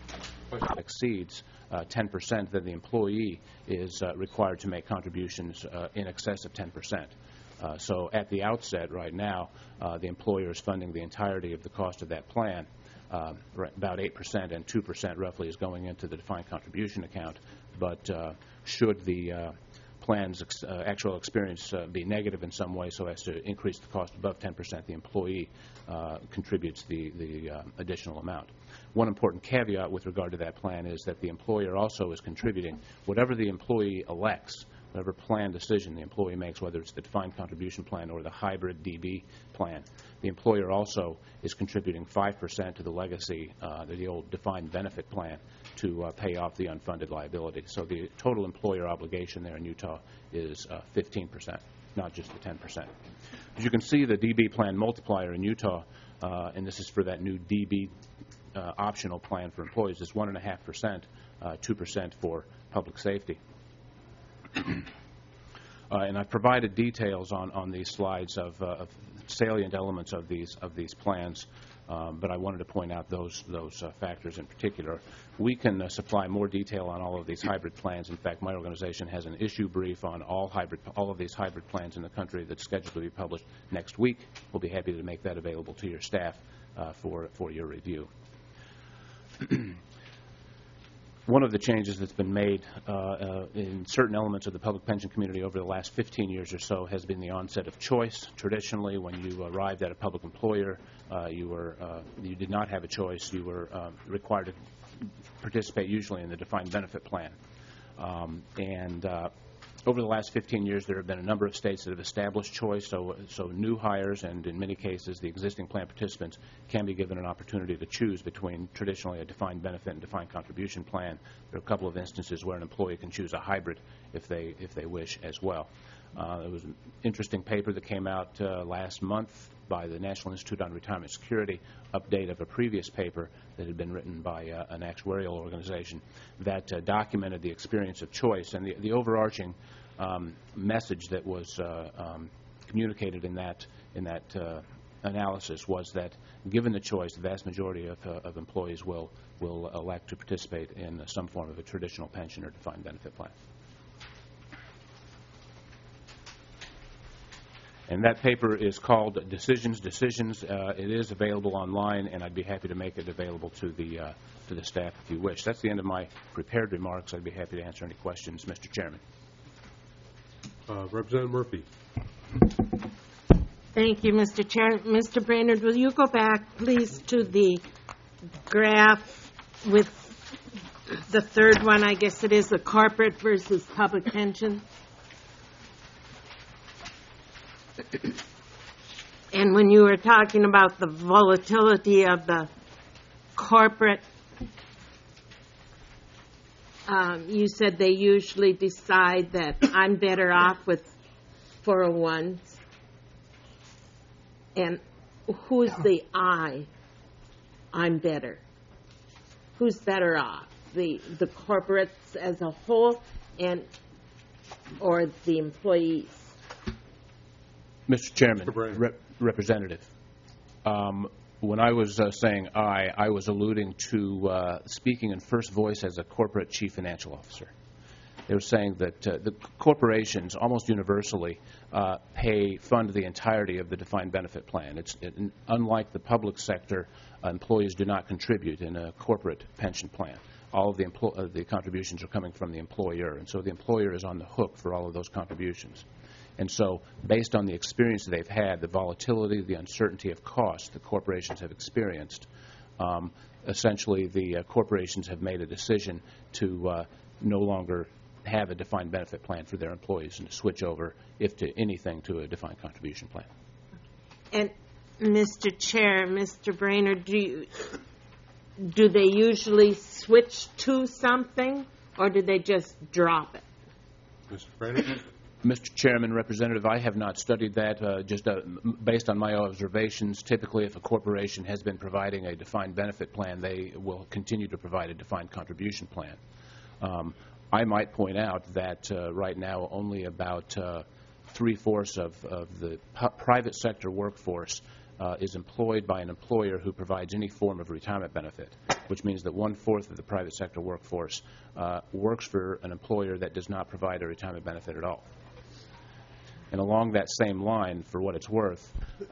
exceeds 10%, then the employee is required to make contributions in excess of 10%. So at the outset right now, the employer is funding the entirety of the cost of that plan. About 8% and 2% roughly is going into the defined contribution account. But should the plan's actual experience be negative in some way so as to increase the cost above 10%, the employee contributes the additional amount. One important caveat with regard to that plan is that the employer also is contributing whatever the employee elects, whatever plan decision the employee makes, whether it's the defined contribution plan or the hybrid DB plan. The employer also is contributing 5% to the legacy, the old defined benefit plan, to pay off the unfunded liability. So the total employer obligation there in Utah is 15%, not just the 10%. As you can see, the DB plan multiplier in Utah, and this is for that new DB optional plan for employees, is 1.5%, 2% for public safety. And I've provided details on these slides of salient elements of these plans, but I wanted to point out those factors in particular. We can supply more detail on all of these hybrid plans. In fact, my organization has an issue brief on all of these hybrid plans in the country that's scheduled to be published next week. We'll be happy to make that available to your staff for your review. One of the changes that's been made in certain elements of the public pension community over the last 15 years or so has been the onset of choice. Traditionally, when you arrived at a public employer, you did not have a choice. You were required to participate usually in the defined benefit plan. Over the last 15 years, there have been a number of states that have established choice, so new hires and, in many cases, the existing plan participants can be given an opportunity to choose between traditionally a defined benefit and defined contribution plan. There are a couple of instances where an employee can choose a hybrid if they wish as well. There was an interesting paper that came out last month by the National Institute on Retirement Security, update of a previous paper that had been written by an actuarial organization that documented the experience of choice. And the overarching message that was communicated in that analysis was that, given the choice, the vast majority of employees will elect to participate in some form of a traditional pension or defined benefit plan. And that paper is called Decisions. It is available online, and I'd be happy to make it available to the staff if you wish. That's the end of my prepared remarks. I'd be happy to answer any questions, Mr. Chairman. Representative Murphy. Thank you, Mr. Chair. Mr. Brainerd, will you go back, please, to the graph with the third one, I guess it is, the corporate versus public pension? And when you were talking about the volatility of the corporate, you said they usually decide that I'm better off with 401s. And who's the I'm better? Who's better off? The corporates as a whole or the employees? Mr. Chairman, Representative, when I was saying I was alluding to speaking in first voice as a corporate chief financial officer. They were saying that the corporations almost universally fund the entirety of the defined benefit plan. Unlike the public sector, employees do not contribute in a corporate pension plan. All of the contributions are coming from the employer, and so the employer is on the hook for all of those contributions. And so, based on the experience that they've had, the volatility, the uncertainty of cost that corporations have experienced, essentially the corporations have made a decision to no longer have a defined benefit plan for their employees and to switch over, if to anything, to a defined contribution plan. And, Mr. Chair, Mr. Brainerd, do they usually switch to something, or do they just drop it? Mr. Brainerd? Mr. Chairman, Representative, I have not studied that. Just based on my observations, typically if a corporation has been providing a defined benefit plan, they will continue to provide a defined contribution plan. I might point out that right now only about 3/4 of the private sector workforce is employed by an employer who provides any form of retirement benefit, which means that 1/4 of the private sector workforce works for an employer that does not provide a retirement benefit at all. And along that same line, for what it's worth,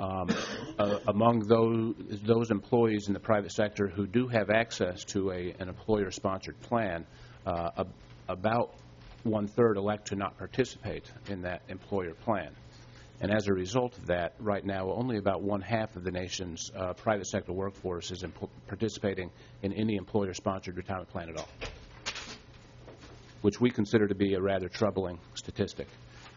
among those employees in the private sector who do have access to an employer-sponsored plan, about 1/3 elect to not participate in that employer plan. And as a result of that, right now, only about 1/2 of the nation's private sector workforce is participating in any employer-sponsored retirement plan at all, which we consider to be a rather troubling statistic.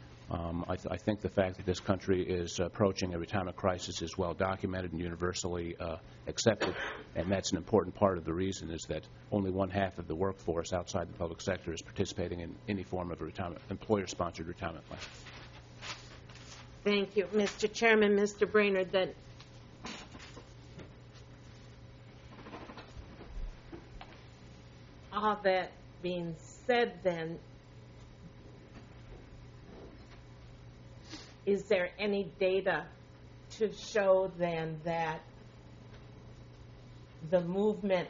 I think the fact that this country is approaching a retirement crisis is well documented and universally accepted, and that's an important part of the reason is that only 1/2 of the workforce outside the public sector is participating in any form of a employer-sponsored retirement plan. Thank you. Mr. Chairman, Mr. Brainerd, then all that being said, then, is there any data to show then that the movement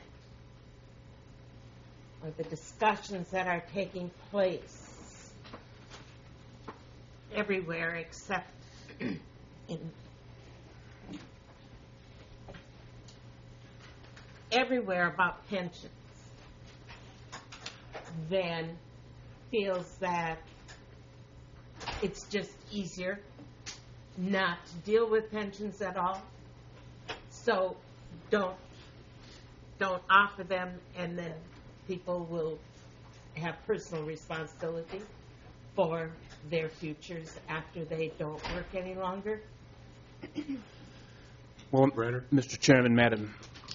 or the discussions that are taking place everywhere except everywhere about pensions, then feels that it's just easier not to deal with pensions at all, so don't offer them, and then people will have personal responsibility for their futures after they don't work any longer? Well, Mr. Chairman, Madam,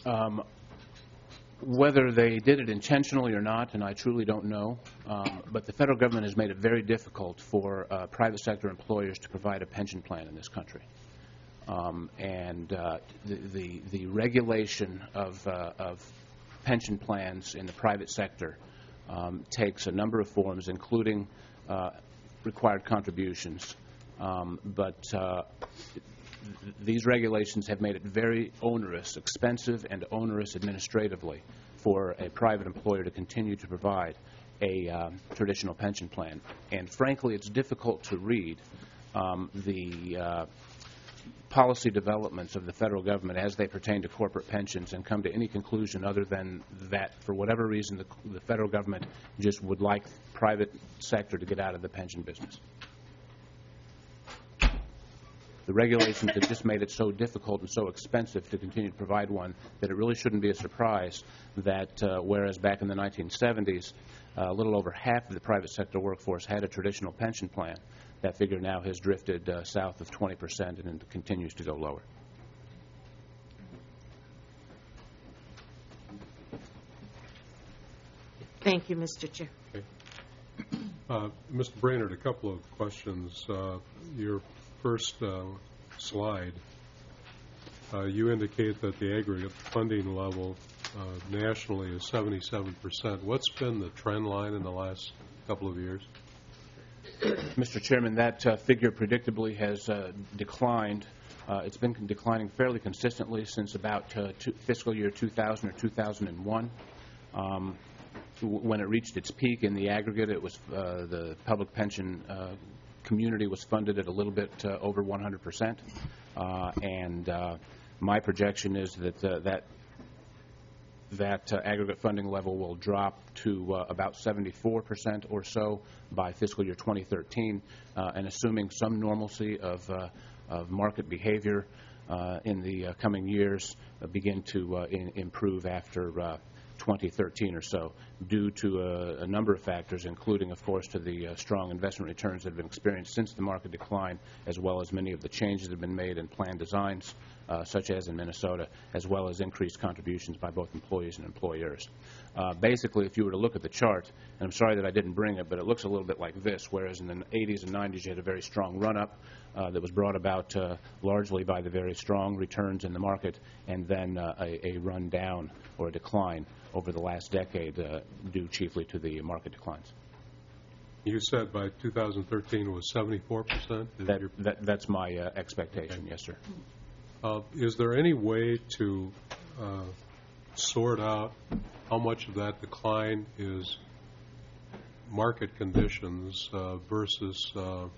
whether they did it intentionally or not, and I truly don't know, but the federal government has made it very difficult for private sector employers to provide a pension plan in this country. And the regulation of pension plans in the private sector takes a number of forms, including required contributions. But these regulations have made it very onerous, expensive and onerous administratively for a private employer to continue to provide a traditional pension plan. And frankly, it's difficult to read the policy developments of the federal government as they pertain to corporate pensions and come to any conclusion other than that, for whatever reason, the federal government just would like private sector to get out of the pension business. The regulations have just made it so difficult and so expensive to continue to provide one that it really shouldn't be a surprise that whereas back in the 1970s, a little over half of the private sector workforce had a traditional pension plan, that figure now has drifted south of 20% and it continues to go lower. Thank you, Mr. Chair. Okay. Mr. Brainerd, a couple of questions. Your first slide, you indicate that the aggregate funding level nationally is 77%. What's been the trend line in the last couple of years? Mr. Chairman, that figure predictably has declined. It's been declining fairly consistently since about fiscal year 2000 or 2001. When it reached its peak in the aggregate, it was the public pension community was funded at a little bit over 100%, and my projection is that that aggregate funding level will drop to about 74% or so by fiscal year 2013, and assuming some normalcy of market behavior in the coming years, begin to improve after 2013 or so, due to a number of factors, including, of course, to the strong investment returns that have been experienced since the market decline, as well as many of the changes that have been made in plan designs, such as in Minnesota, as well as increased contributions by both employees and employers. Basically, if you were to look at the chart, and I'm sorry that I didn't bring it, but it looks a little bit like this, whereas in the 80s and 90s you had a very strong run-up that was brought about largely by the very strong returns in the market, and then a run down or a decline over the last decade due chiefly to the market declines. You said by 2013 it was 74%? That's my expectation, okay. Yes, sir. Is there any way to sort out how much of that decline is market conditions versus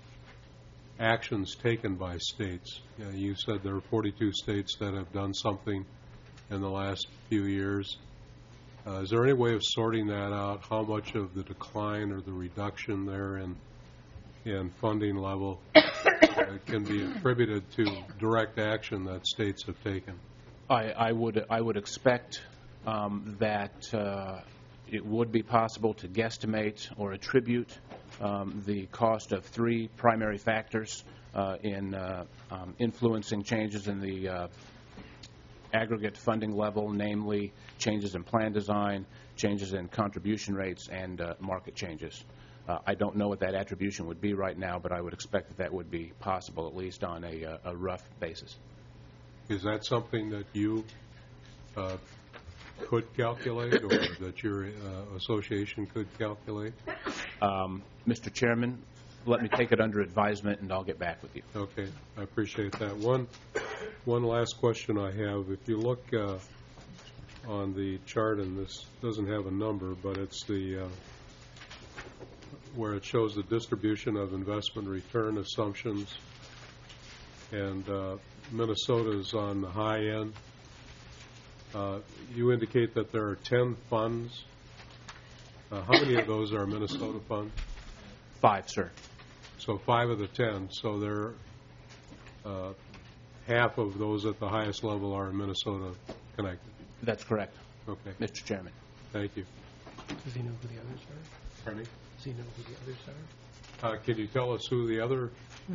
actions taken by states? You said there are 42 states that have done something in the last few years. Is there any way of sorting that out, how much of the decline or the reduction there in funding level can be attributed to direct action that states have taken? I would expect that it would be possible to guesstimate or attribute the cost of three primary factors in influencing changes in the aggregate funding level, namely changes in plan design, changes in contribution rates, and market changes. I don't know what that attribution would be right now, but I would expect that that would be possible, at least on a rough basis. Is that something that you could calculate, or that your association could calculate? Mr. Chairman, let me take it under advisement, and I'll get back with you. Okay, I appreciate that. One last question I have. If you look on the chart, and this doesn't have a number, but it's the where it shows the distribution of investment return assumptions, and Minnesota's on the high end. You indicate that there are 10 funds. How many of those are Minnesota funds? 5, sir. So 5 of the 10. So there half of those at the highest level are in Minnesota connected. That's correct. Okay. Mr. Chairman. Thank you. Does he know who the others are? Pardon me? Does he know who the others are? Can you tell us who the others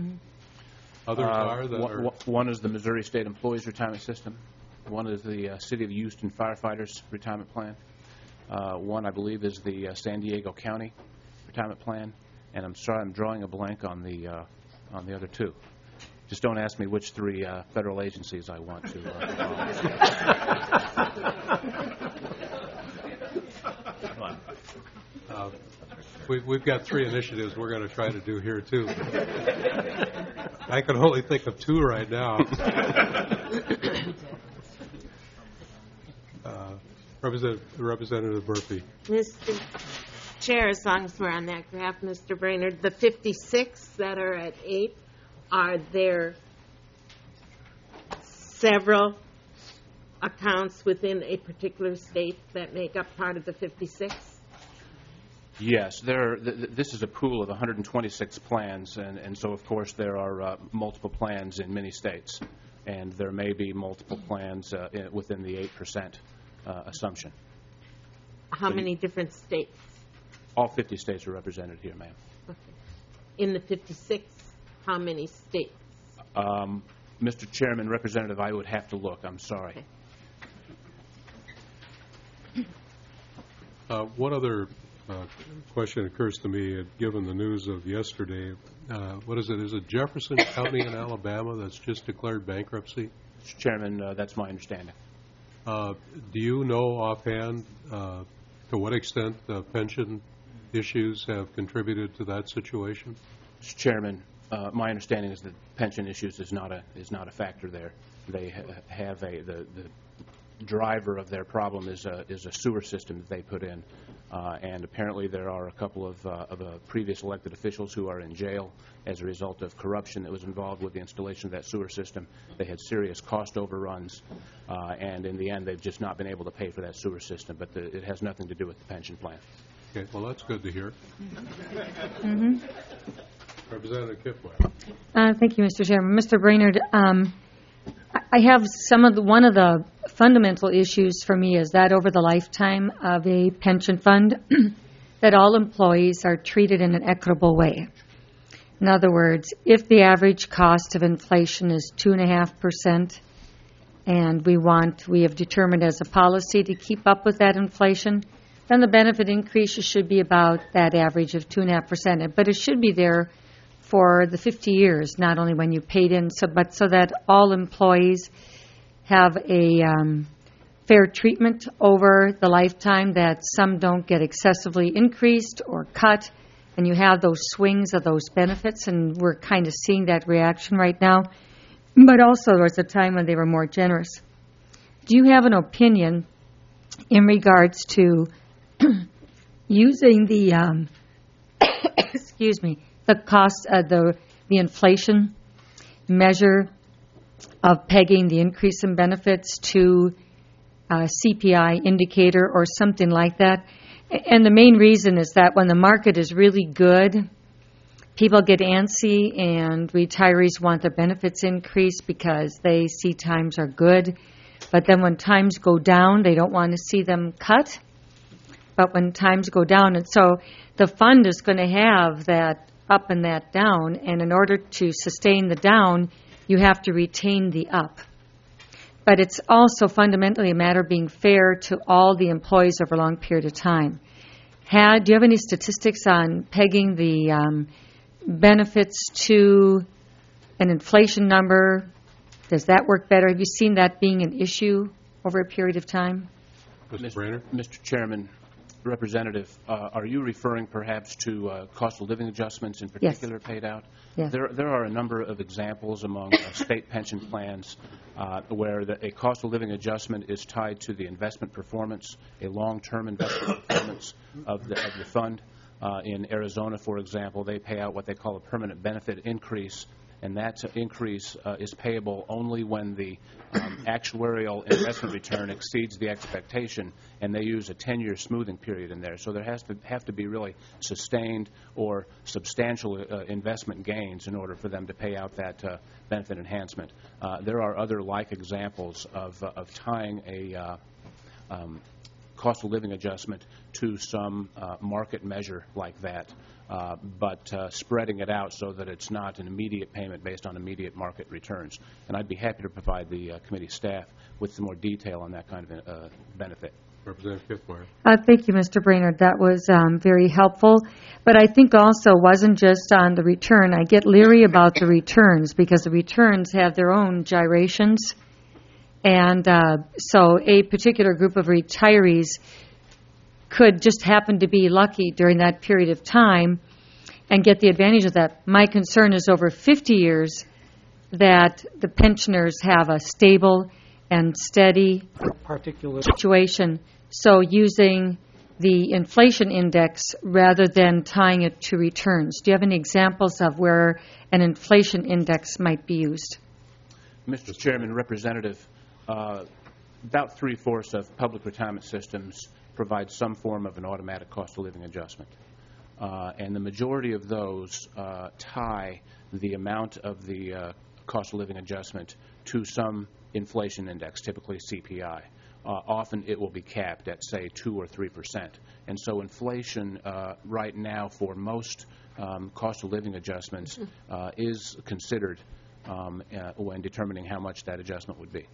are? One is the Missouri State Employees Retirement System. One is the City of Houston Firefighters Retirement Plan. One, I believe, is the San Diego County Retirement Plan. And I'm sorry, I'm drawing a blank on the other two. Just don't ask me which 3 federal agencies I want to. We've got 3 initiatives we're going to try to do here, too. I can only think of 2 right now. Representative Murphy. Mr. Chair, as long as we're on that graph, Mr. Brainerd, the 56 that are at 8, are there several accounts within a particular state that make up part of the 56? Yes, this is a pool of 126 plans, and so, of course, there are multiple plans in many states, and there may be multiple plans within the 8% assumption. How many different states? All 50 states are represented here, ma'am. Okay. In the 56, how many states? Mr. Chairman, Representative, I would have to look. I'm sorry. Okay. One other question occurs to me, given the news of yesterday. What is it? Is it Jefferson County in Alabama that's just declared bankruptcy? Mr. Chairman, that's my understanding. Do you know offhand to what extent pension issues have contributed to that situation? Mr. Chairman, my understanding is that pension issues is not a factor there. They have the driver of their problem is a sewer system that they put in, and apparently there are a couple of previous elected officials who are in jail as a result of corruption that was involved with the installation of that sewer system. They had serious cost overruns, and in the end they've just not been able to pay for that sewer system, but it has nothing to do with the pension plan. Okay, well, that's good to hear. Mm-hmm. Representative Kiffmeyer. Thank you, Mr. Chairman. Mr. Brainerd, I have one of the fundamental issues for me is that over the lifetime of a pension fund, that all employees are treated in an equitable way. In other words, if the average cost of inflation is 2.5%, and we have determined as a policy to keep up with that inflation, then the benefit increases should be about that average of 2.5%. But it should be there for the 50 years, not only when you paid in, but so that all employees have a fair treatment over the lifetime, that some don't get excessively increased or cut, and you have those swings of those benefits, and we're kind of seeing that reaction right now. But also there was a time when they were more generous. Do you have an opinion in regards to using the excuse me, the cost of the inflation measure of pegging the increase in benefits to a CPI indicator or something like that? And the main reason is that when the market is really good, people get antsy and retirees want their benefits increased because they see times are good. But then when times go down, they don't want to see them cut. But when times go down, and so the fund is going to have that up and that down, and in order to sustain the down, you have to retain the up. But it's also fundamentally a matter of being fair to all the employees over a long period of time. Do you have any statistics on pegging the benefits to an inflation number? Does that work better? Have you seen that being an issue over a period of time? Mr. Brainerd? Mr. Chairman, Representative, are you referring perhaps to cost of living adjustments in particular paid out? Yes. There are a number of examples among state pension plans where a cost of living adjustment is tied to the investment performance, a long-term investment performance of the fund. In Arizona, for example, they pay out what they call a permanent benefit increase, and that increase is payable only when the actuarial investment return exceeds the expectation, and they use a 10-year smoothing period in there. So there have to be really sustained or substantial investment gains in order for them to pay out that benefit enhancement. There are other like examples of tying a cost of living adjustment to some market measure like that, but spreading it out so that it's not an immediate payment based on immediate market returns. And I'd be happy to provide the committee staff with some more detail on that kind of benefit. Representative Kiffmeyer. Thank you, Mr. Brainerd. That was very helpful. But I think also wasn't just on the return. I get leery about the returns because the returns have their own gyrations. And so a particular group of retirees could just happen to be lucky during that period of time and get the advantage of that. My concern is over 50 years that the pensioners have a stable and steady situation. So using the inflation index rather than tying it to returns. Do you have any examples of where an inflation index might be used? Mr. Chairman, Representative, about 3/4 of public retirement systems provide some form of an automatic cost of living adjustment. and the majority of those tie the amount of the cost of living adjustment to some inflation index, typically CPI. Often it will be capped at, say, 2 or 3%. And so inflation right now for most cost of living adjustments is considered when determining how much that adjustment would be.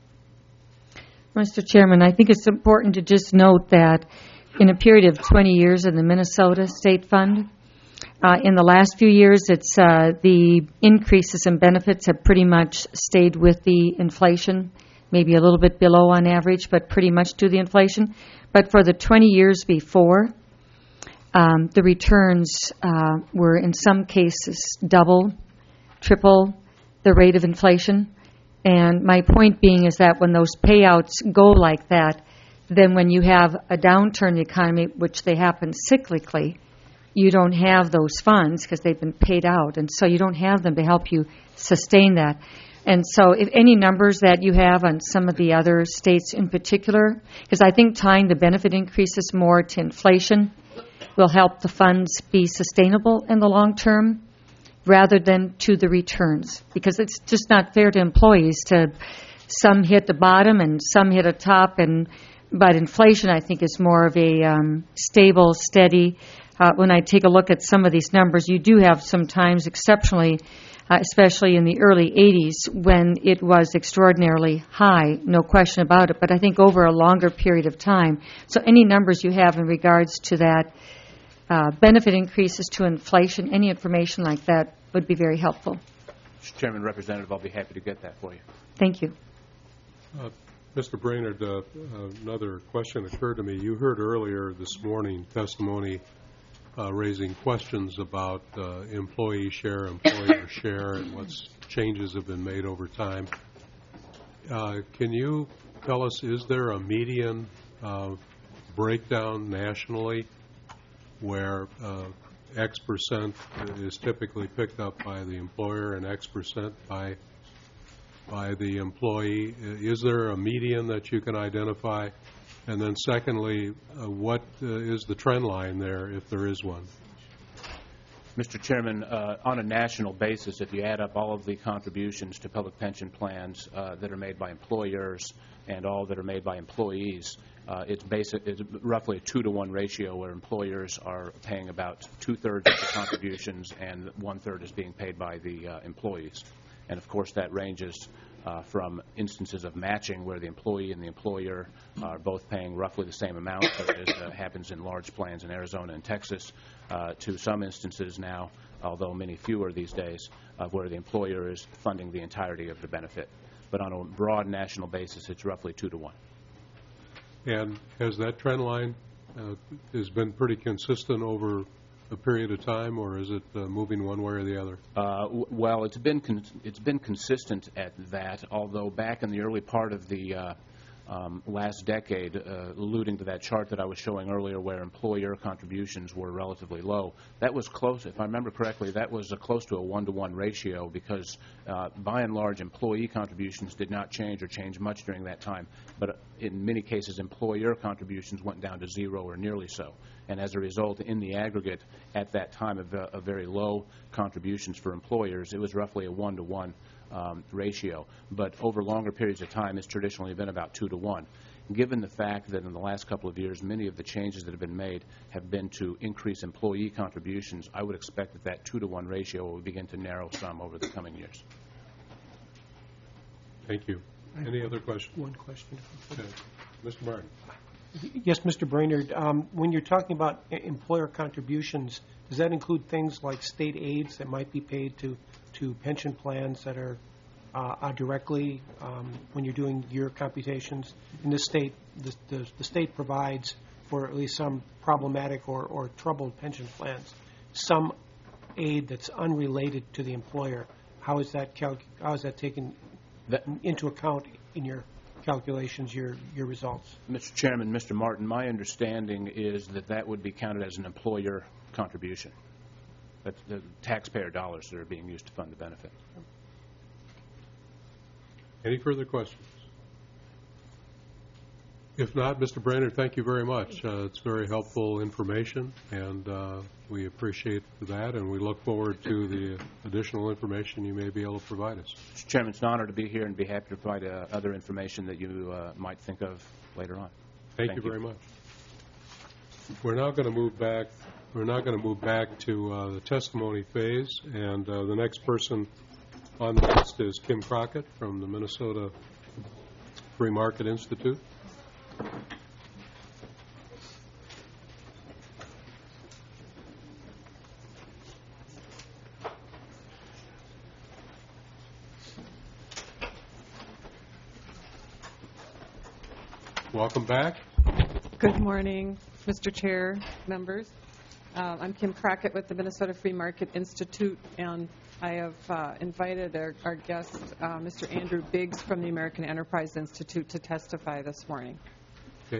Mr. Chairman, I think it's important to just note that in a period of 20 years in the Minnesota State Fund, in the last few years, it's the increases in benefits have pretty much stayed with the inflation, maybe a little bit below on average, but pretty much to the inflation. But for the 20 years before, the returns were in some cases double, triple the rate of inflation. And my point being is that when those payouts go like that, then when you have a downturn in the economy, which they happen cyclically, you don't have those funds because they've been paid out. And so you don't have them to help you sustain that. And so if any numbers that you have on some of the other states in particular, because I think tying the benefit increases more to inflation will help the funds be sustainable in the long term rather than to the returns, because it's just not fair to employees to some hit the bottom and some hit a top, but inflation I think is more of a stable, steady. When I take a look at some of these numbers, you do have sometimes exceptionally, especially in the early 80s when it was extraordinarily high, no question about it, but I think over a longer period of time. So any numbers you have in regards to that benefit increases to inflation, any information like that would be very helpful. Mr. Chairman, Representative, I'll be happy to get that for you. Thank you. Mr. Brainerd, another question occurred to me. You heard earlier this morning testimony raising questions about employee share, employer share, and what changes have been made over time. Can you tell us, is there a median breakdown nationally where X percent is typically picked up by the employer and X percent by the employee? Is there a median that you can identify? And then secondly, what is the trend line there, if there is one? Mr. Chairman, on a national basis, if you add up all of the contributions to public pension plans that are made by employers and all that are made by employees, it's roughly a 2-to-1 ratio where employers are paying about 2/3 of the contributions and 1/3 is being paid by the employees. And of course that ranges from instances of matching where the employee and the employer are both paying roughly the same amount, as happens in large plans in Arizona and Texas, to some instances now, although many fewer these days, where the employer is funding the entirety of the benefit. But on a broad national basis, it's roughly 2-to-1. And has that trend line has been pretty consistent over a period of time, or is it moving one way or the other? Well, it's been consistent at that, although back in the early part of the last decade, alluding to that chart that I was showing earlier where employer contributions were relatively low, that was close, if I remember correctly, that was close to a 1-to-1 ratio because by and large employee contributions did not change or change much during that time, but in many cases employer contributions went down to 0 or nearly so. And as a result, in the aggregate at that time of very low contributions for employers, it was roughly a 1-to-1 ratio. But over longer periods of time, it's traditionally been about 2-to-1. Given the fact that in the last couple of years, many of the changes that have been made have been to increase employee contributions, I would expect that that 2-to-1 ratio will begin to narrow some over the coming years. Thank you. Any other questions? One question. Okay. Mr. Martin. Yes, Mr. Brainerd, when you're talking about employer contributions, does that include things like state aids that might be paid to pension plans that are directly when you're doing your computations? In this state, the state provides for at least some problematic or troubled pension plans some aid that's unrelated to the employer. How is that taken into account in your calculations, your results? Mr. Chairman, Mr. Martin, my understanding is that would be counted as an employer contribution. That's the taxpayer dollars that are being used to fund the benefit. Any further questions? If not, Mr. Brainerd, thank you very much. It's very helpful information, and we appreciate that, and we look forward to the additional information you may be able to provide us. Mr. Chairman, it's an honor to be here and be happy to provide other information that you might think of later on. Thank you very much. We're now going to move back. We're now going to move back to the testimony phase, and the next person on the list is Kim Crockett from the Minnesota Free Market Institute. Welcome back. Good morning, Mr. Chair, members. I'm Kim Crockett with the Minnesota Free Market Institute, and I have invited our guest, Mr. Andrew Biggs from the American Enterprise Institute, to testify this morning. Okay.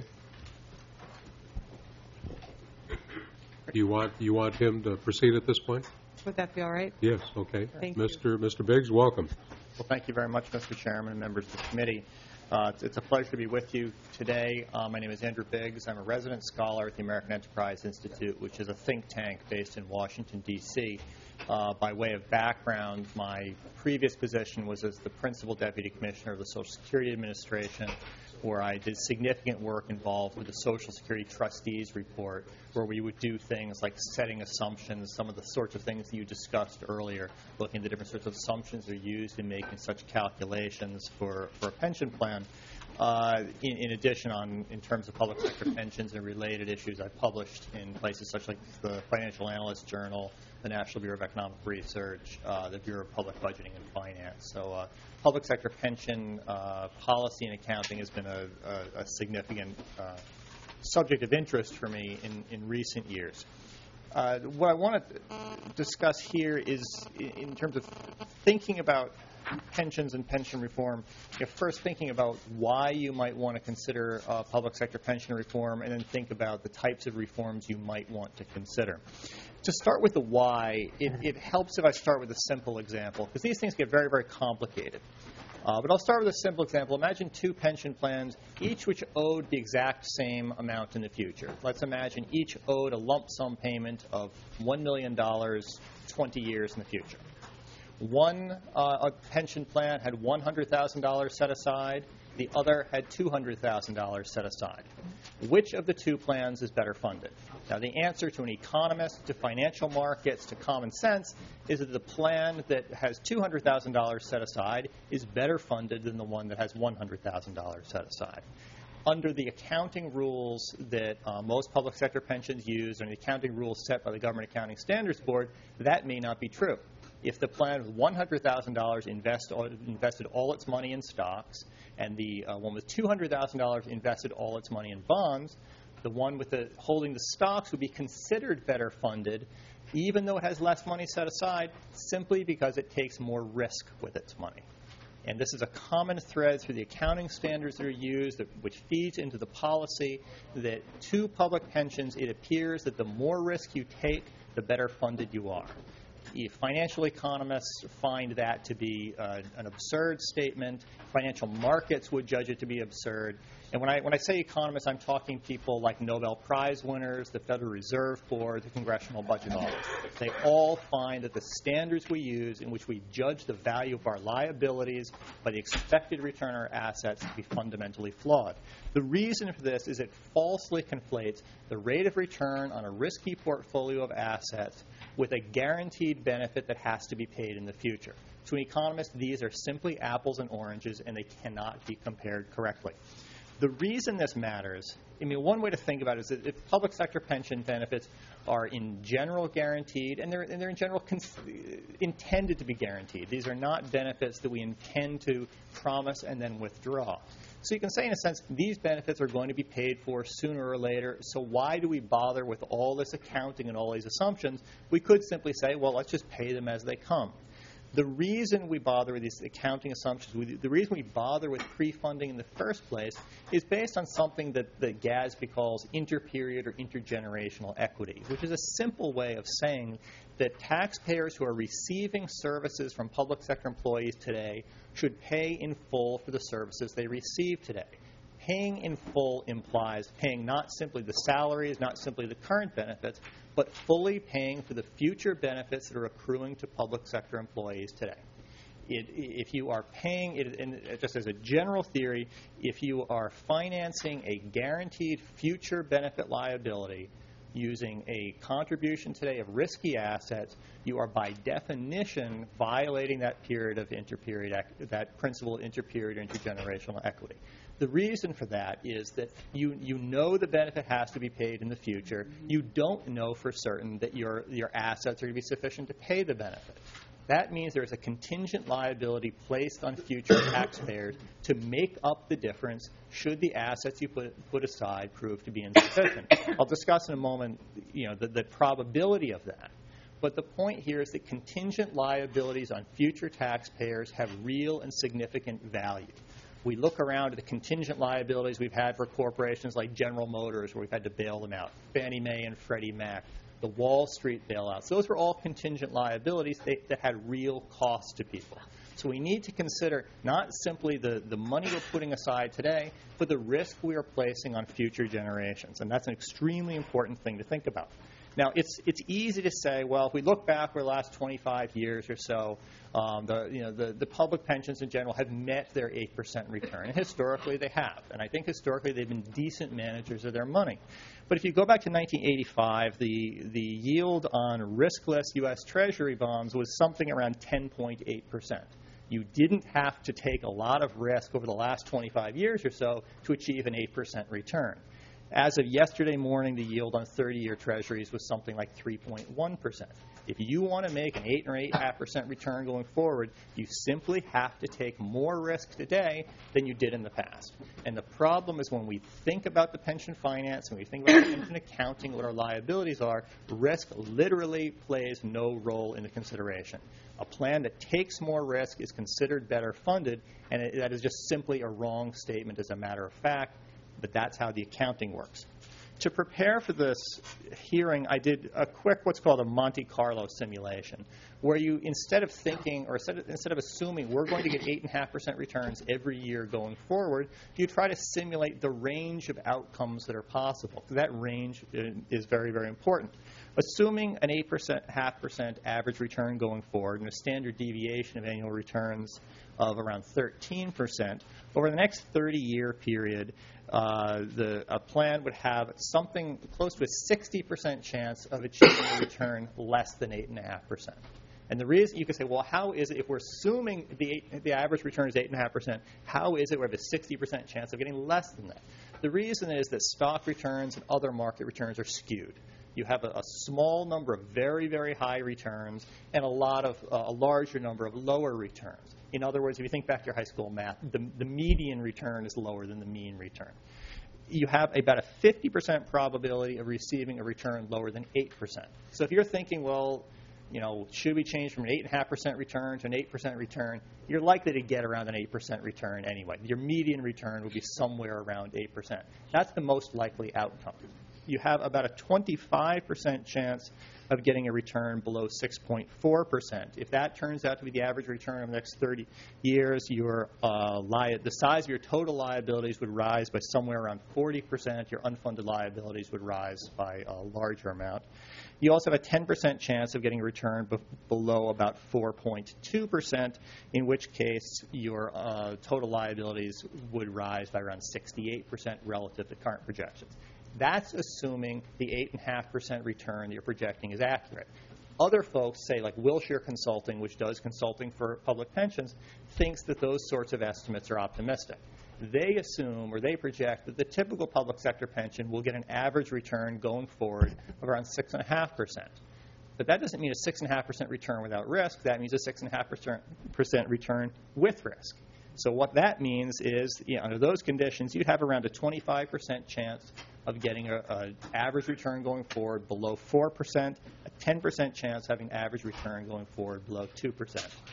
You want him to proceed at this point? Would that be all right? Yes. Okay. Thank you. Mr. Biggs, welcome. Well, thank you very much, Mr. Chairman and members of the committee. It's a pleasure to be with you today. My name is Andrew Biggs. I'm a resident scholar at the American Enterprise Institute, which is a think tank based in Washington, D.C. By way of background, my previous position was as the Principal Deputy Commissioner of the Social Security Administration, where I did significant work involved with the Social Security Trustees Report, where we would do things like setting assumptions, some of the sorts of things that you discussed earlier, looking at the different sorts of assumptions that are used in making such calculations for a pension plan. In addition, in terms of public sector pensions and related issues, I published in places such like the Financial Analyst Journal, the National Bureau of Economic Research, the Bureau of Public Budgeting and Finance. So public sector pension policy and accounting has been a significant subject of interest for me in recent years. What I want to discuss here is in terms of thinking about pensions and pension reform, first thinking about why you might want to consider public sector pension reform, and then think about the types of reforms you might want to consider. To start with the why, it helps if I start with a simple example, because these things get very, very complicated. But I'll start with a simple example. Imagine two pension plans, each which owed the exact same amount in the future. Let's imagine each owed a lump sum payment of $1 million 20 years in the future. One pension plan had $100,000 set aside. The other had $200,000 set aside. Which of the two plans is better funded? Now, the answer to an economist, to financial markets, to common sense is that the plan that has $200,000 set aside is better funded than the one that has $100,000 set aside. Under the accounting rules that most public sector pensions use, and the accounting rules set by the Government Accounting Standards Board, that may not be true. If the plan with $100,000 invested all its money in stocks, and the one with $200,000 invested all its money in bonds, the one with holding the stocks would be considered better funded, even though it has less money set aside, simply because it takes more risk with its money. And this is a common thread through the accounting standards that are used, which feeds into the policy that to public pensions, it appears that the more risk you take, the better funded you are. Financial economists find that to be an absurd statement. Financial markets would judge it to be absurd. And when I say economists, I'm talking people like Nobel Prize winners, the Federal Reserve Board, the Congressional Budget Office. They all find that the standards we use in which we judge the value of our liabilities by the expected return on our assets to be fundamentally flawed. The reason for this is it falsely conflates the rate of return on a risky portfolio of assets with a guaranteed benefit that has to be paid in the future. To an economist, these are simply apples and oranges, and they cannot be compared correctly. The reason this matters, one way to think about it is that if public sector pension benefits are in general guaranteed, and they're in general intended to be guaranteed. These are not benefits that we intend to promise and then withdraw. So you can say, in a sense, these benefits are going to be paid for sooner or later, so why do we bother with all this accounting and all these assumptions? We could simply say, well, let's just pay them as they come. The reason we bother with these accounting assumptions, the reason we bother with pre-funding in the first place is based on something that GASB calls interperiod or intergenerational equity, which is a simple way of saying that taxpayers who are receiving services from public sector employees today should pay in full for the services they receive today. paying in full implies paying not simply the salaries, not simply the current benefits, but fully paying for the future benefits that are accruing to public sector employees today. If you are paying, and just as a general theory, if you are financing a guaranteed future benefit liability using a contribution today of risky assets, you are by definition violating that period of that principle of interperiod or intergenerational equity. The reason for that is that you know the benefit has to be paid in the future. You don't know for certain that your assets are going to be sufficient to pay the benefit. That means there is a contingent liability placed on future taxpayers to make up the difference should the assets you put aside prove to be insufficient. I'll discuss in a moment, the probability of that. But the point here is that contingent liabilities on future taxpayers have real and significant value. We look around at the contingent liabilities we've had for corporations like General Motors, where we've had to bail them out, Fannie Mae and Freddie Mac, the Wall Street bailouts. Those were all contingent liabilities that had real costs to people. So we need to consider not simply the money we're putting aside today, but the risk we are placing on future generations. And that's an extremely important thing to think about. Now, it's easy to say, well, if we look back over the last 25 years or so, the public pensions in general have met their 8% return. And historically, they have. And I think historically, they've been decent managers of their money. But if you go back to 1985, the yield on riskless U.S. Treasury bonds was something around 10.8%. You didn't have to take a lot of risk over the last 25 years or so to achieve an 8% return. As of yesterday morning, the yield on 30-year Treasuries was something like 3.1%. If you want to make an 8 or 8.5% return going forward, you simply have to take more risk today than you did in the past. And the problem is when we think about the pension finance, when we think about pension accounting, what our liabilities are, risk literally plays no role in the consideration. A plan that takes more risk is considered better funded, and that is just simply a wrong statement as a matter of fact. But that's how the accounting works. To prepare for this hearing, I did a quick what's called a Monte Carlo simulation, where you, instead of thinking or instead of assuming we're going to get 8.5% returns every year going forward, you try to simulate the range of outcomes that are possible. That range is very, very important. Assuming an 8.5% average return going forward and a standard deviation of annual returns of around 13%, over the next 30-year period, a plan would have something close to a 60% chance of achieving a return less than 8.5%. And the reason you can say, well, how is it, if we're assuming the average return is 8.5%, how is it we have a 60% chance of getting less than that? The reason is that stock returns and other market returns are skewed. You have a small number of very, very high returns and a larger number of lower returns. In other words, if you think back to your high school math, the median return is lower than the mean return. You have about a 50% probability of receiving a return lower than 8%. So if you're thinking, well, should we change from an 8.5% return to an 8% return, you're likely to get around an 8% return anyway. Your median return would be somewhere around 8%. That's the most likely outcome. You have about a 25% chance of getting a return below 6.4%. If that turns out to be the average return over the next 30 years, the size of your total liabilities would rise by somewhere around 40%. Your unfunded liabilities would rise by a larger amount. You also have a 10% chance of getting a return below about 4.2%, in which case your total liabilities would rise by around 68% relative to current projections. That's assuming the 8.5% return that you're projecting is accurate. Other folks, say like Wilshire Consulting, which does consulting for public pensions, thinks that those sorts of estimates are optimistic. They assume or they project that the typical public sector pension will get an average return going forward of around 6.5%. But that doesn't mean a 6.5% return without risk. That means a 6.5% return with risk. So what that means is, under those conditions, you'd have around a 25% chance of getting an average return going forward below 4%, a 10% chance of having average return going forward below 2%.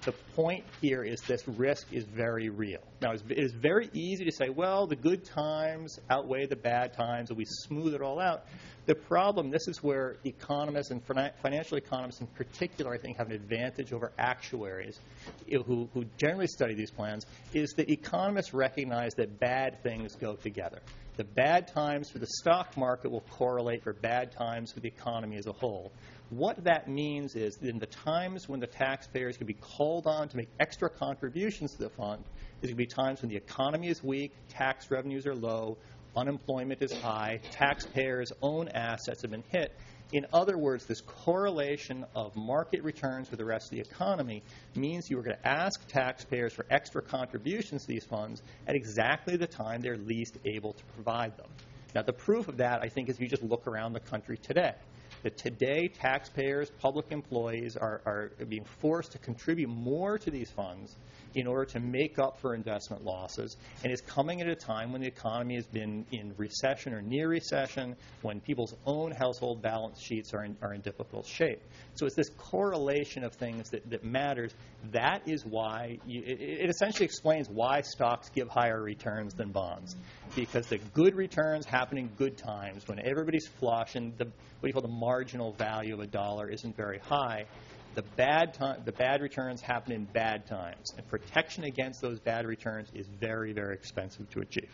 The point here is this risk is very real. Now, it is very easy to say, well, the good times outweigh the bad times, and we smooth it all out. The problem, this is where economists and financial economists in particular, I think, have an advantage over actuaries who generally study these plans, is that economists recognize that bad things go together. The bad times for the stock market will correlate for bad times for the economy as a whole. What that means is that in the times when the taxpayers can be called on to make extra contributions to the fund, there's going to be times when the economy is weak, tax revenues are low, unemployment is high, taxpayers' own assets have been hit. In other words, this correlation of market returns with the rest of the economy means you are going to ask taxpayers for extra contributions to these funds at exactly the time they're least able to provide them. Now, the proof of that, I think, is if you just look around the country today. That today, taxpayers, public employees are being forced to contribute more to these funds in order to make up for investment losses, and is coming at a time when the economy has been in recession or near recession, when people's own household balance sheets are in difficult shape. So it's this correlation of things that matters. That is why it essentially explains why stocks give higher returns than bonds, because the good returns happen in good times when everybody's flush and what you call the marginal value of a dollar isn't very high. The bad returns happen in bad times, and protection against those bad returns is very, very expensive to achieve.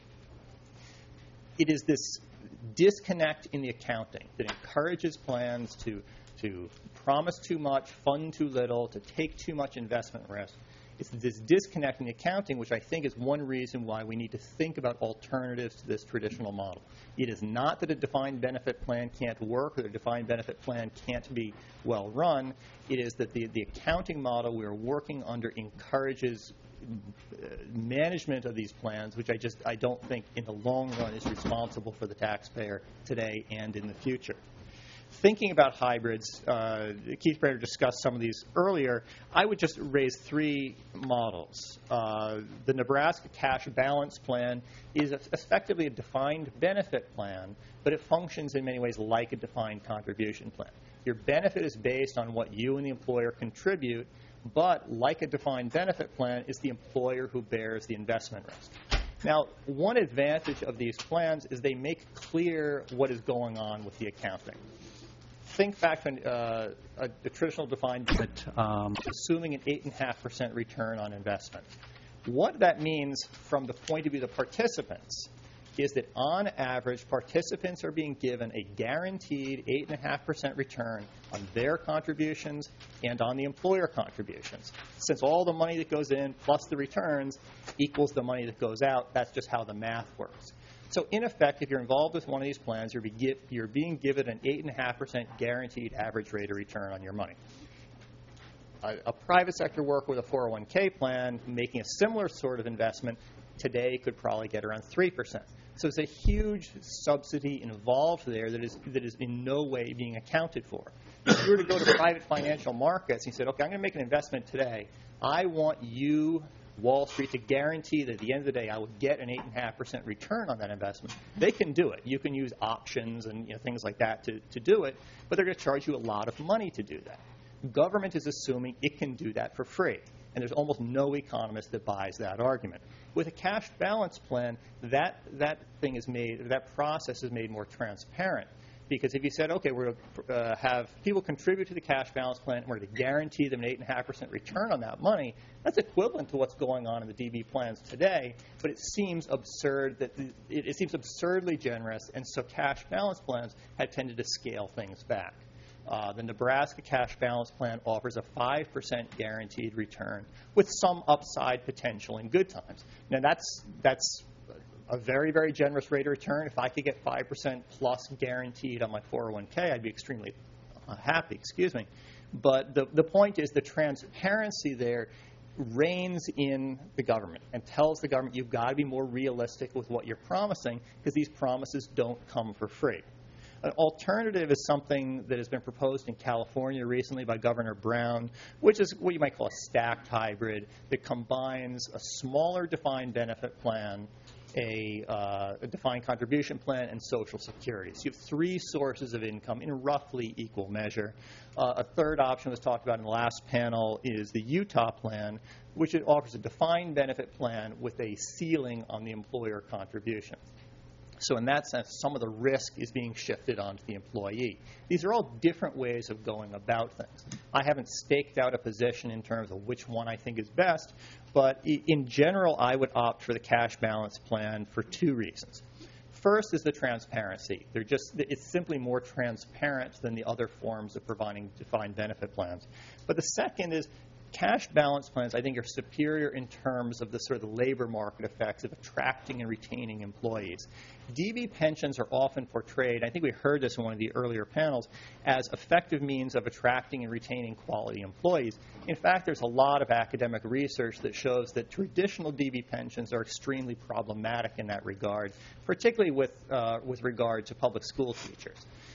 It is this disconnect in the accounting that encourages plans to promise too much, fund too little, to take too much investment risk. It's this disconnect in the accounting, which I think is one reason why we need to think about alternatives to this traditional model. It is not that a defined benefit plan can't work or a defined benefit plan can't be well run. It is that the accounting model we are working under encourages management of these plans, which I don't think in the long run is responsible for the taxpayer today and in the future. Thinking about hybrids, Keith Brader discussed some of these earlier. I would just raise three models. The Nebraska Cash Balance Plan is effectively a defined benefit plan, but it functions in many ways like a defined contribution plan. Your benefit is based on what you and the employer contribute, but like a defined benefit plan, it's the employer who bears the investment risk. Now, one advantage of these plans is they make clear what is going on with the accounting. Think back to a traditional defined benefit, assuming an 8.5% return on investment. What that means from the point of view of the participants is that on average, participants are being given a guaranteed 8.5% return on their contributions and on the employer contributions. Since all the money that goes in plus the returns equals the money that goes out, that's just how the math works. So in effect, if you're involved with one of these plans, you're being given an 8.5% guaranteed average rate of return on your money. A private sector worker with a 401k plan making a similar sort of investment today could probably get around 3%. So it's a huge subsidy involved there that is in no way being accounted for. If you were to go to private financial markets and you said, okay, I'm going to make an investment today. I want you, Wall Street, to guarantee that at the end of the day I will get an 8.5% return on that investment. They can do it. You can use options and things like that to do it, but they're going to charge you a lot of money to do that. Government is assuming it can do that for free, and there's almost no economist that buys that argument. With a cash balance plan, that process is made more transparent. Because if you said, okay, we're going to have people contribute to the cash balance plan, and we're going to guarantee them an 8.5% return on that money, that's equivalent to what's going on in the DB plans today. But it seems absurd that it seems absurdly generous, and so cash balance plans have tended to scale things back. The Nebraska Cash Balance Plan offers a 5% guaranteed return with some upside potential in good times. Now, that's a very, very generous rate of return. If I could get 5% plus guaranteed on my 401k, I'd be extremely happy. But the point is the transparency there reigns in the government and tells the government you've got to be more realistic with what you're promising because these promises don't come for free. An alternative is something that has been proposed in California recently by Governor Brown, which is what you might call a stacked hybrid that combines a smaller defined benefit plan, a defined contribution plan, and Social Security. So you have three sources of income in roughly equal measure. A third option was talked about in the last panel is the Utah plan, which it offers a defined benefit plan with a ceiling on the employer contribution. So in that sense, some of the risk is being shifted onto the employee. These are all different ways of going about things. I haven't staked out a position in terms of which one I think is best, but in general, I would opt for the cash balance plan for two reasons. First is the transparency. It's simply more transparent than the other forms of providing defined benefit plans. But the second is cash balance plans, I think, are superior in terms of the sort of labor market effects of attracting and retaining employees. DB pensions are often portrayed, I think we heard this in one of the earlier panels, as effective means of attracting and retaining quality employees. In fact, there's a lot of academic research that shows that traditional DB pensions are extremely problematic in that regard, particularly with regard to public school teachers.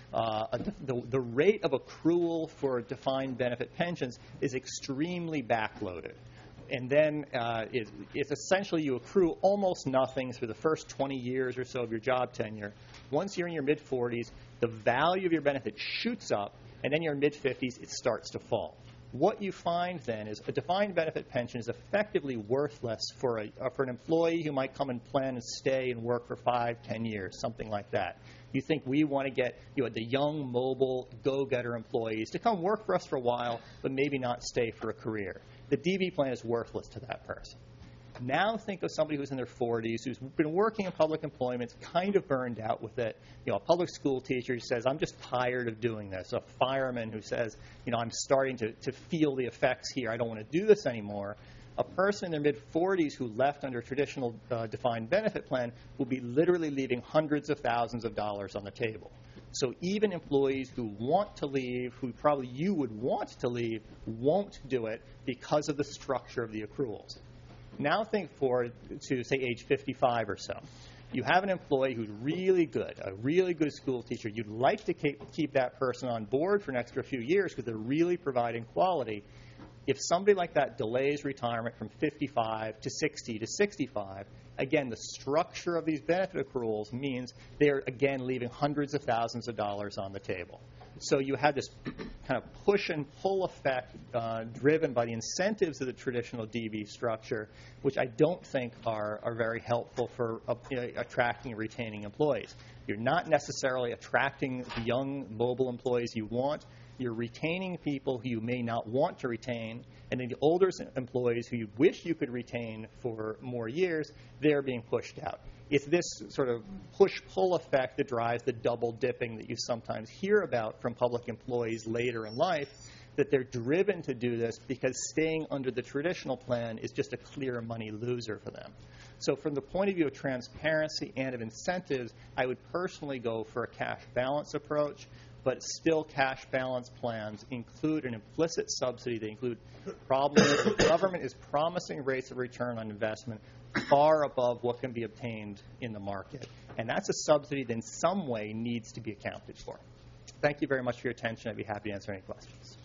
The rate of accrual for defined benefit pensions is extremely backloaded. And then it's essentially you accrue almost nothing through the first 20 years or so of your job tenure. Once you're in your mid-40s, the value of your benefit shoots up, and then you're in mid-50s, it starts to fall. What you find then is a defined benefit pension is effectively worthless for an employee who might come and plan and stay and work for 5, 10 years, something like that. You think we want to get the young, mobile, go-getter employees to come work for us for a while, but maybe not stay for a career. The DB plan is worthless to that person. Now think of somebody who's in their 40s, who's been working in public employment, kind of burned out with it. A public school teacher who says, I'm just tired of doing this. A fireman who says, I'm starting to feel the effects here. I don't want to do this anymore. A person in their mid-40s who left under a traditional defined benefit plan will be literally leaving hundreds of thousands of dollars on the table. So even employees who want to leave, who probably you would want to leave, won't do it because of the structure of the accruals. Now think forward to, say, age 55 or so. You have an employee who's really good, a really good school teacher. You'd like to keep that person on board for an extra few years because they're really providing quality. If somebody like that delays retirement from 55 to 60 to 65, again, the structure of these benefit accruals means they're, again, leaving hundreds of thousands of dollars on the table. So you have this kind of push and pull effect driven by the incentives of the traditional DB structure, which I don't think are very helpful for attracting and retaining employees. You're not necessarily attracting the young, mobile employees you want. You're retaining people who you may not want to retain, and then the older employees who you wish you could retain for more years, they're being pushed out. It's this sort of push-pull effect that drives the double dipping that you sometimes hear about from public employees later in life, that they're driven to do this because staying under the traditional plan is just a clear money loser for them. So from the point of view of transparency and of incentives, I would personally go for a cash balance approach, but still cash balance plans include an implicit subsidy. They include problems where the government is promising rates of return on investment far above what can be obtained in the market. And that's a subsidy that in some way needs to be accounted for. Thank you very much for your attention. I'd be happy to answer any questions.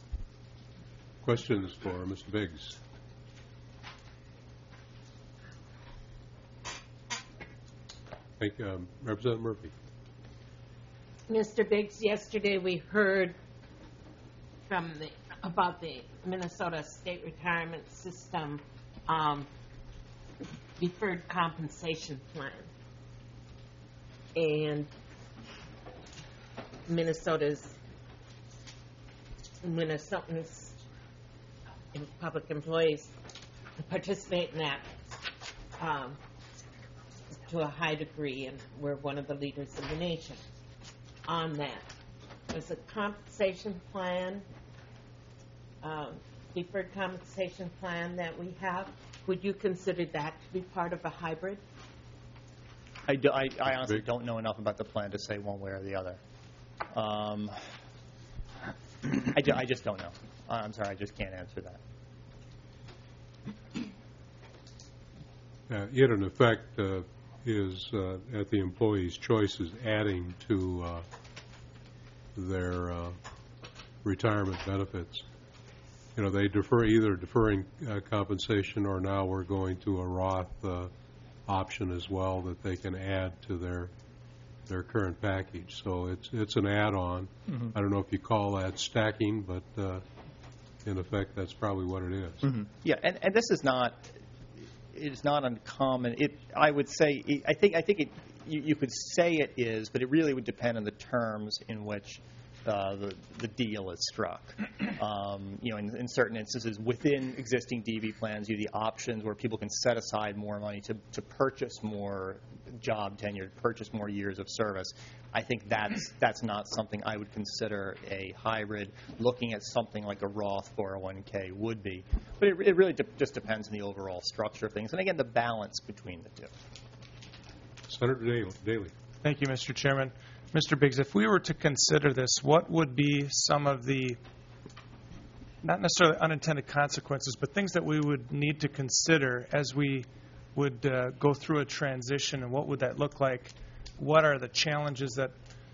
Questions for Mr. Biggs? Thank you. Representative Murphy. Mr. Biggs, yesterday we heard about the Minnesota State Retirement System deferred compensation plan. And Minnesotans public employees participate in that to a high degree, and we're one of the leaders in the nation on that. There's a compensation plan, deferred compensation plan that we have. Would you consider that to be part of a hybrid? I honestly don't know enough about the plan to say one way or the other. I just don't know. I'm sorry, I just can't answer that. It, in effect, is at the employee's choice is adding to their retirement benefits. They deferring compensation, or now we're going to a Roth option as well that they can add to their current package. So it's an add-on. Mhm. I don't know if you call that stacking, but in effect, that's probably what it is. Mm-hmm. Yeah, and this is not. It is not uncommon. I would say. I think you could say it is, but it really would depend on the terms in which the deal is struck. In certain instances, within existing DB plans, you have the options where people can set aside more money to purchase more job tenure, to purchase more years of service. I think that's not something I would consider a hybrid. Looking at something like a Roth 401k would be, but it really just depends on the overall structure of things, and again, the balance between the two. Senator Daley. Thank you, Mr. Chairman. Mr. Biggs, if we were to consider this, what would be some of the, not necessarily unintended consequences, but things that we would need to consider as we would go through a transition, and what would that look like? What are the challenges that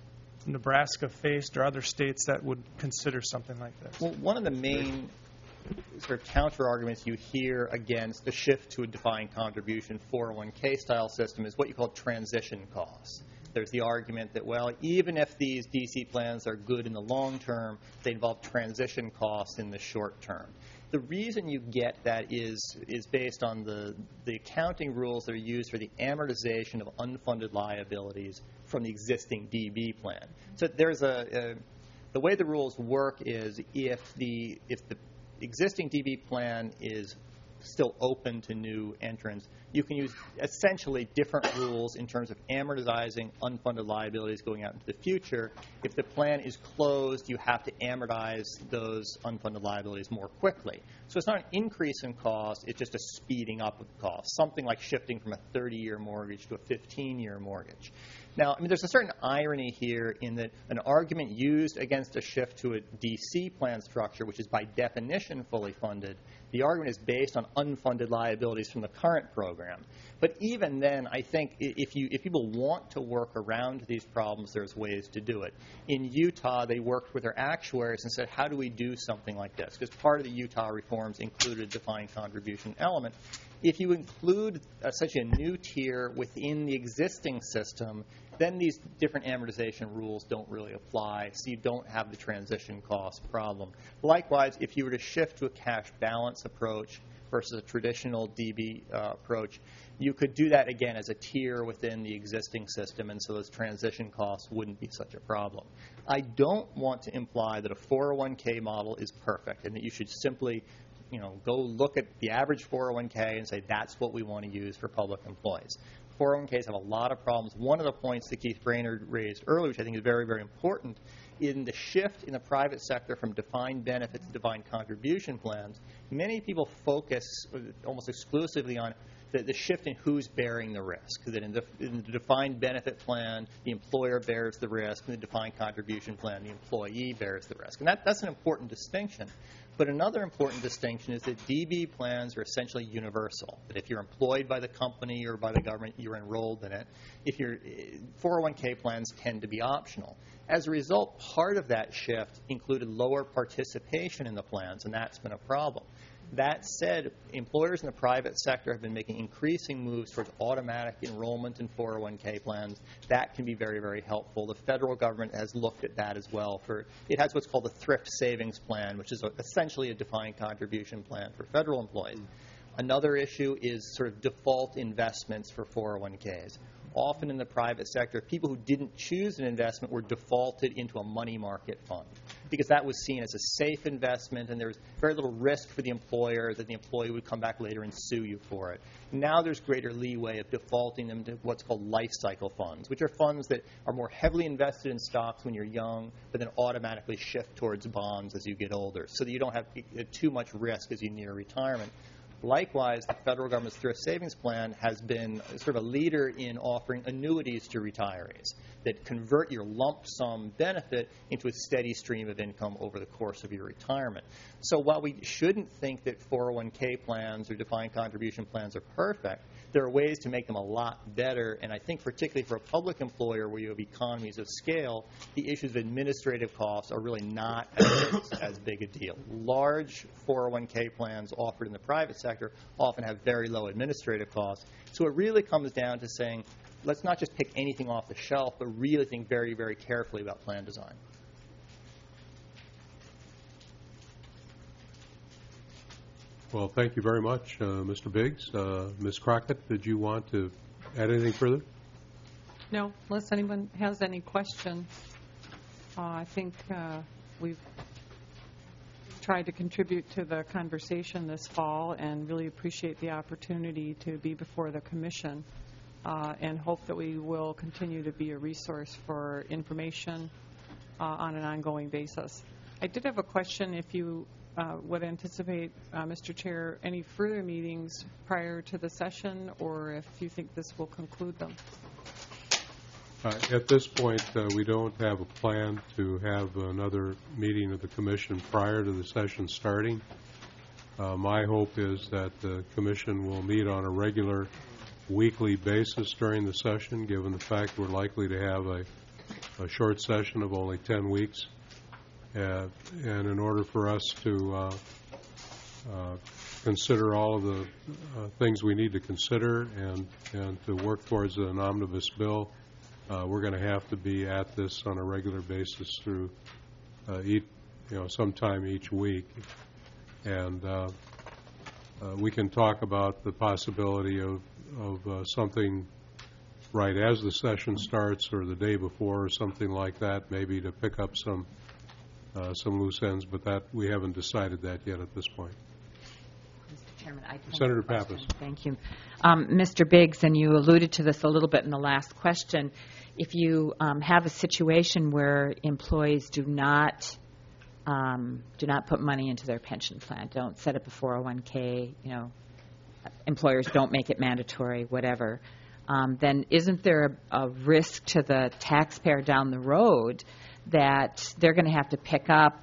Nebraska faced or other states that would consider something like this? Well, one of the main sort of counter arguments you hear against the shift to a defined contribution 401k style system is what you call transition costs. There's the argument that, well, even if these DC plans are good in the long term, they involve transition costs in the short term. The reason you get that is based on the accounting rules that are used for the amortization of unfunded liabilities from the existing DB plan. So there's the way the rules work is if the existing DB plan is still open to new entrants, you can use essentially different rules in terms of amortizing unfunded liabilities going out into the future. If the plan is closed, you have to amortize those unfunded liabilities more quickly. So it's not an increase in cost, it's just a speeding up of cost, something like shifting from a 30-year mortgage to a 15-year mortgage. Now, I mean, there's a certain irony here in that an argument used against a shift to a DC plan structure, which is by definition fully funded, the argument is based on unfunded liabilities from the current program. But even then, I think if people want to work around these problems, there's ways to do it. In Utah, they worked with their actuaries and said, how do we do something like this? Because part of the Utah reforms included a defined contribution element. If you include such a new tier within the existing system, then these different amortization rules don't really apply, so you don't have the transition cost problem. Likewise, if you were to shift to a cash balance approach versus a traditional DB approach, you could do that again as a tier within the existing system, and so those transition costs wouldn't be such a problem. I don't want to imply that a 401k model is perfect and that you should simply go look at the average 401k and say that's what we want to use for public employees. 401ks have a lot of problems. One of the points that Keith Brainerd raised earlier, which I think is very, very important, in the shift in the private sector from defined benefit to defined contribution plans, many people focus almost exclusively on the shift in who's bearing the risk. That in the defined benefit plan, the employer bears the risk. In the defined contribution plan, the employee bears the risk. And that's an important distinction. But another important distinction is that DB plans are essentially universal. That if you're employed by the company or by the government, you're enrolled in it. If your 401k plans tend to be optional. As a result, part of that shift included lower participation in the plans, and that's been a problem. That said, employers in the private sector have been making increasing moves towards automatic enrollment in 401k plans. That can be very, very helpful. The federal government has looked at that as well. It has what's called the Thrift Savings Plan, which is essentially a defined contribution plan for federal employees. Another issue is sort of default investments for 401ks. Often in the private sector, people who didn't choose an investment were defaulted into a money market fund because that was seen as a safe investment and there was very little risk for the employer that the employee would come back later and sue you for it. Now there's greater leeway of defaulting them to what's called life cycle funds, which are funds that are more heavily invested in stocks when you're young, but then automatically shift towards bonds as you get older so that you don't have too much risk as you near retirement. Likewise, the federal government's Thrift Savings Plan has been sort of a leader in offering annuities to retirees that convert your lump sum benefit into a steady stream of income over the course of your retirement. So while we shouldn't think that 401k plans or defined contribution plans are perfect, there are ways to make them a lot better. And I think particularly for a public employer where you have economies of scale, the issues of administrative costs are really not as big a deal. Large 401k plans offered in the private sector sector often have very low administrative costs. So it really comes down to saying, let's not just pick anything off the shelf, but really think very, very carefully about plan design. Well, thank you very much, Mr. Biggs. Ms. Crockett, did you want to add anything further? No, unless anyone has any questions. I think we've tried to contribute to the conversation this fall and really appreciate the opportunity to be before the Commission and hope that we will continue to be a resource for information on an ongoing basis. I did have a question if you would anticipate, Mr. Chair, any further meetings prior to the session or if you think this will conclude them. At this point, we don't have a plan to have another meeting of the Commission prior to the session starting. My hope is that the Commission will meet on a regular weekly basis during the session, given the fact we're likely to have a short session of only 10 weeks. And in order for us to consider all of the things we need to consider and to work towards an omnibus bill, we're going to have to be at this on a regular basis through sometime each week. And we can talk about the possibility of something right as the session starts or the day before or something like that, maybe to pick up some loose ends, but that we haven't decided that yet at this point. Mr. Chairman, I do Senator have a question. Pappas. Thank you. Mr. Biggs, and you alluded to this a little bit in the last question, if you have a situation where employees do not put money into their pension plan, don't set up a 401k, employers don't make it mandatory, whatever, then isn't there a risk to the taxpayer down the road that they're going to have to pick up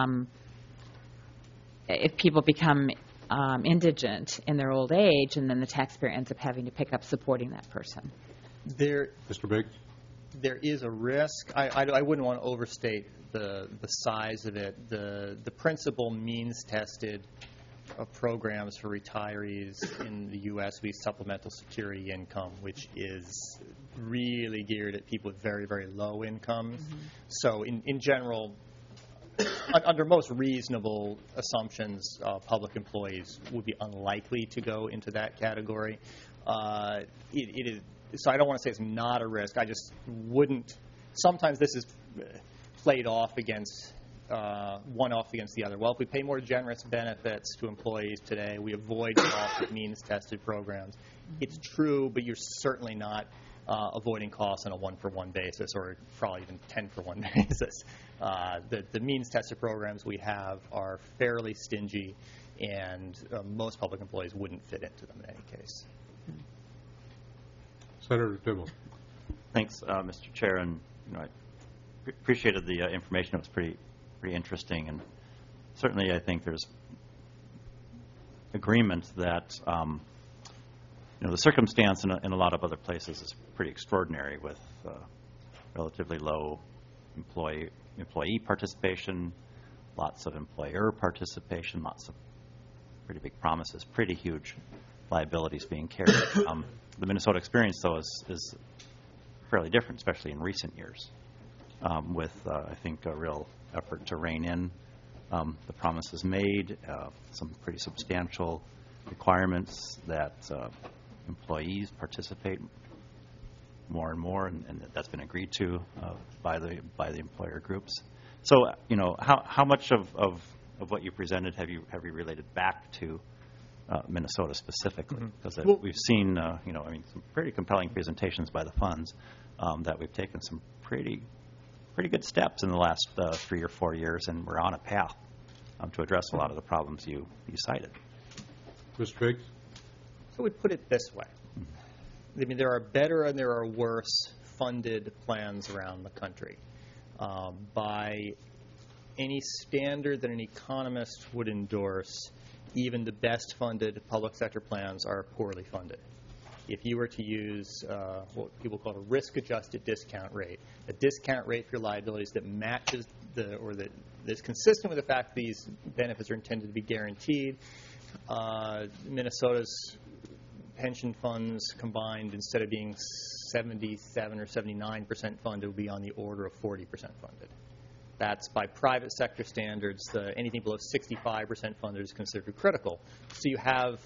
if people become indigent in their old age, and then the taxpayer ends up having to pick up supporting that person? Mr. Biggs? There is a risk. I wouldn't want to overstate the size of it. The principal means-tested programs for retirees in the U.S. we supplemental security income, which is really geared at people with very, very low incomes. Mm-hmm. So in general, under most reasonable assumptions, public employees would be unlikely to go into that category. It is. So I don't want to say it's not a risk. I just wouldn't. Sometimes this is played off against one off against the other. Well, if we pay more generous benefits to employees today, we avoid costs of means-tested programs. It's true, but you're certainly not avoiding costs on a one-for-one basis, or probably even 10-for-1 basis. The means-tested programs we have are fairly stingy, and most public employees wouldn't fit into them in any case. Senator Dibble. Thanks, Mr. Chair, and I appreciated the information. It was pretty interesting, and certainly I think there's agreement that the circumstance in a lot of other places is pretty extraordinary, with relatively low employee participation, lots of employer participation, lots of pretty big promises, pretty huge liabilities being carried. The Minnesota experience, though, is fairly different, especially in recent years, with, I think, a real effort to rein in the promises made, some pretty substantial requirements that employees participate more and more, and that's been agreed to by the employer groups. So, how much of what you presented have you related back to Minnesota specifically? Because we've seen, some pretty compelling presentations by the funds that we've taken some pretty good steps in the last 3 or 4 years, and we're on a path to address a lot of the problems you cited. Mr. Biggs? I would put it this way. I mean, there are better and there are worse funded plans around the country. By any standard that an economist would endorse, even the best funded public sector plans are poorly funded. If you were to use what people call a risk-adjusted discount rate, a discount rate for your liabilities that matches that's consistent with the fact these benefits are intended to be guaranteed, Minnesota's pension funds combined, instead of being 77 or 79% funded, will be on the order of 40% funded. That's by private sector standards. Anything below 65% funded is considered critical. So you have,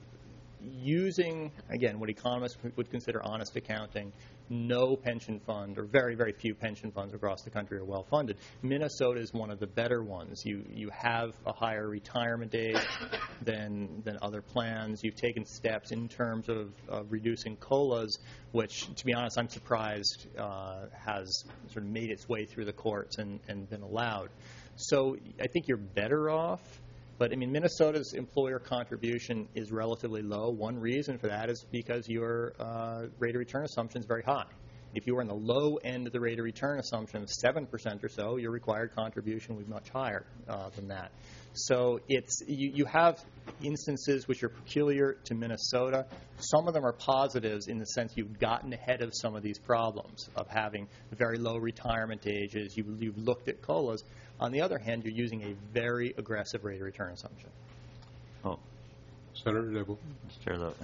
using, again, what economists would consider honest accounting, no pension fund, or very, very few pension funds across the country are well funded. Minnesota is one of the better ones. You have a higher retirement age than other plans. You've taken steps in terms of reducing COLAs, which, to be honest, I'm surprised has sort of made its way through the courts and been allowed. So I think you're better off. But, I mean, Minnesota's employer contribution is relatively low. One reason for that is because your rate of return assumption is very high. If you were in the low end of the rate of return assumption of 7% or so, your required contribution would be much higher than that. So you have instances which are peculiar to Minnesota. Some of them are positives in the sense you've gotten ahead of some of these problems of having very low retirement ages. You've looked at COLAs. On the other hand, you're using a very aggressive rate of return assumption. Oh, Senator Dibble. Mr. Chair, the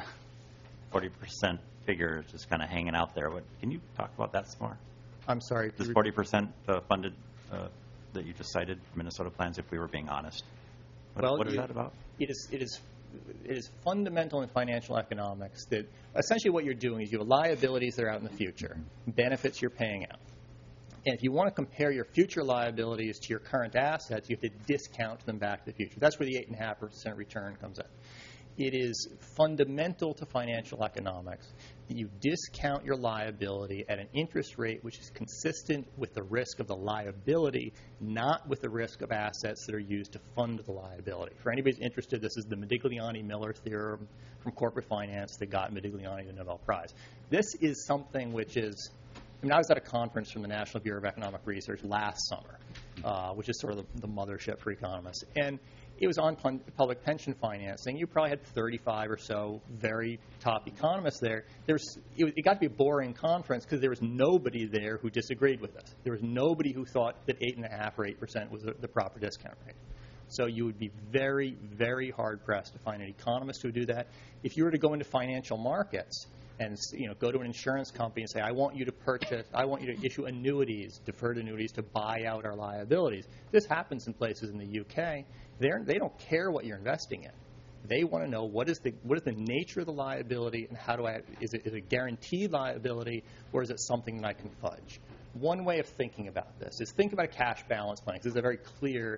40% figure is just kind of hanging out there. Can you talk about that some more? I'm sorry. This 40% funded that you just cited, Minnesota plans, if we were being honest. What is that about? It is fundamental in financial economics that essentially what you're doing is you have liabilities that are out in the future, benefits you're paying out. And if you want to compare your future liabilities to your current assets, you have to discount them back to the future. That's where the 8.5% return comes in. It is fundamental to financial economics that you discount your liability at an interest rate which is consistent with the risk of the liability, not with the risk of assets that are used to fund the liability. For anybody who's interested, this is the Modigliani-Miller theorem from corporate finance that got Modigliani the Nobel Prize. This is something which is, I was at a conference from the National Bureau of Economic Research last summer, which is sort of the mothership for economists. And it was on public pension financing. You probably had 35 or so very top economists there. It got to be a boring conference because there was nobody there who disagreed with us. There was nobody who thought that 8.5 or 8% was the proper discount rate. So you would be very, very hard-pressed to find an economist who would do that. If you were to go into financial markets and go to an insurance company and say, I want you to issue annuities, deferred annuities, to buy out our liabilities. This happens in places in the UK. They don't care what you're investing in. They want to know what is the nature of the liability and is it a guaranteed liability or is it something that I can fudge? One way of thinking about this is think about a cash balance plan, because this is a very clear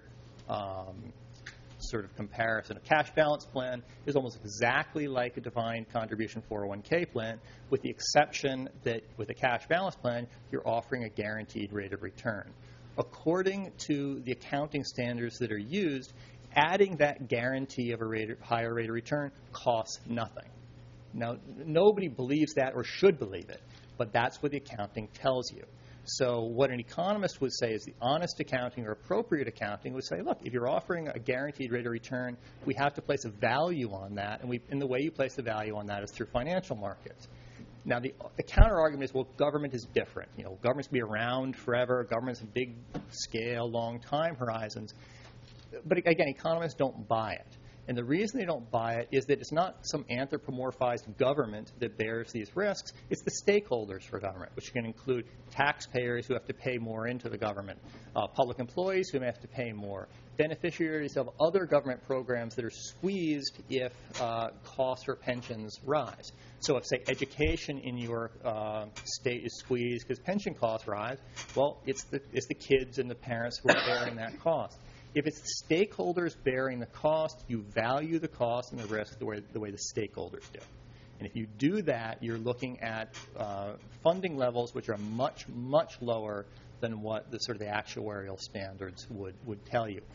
sort of comparison. A cash balance plan is almost exactly like a defined contribution 401k plan, with the exception that with a cash balance plan, you're offering a guaranteed rate of return. According to the accounting standards that are used, adding that guarantee of a higher rate of return costs nothing. Now, nobody believes that or should believe it, but that's what the accounting tells you. So what an economist would say is the honest accounting or appropriate accounting would say, look, if you're offering a guaranteed rate of return, we have to place a value on that, and the way you place the value on that is through financial markets. Now, the counter-argument is, well, government is different. Governments can be around forever. Governments have big scale, long time horizons. But again, economists don't buy it. And the reason they don't buy it is that it's not some anthropomorphized government that bears these risks. It's the stakeholders for government, which can include taxpayers who have to pay more into the government, public employees who may have to pay more, beneficiaries of other government programs that are squeezed if costs for pensions rise. So if, say, education in your state is squeezed because pension costs rise, well, it's the kids and the parents who are bearing that cost. If it's the stakeholders bearing the cost, you value the cost and the risk the way the stakeholders do. And if you do that, you're looking at funding levels which are much, much lower than what the sort of the actuarial standards would tell you.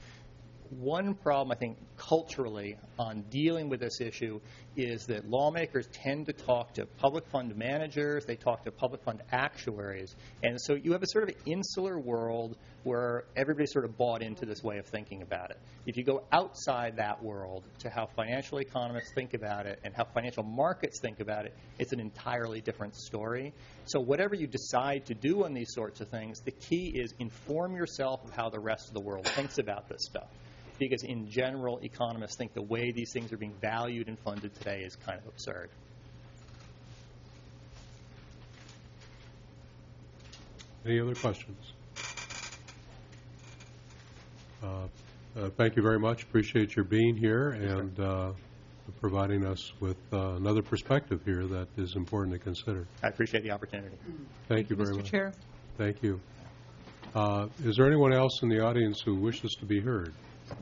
One problem, I think, culturally on dealing with this issue is that lawmakers tend to talk to public fund managers, they talk to public fund actuaries, and so you have a sort of insular world where everybody's sort of bought into this way of thinking about it. If you go outside that world to how financial economists think about it and how financial markets think about it, it's an entirely different story. So whatever you decide to do on these sorts of things, the key is inform yourself of how the rest of the world thinks about this stuff. because in general, economists think the way these things are being valued and funded today is kind of absurd. Any other questions? Thank you very much. Appreciate your being here and providing us with another perspective here that is important to consider. I appreciate the opportunity. Thank you very much. Mr. Chair. Thank you. Is there anyone else in the audience who wishes to be heard?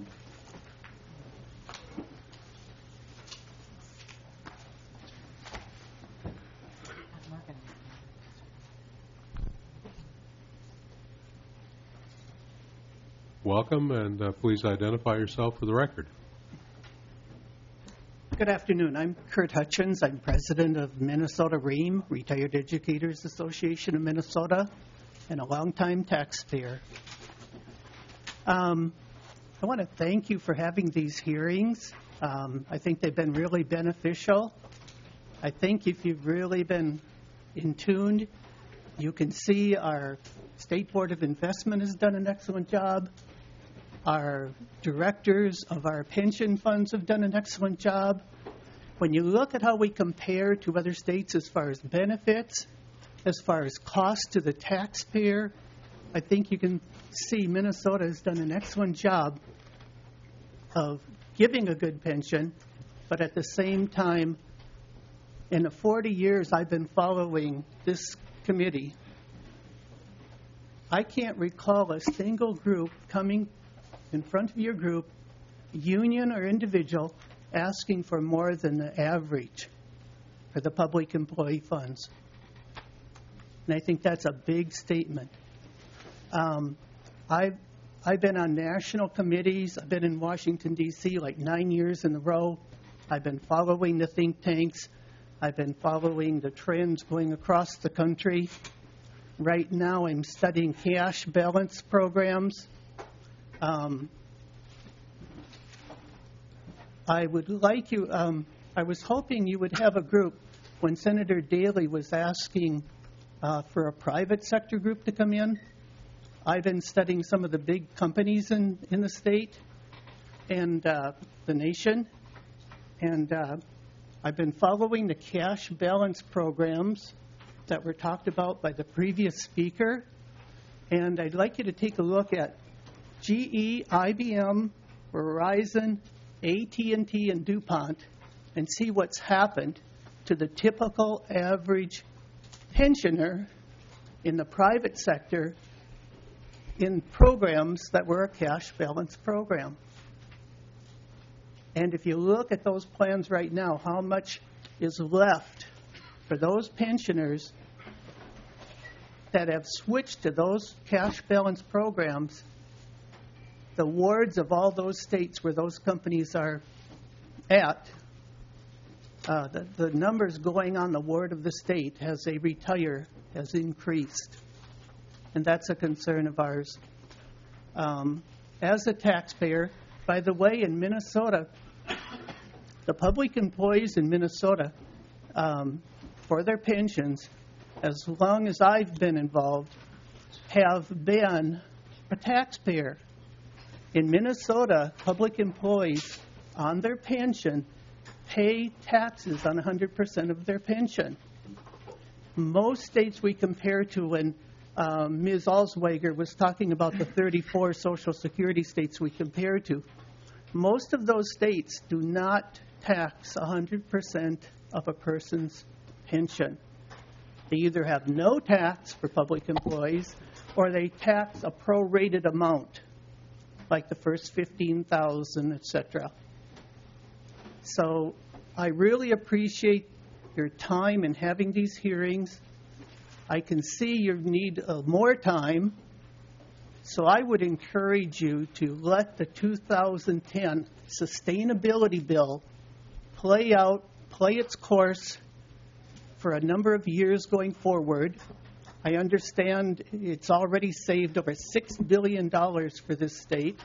Welcome, and please identify yourself for the record. Good afternoon. I'm Kurt Hutchins. I'm president of Minnesota REAM, Retired Educators Association of Minnesota, and a longtime taxpayer. I want to thank you for having these hearings. I think they've been really beneficial. I think if you've really been in tune, you can see our State Board of Investment has done an excellent job. Our directors of our pension funds have done an excellent job. When you look at how we compare to other states as far as benefits, as far as cost to the taxpayer, I think you can see Minnesota has done an excellent job of giving a good pension, but at the same time, in the 40 years I've been following this committee, I can't recall a single group coming in front of your group, union or individual, asking for more than the average for the public employee funds. And I think that's a big statement. I've been on national committees. I've been in Washington, D.C. like 9 years in a row. I've been following the think tanks. I've been following the trends going across the country. Right now I'm studying cash balance programs. I would like you, I was hoping you would have a group when Senator Daley was asking for a private sector group to come in. I've been studying some of the big companies in the state and the nation, and I've been following the cash balance programs that were talked about by the previous speaker, and I'd like you to take a look at GE, IBM, Verizon, AT&T, and DuPont and see what's happened to the typical average pensioner in the private sector in programs that were a cash balance program. And if you look at those plans right now, how much is left for those pensioners that have switched to those cash balance programs, the wards of all those states where those companies are at, the numbers going on the ward of the state as they retire has increased. And that's a concern of ours. As a taxpayer, by the way, in Minnesota, the public employees in Minnesota, for their pensions, as long as I've been involved, have been a taxpayer. In Minnesota, public employees on their pension pay taxes on 100% of their pension. Most states we compare to, when Ms. Alswager was talking about the 34 Social Security states we compare to, most of those states do not tax 100% of a person's pension. They either have no tax for public employees or they tax a prorated amount, like the first 15,000, etc. So I really appreciate your time in having these hearings. I can see you need more time, so I would encourage you to let the 2010 sustainability bill play its course for a number of years going forward. I understand it's already saved over $6 billion for this state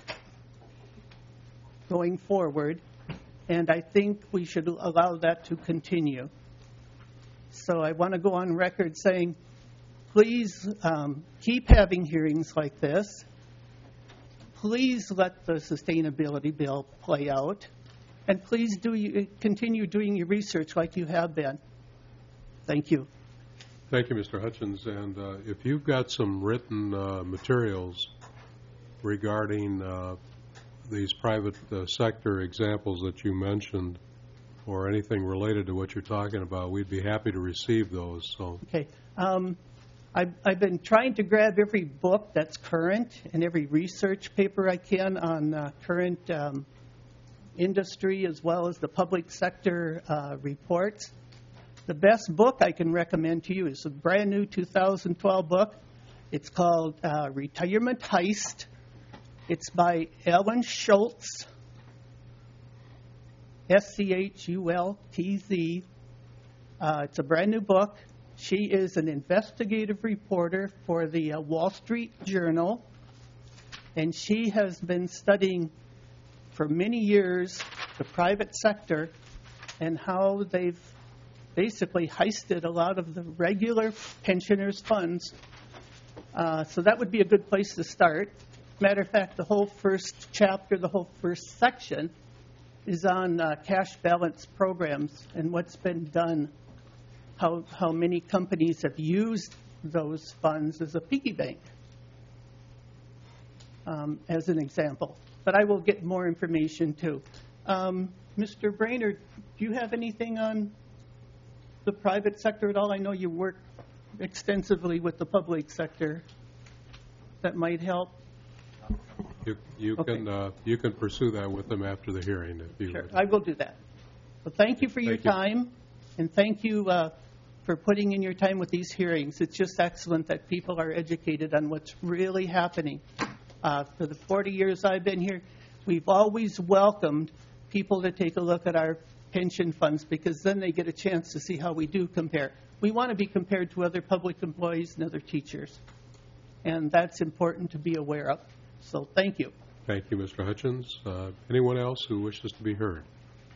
going forward, and I think we should allow that to continue. So I want to go on record saying, please keep having hearings like this. please let the sustainability bill play out, and please continue doing your research like you have been. Thank you. Thank you, Mr. Hutchins. And if you've got some written materials regarding these private sector examples that you mentioned, or anything related to what you're talking about, we'd be happy to receive those. So. Okay. I've been trying to grab every book that's current and every research paper I can on current industry as well as the public sector reports. The best book I can recommend to you is a brand new 2012 book. It's called Retirement Heist. It's by Ellen Schultz, Schultz. It's a brand new book. She is an investigative reporter for the Wall Street Journal, and she has been studying for many years the private sector and how they've basically heisted a lot of the regular pensioners' funds. So that would be a good place to start. Matter of fact, the whole first chapter, the whole first section is on cash balance programs and what's been done, how many companies have used those funds as a piggy bank, as an example. But I will get more information, too. Mr. Brainerd, do you have anything on the private sector at all? I know you work extensively with the public sector. That might help. You can pursue that with them after the hearing, if you would. I will do that. Well, thank you for your time, and thank you for putting in your time with these hearings. It's just excellent that people are educated on what's really happening. For the 40 years I've been here, we've always welcomed people to take a look at our pension funds, because then they get a chance to see how we do compare. We want to be compared to other public employees and other teachers, and that's important to be aware of. So thank you. Thank you, Mr. Hutchins. Anyone else who wishes to be heard?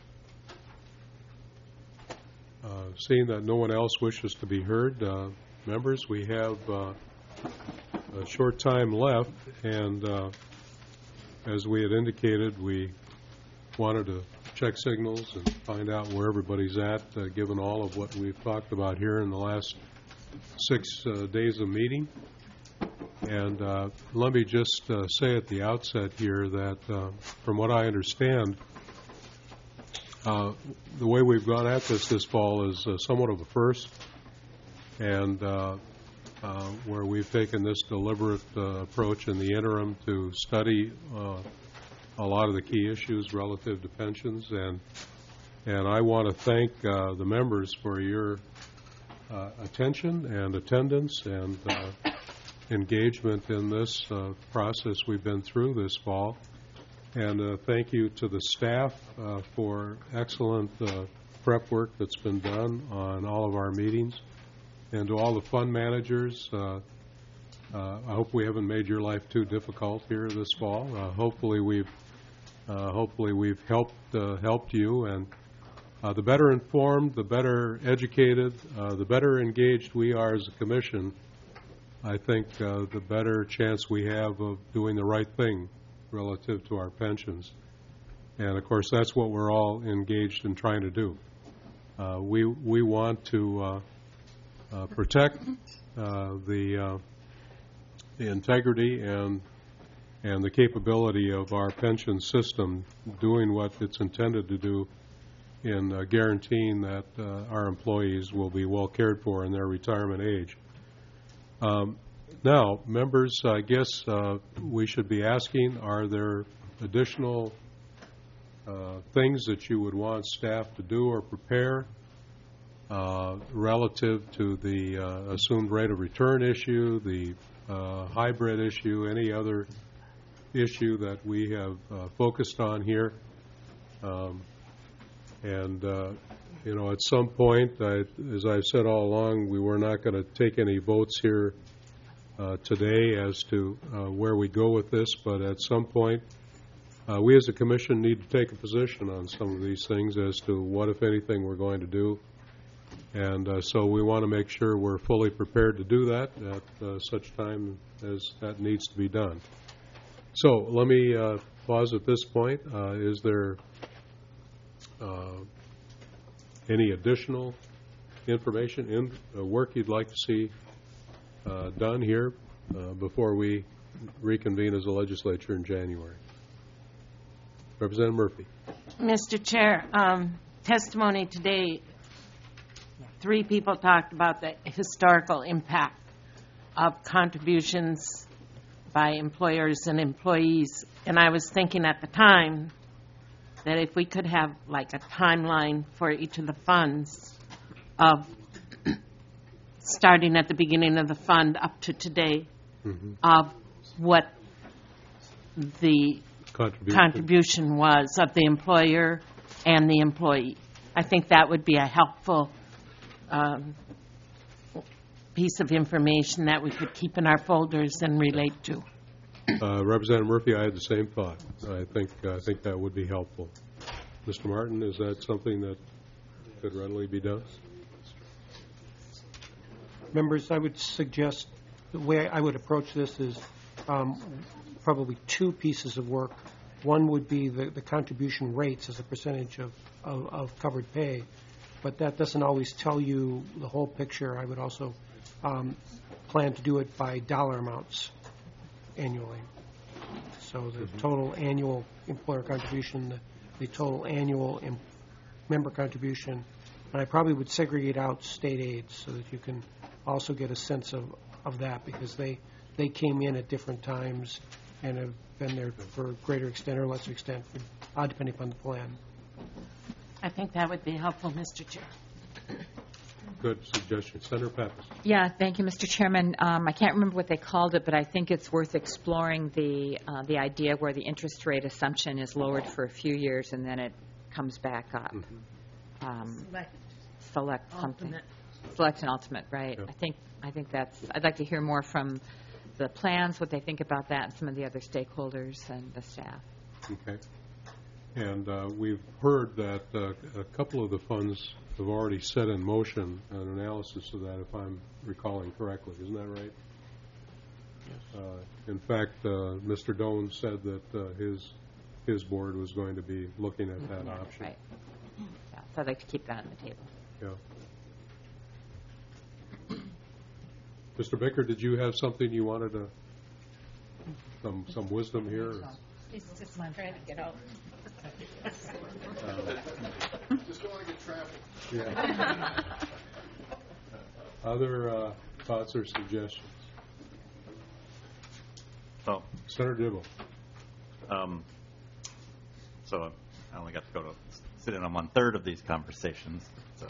Seeing that no one else wishes to be heard, members, we have a short time left, and as we had indicated, we wanted to check signals and find out where everybody's at, given all of what we've talked about here in the last 6 days of meeting. And let me just say at the outset here that from what I understand, the way we've gone at this fall is somewhat of a first, and where we've taken this deliberate approach in the interim to study a lot of the key issues relative to pensions, and I want to thank the members for your attention and attendance and engagement in this process we've been through this fall. And thank you to the staff for excellent prep work that's been done on all of our meetings. And to all the fund managers, I hope we haven't made your life too difficult here this fall. Hopefully we've helped you. And the better informed, the better educated, the better engaged we are as a commission, I think the better chance we have of doing the right thing relative to our pensions. And, of course, that's what we're all engaged in trying to do. We want to protect the integrity and the capability of our pension system doing what it's intended to do in guaranteeing that our employees will be well cared for in their retirement age. Now, members, I guess we should be asking, are there additional things that you would want staff to do or prepare relative to the assumed rate of return issue, the hybrid issue, any other issue that we have focused on here? You know, at some point, as I've said all along, we were not going to take any votes here today as to where we go with this, but at some point, we as a commission need to take a position on some of these things as to what, if anything, we're going to do. And so we want to make sure we're fully prepared to do that at such time as that needs to be done. So let me pause at this point. Is there any additional information, work you'd like to see done here before we reconvene as a legislature in January? Representative Murphy. Mr. Chair, testimony today, 3 people talked about the historical impact of contributions by employers and employees. And I was thinking at the time that if we could have like a timeline for each of the funds of starting at the beginning of the fund up to today of what the contribution was of the employer and the employee. I think that would be a helpful piece of information that we could keep in our folders and relate to. Representative Murphy, I had the same thought. I think that would be helpful. Mr. Martin, is that something that could readily be done? Members, I would suggest the way I would approach this is probably 2 pieces of work. One would be the contribution rates as a percentage of covered pay, but that doesn't always tell you the whole picture. I would also plan to do it by dollar amounts annually. So the total annual employer contribution, the total annual member contribution, and I probably would segregate out state aids so that you can also get a sense of that, because they came in at different times and have been there for a greater extent or lesser extent, depending upon the plan. I think that would be helpful, Mr. Chair. Good suggestion. Senator Pappas. Yeah, thank you, Mr. Chairman. I can't remember what they called it, but I think it's worth exploring the idea where the interest rate assumption is lowered for a few years and then it comes back up. Select something. Select and ultimate, right? Yeah. I think that's. I'd like to hear more from the plans, what they think about that, and some of the other stakeholders and the staff. Okay. And we've heard that a couple of the funds have already set in motion an analysis of that, if I'm recalling correctly. Isn't that right? Yes. In fact, Mr. Doan said that his board was going to be looking at that option. Right. Yeah, so I'd like to keep that on the table. Yeah. Mr. Bicker, did you have something you wanted to, some wisdom here? It's just my trying to get out. Just don't want to get traffic. Yeah. Other thoughts or suggestions? So, Senator Dibble. So I only got to go to sit in on 1/3 of these conversations. So,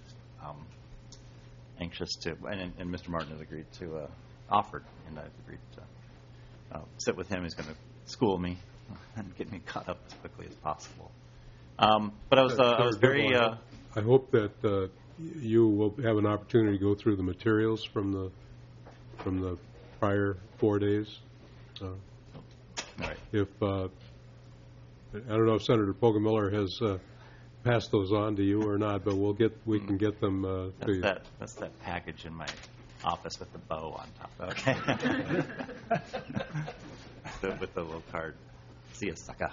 anxious to, and Mr. Martin has agreed to, offered, and I've agreed to sit with him. He's going to school me and get me caught up as quickly as possible. But I was very. I hope that you will have an opportunity to go through the materials from the prior 4 days. Right. If I don't know if Senator Poggemiller has passed those on to you or not, but we can get them to you. That's that package in my office with the bow on top. Okay. with the little card. See ya, sucker.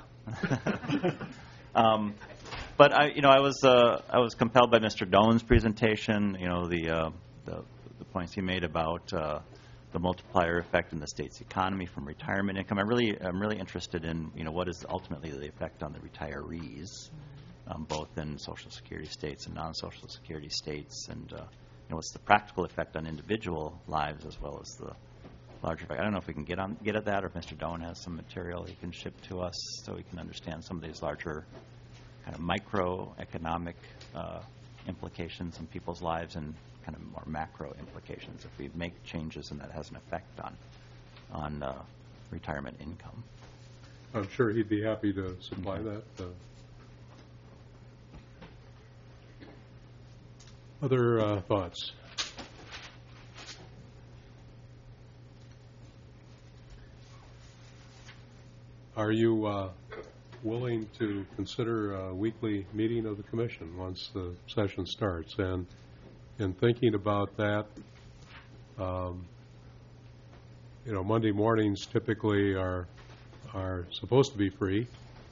But I was compelled by Mr. Doan's presentation. The points he made about the multiplier effect in the state's economy from retirement income. I'm really interested in what is ultimately the effect on the retirees, both in Social Security states and non-Social Security states, and what's the practical effect on individual lives as well as the larger effect. I don't know if we can get at that, or if Mr. Doan has some material he can ship to us so we can understand some of these larger kind of microeconomic implications in people's lives and kind of more macro implications if we make changes and that has an effect on retirement income. I'm sure he'd be happy to supply that. Other thoughts? Are you willing to consider a weekly meeting of the commission once the session starts? And in thinking about that, Monday mornings typically are are supposed to be free,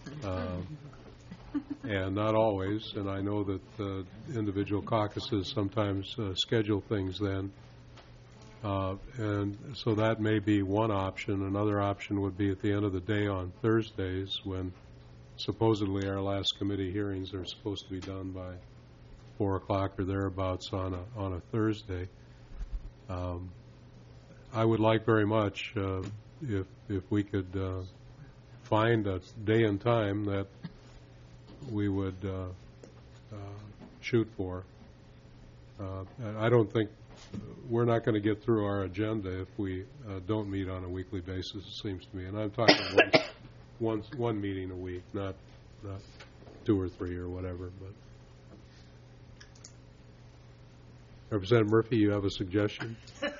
and not always. And I know that individual caucuses sometimes schedule things then. And so that may be one option. Another option would be at the end of the day on Thursdays, when supposedly our last committee hearings are supposed to be done by 4 o'clock or thereabouts on a Thursday. I would like very much if we could find a day and time that we would shoot for. I don't think we're not going to get through our agenda if we don't meet on a weekly basis, it seems to me. And I'm talking one meeting a week, not 2 or 3 or whatever. But Representative Murphy, you have a suggestion?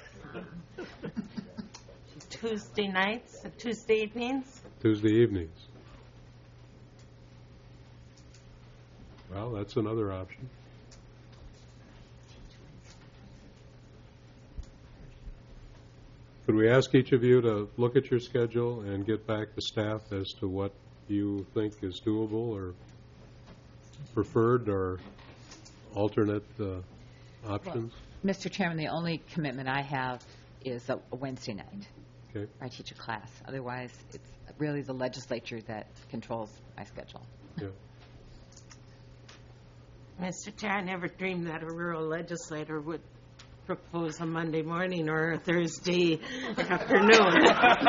Tuesday nights, Tuesday evenings? Tuesday evenings. Well, that's another option. Could we ask each of you to look at your schedule and get back to staff as to what you think is doable or preferred or alternate options? Well, Mr. Chairman, the only commitment I have is a Wednesday night. Okay. I teach a class. Otherwise, it's really the legislature that controls my schedule. Yeah. Mr. Chair, I never dreamed that a rural legislator would propose a Monday morning or a Thursday afternoon.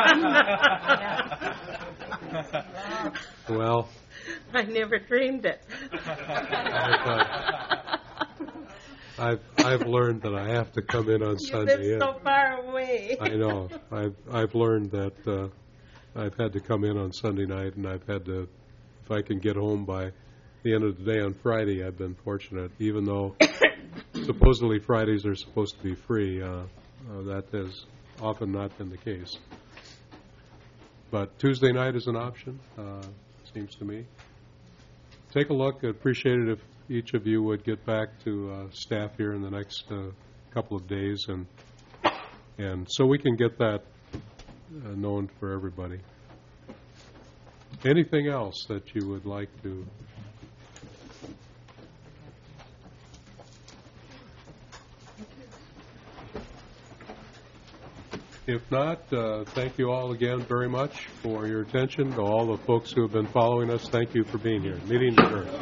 Well, I never dreamed it. I've learned that I have to come in on Sunday. You live so far away. I know. I've learned that I've had to come in on Sunday night, and I've had to, if I can get home by the end of the day on Friday, I've been fortunate, even though supposedly Fridays are supposed to be free. That has often not been the case. But Tuesday night is an option, seems to me. Take a look. I'd appreciate it if each of you would get back to staff here in the next couple of days, and so we can get that known for everybody. Anything else that you would like to? If not, thank you all again very much for your attention. To all the folks who have been following us, thank you for being here. Meeting adjourned.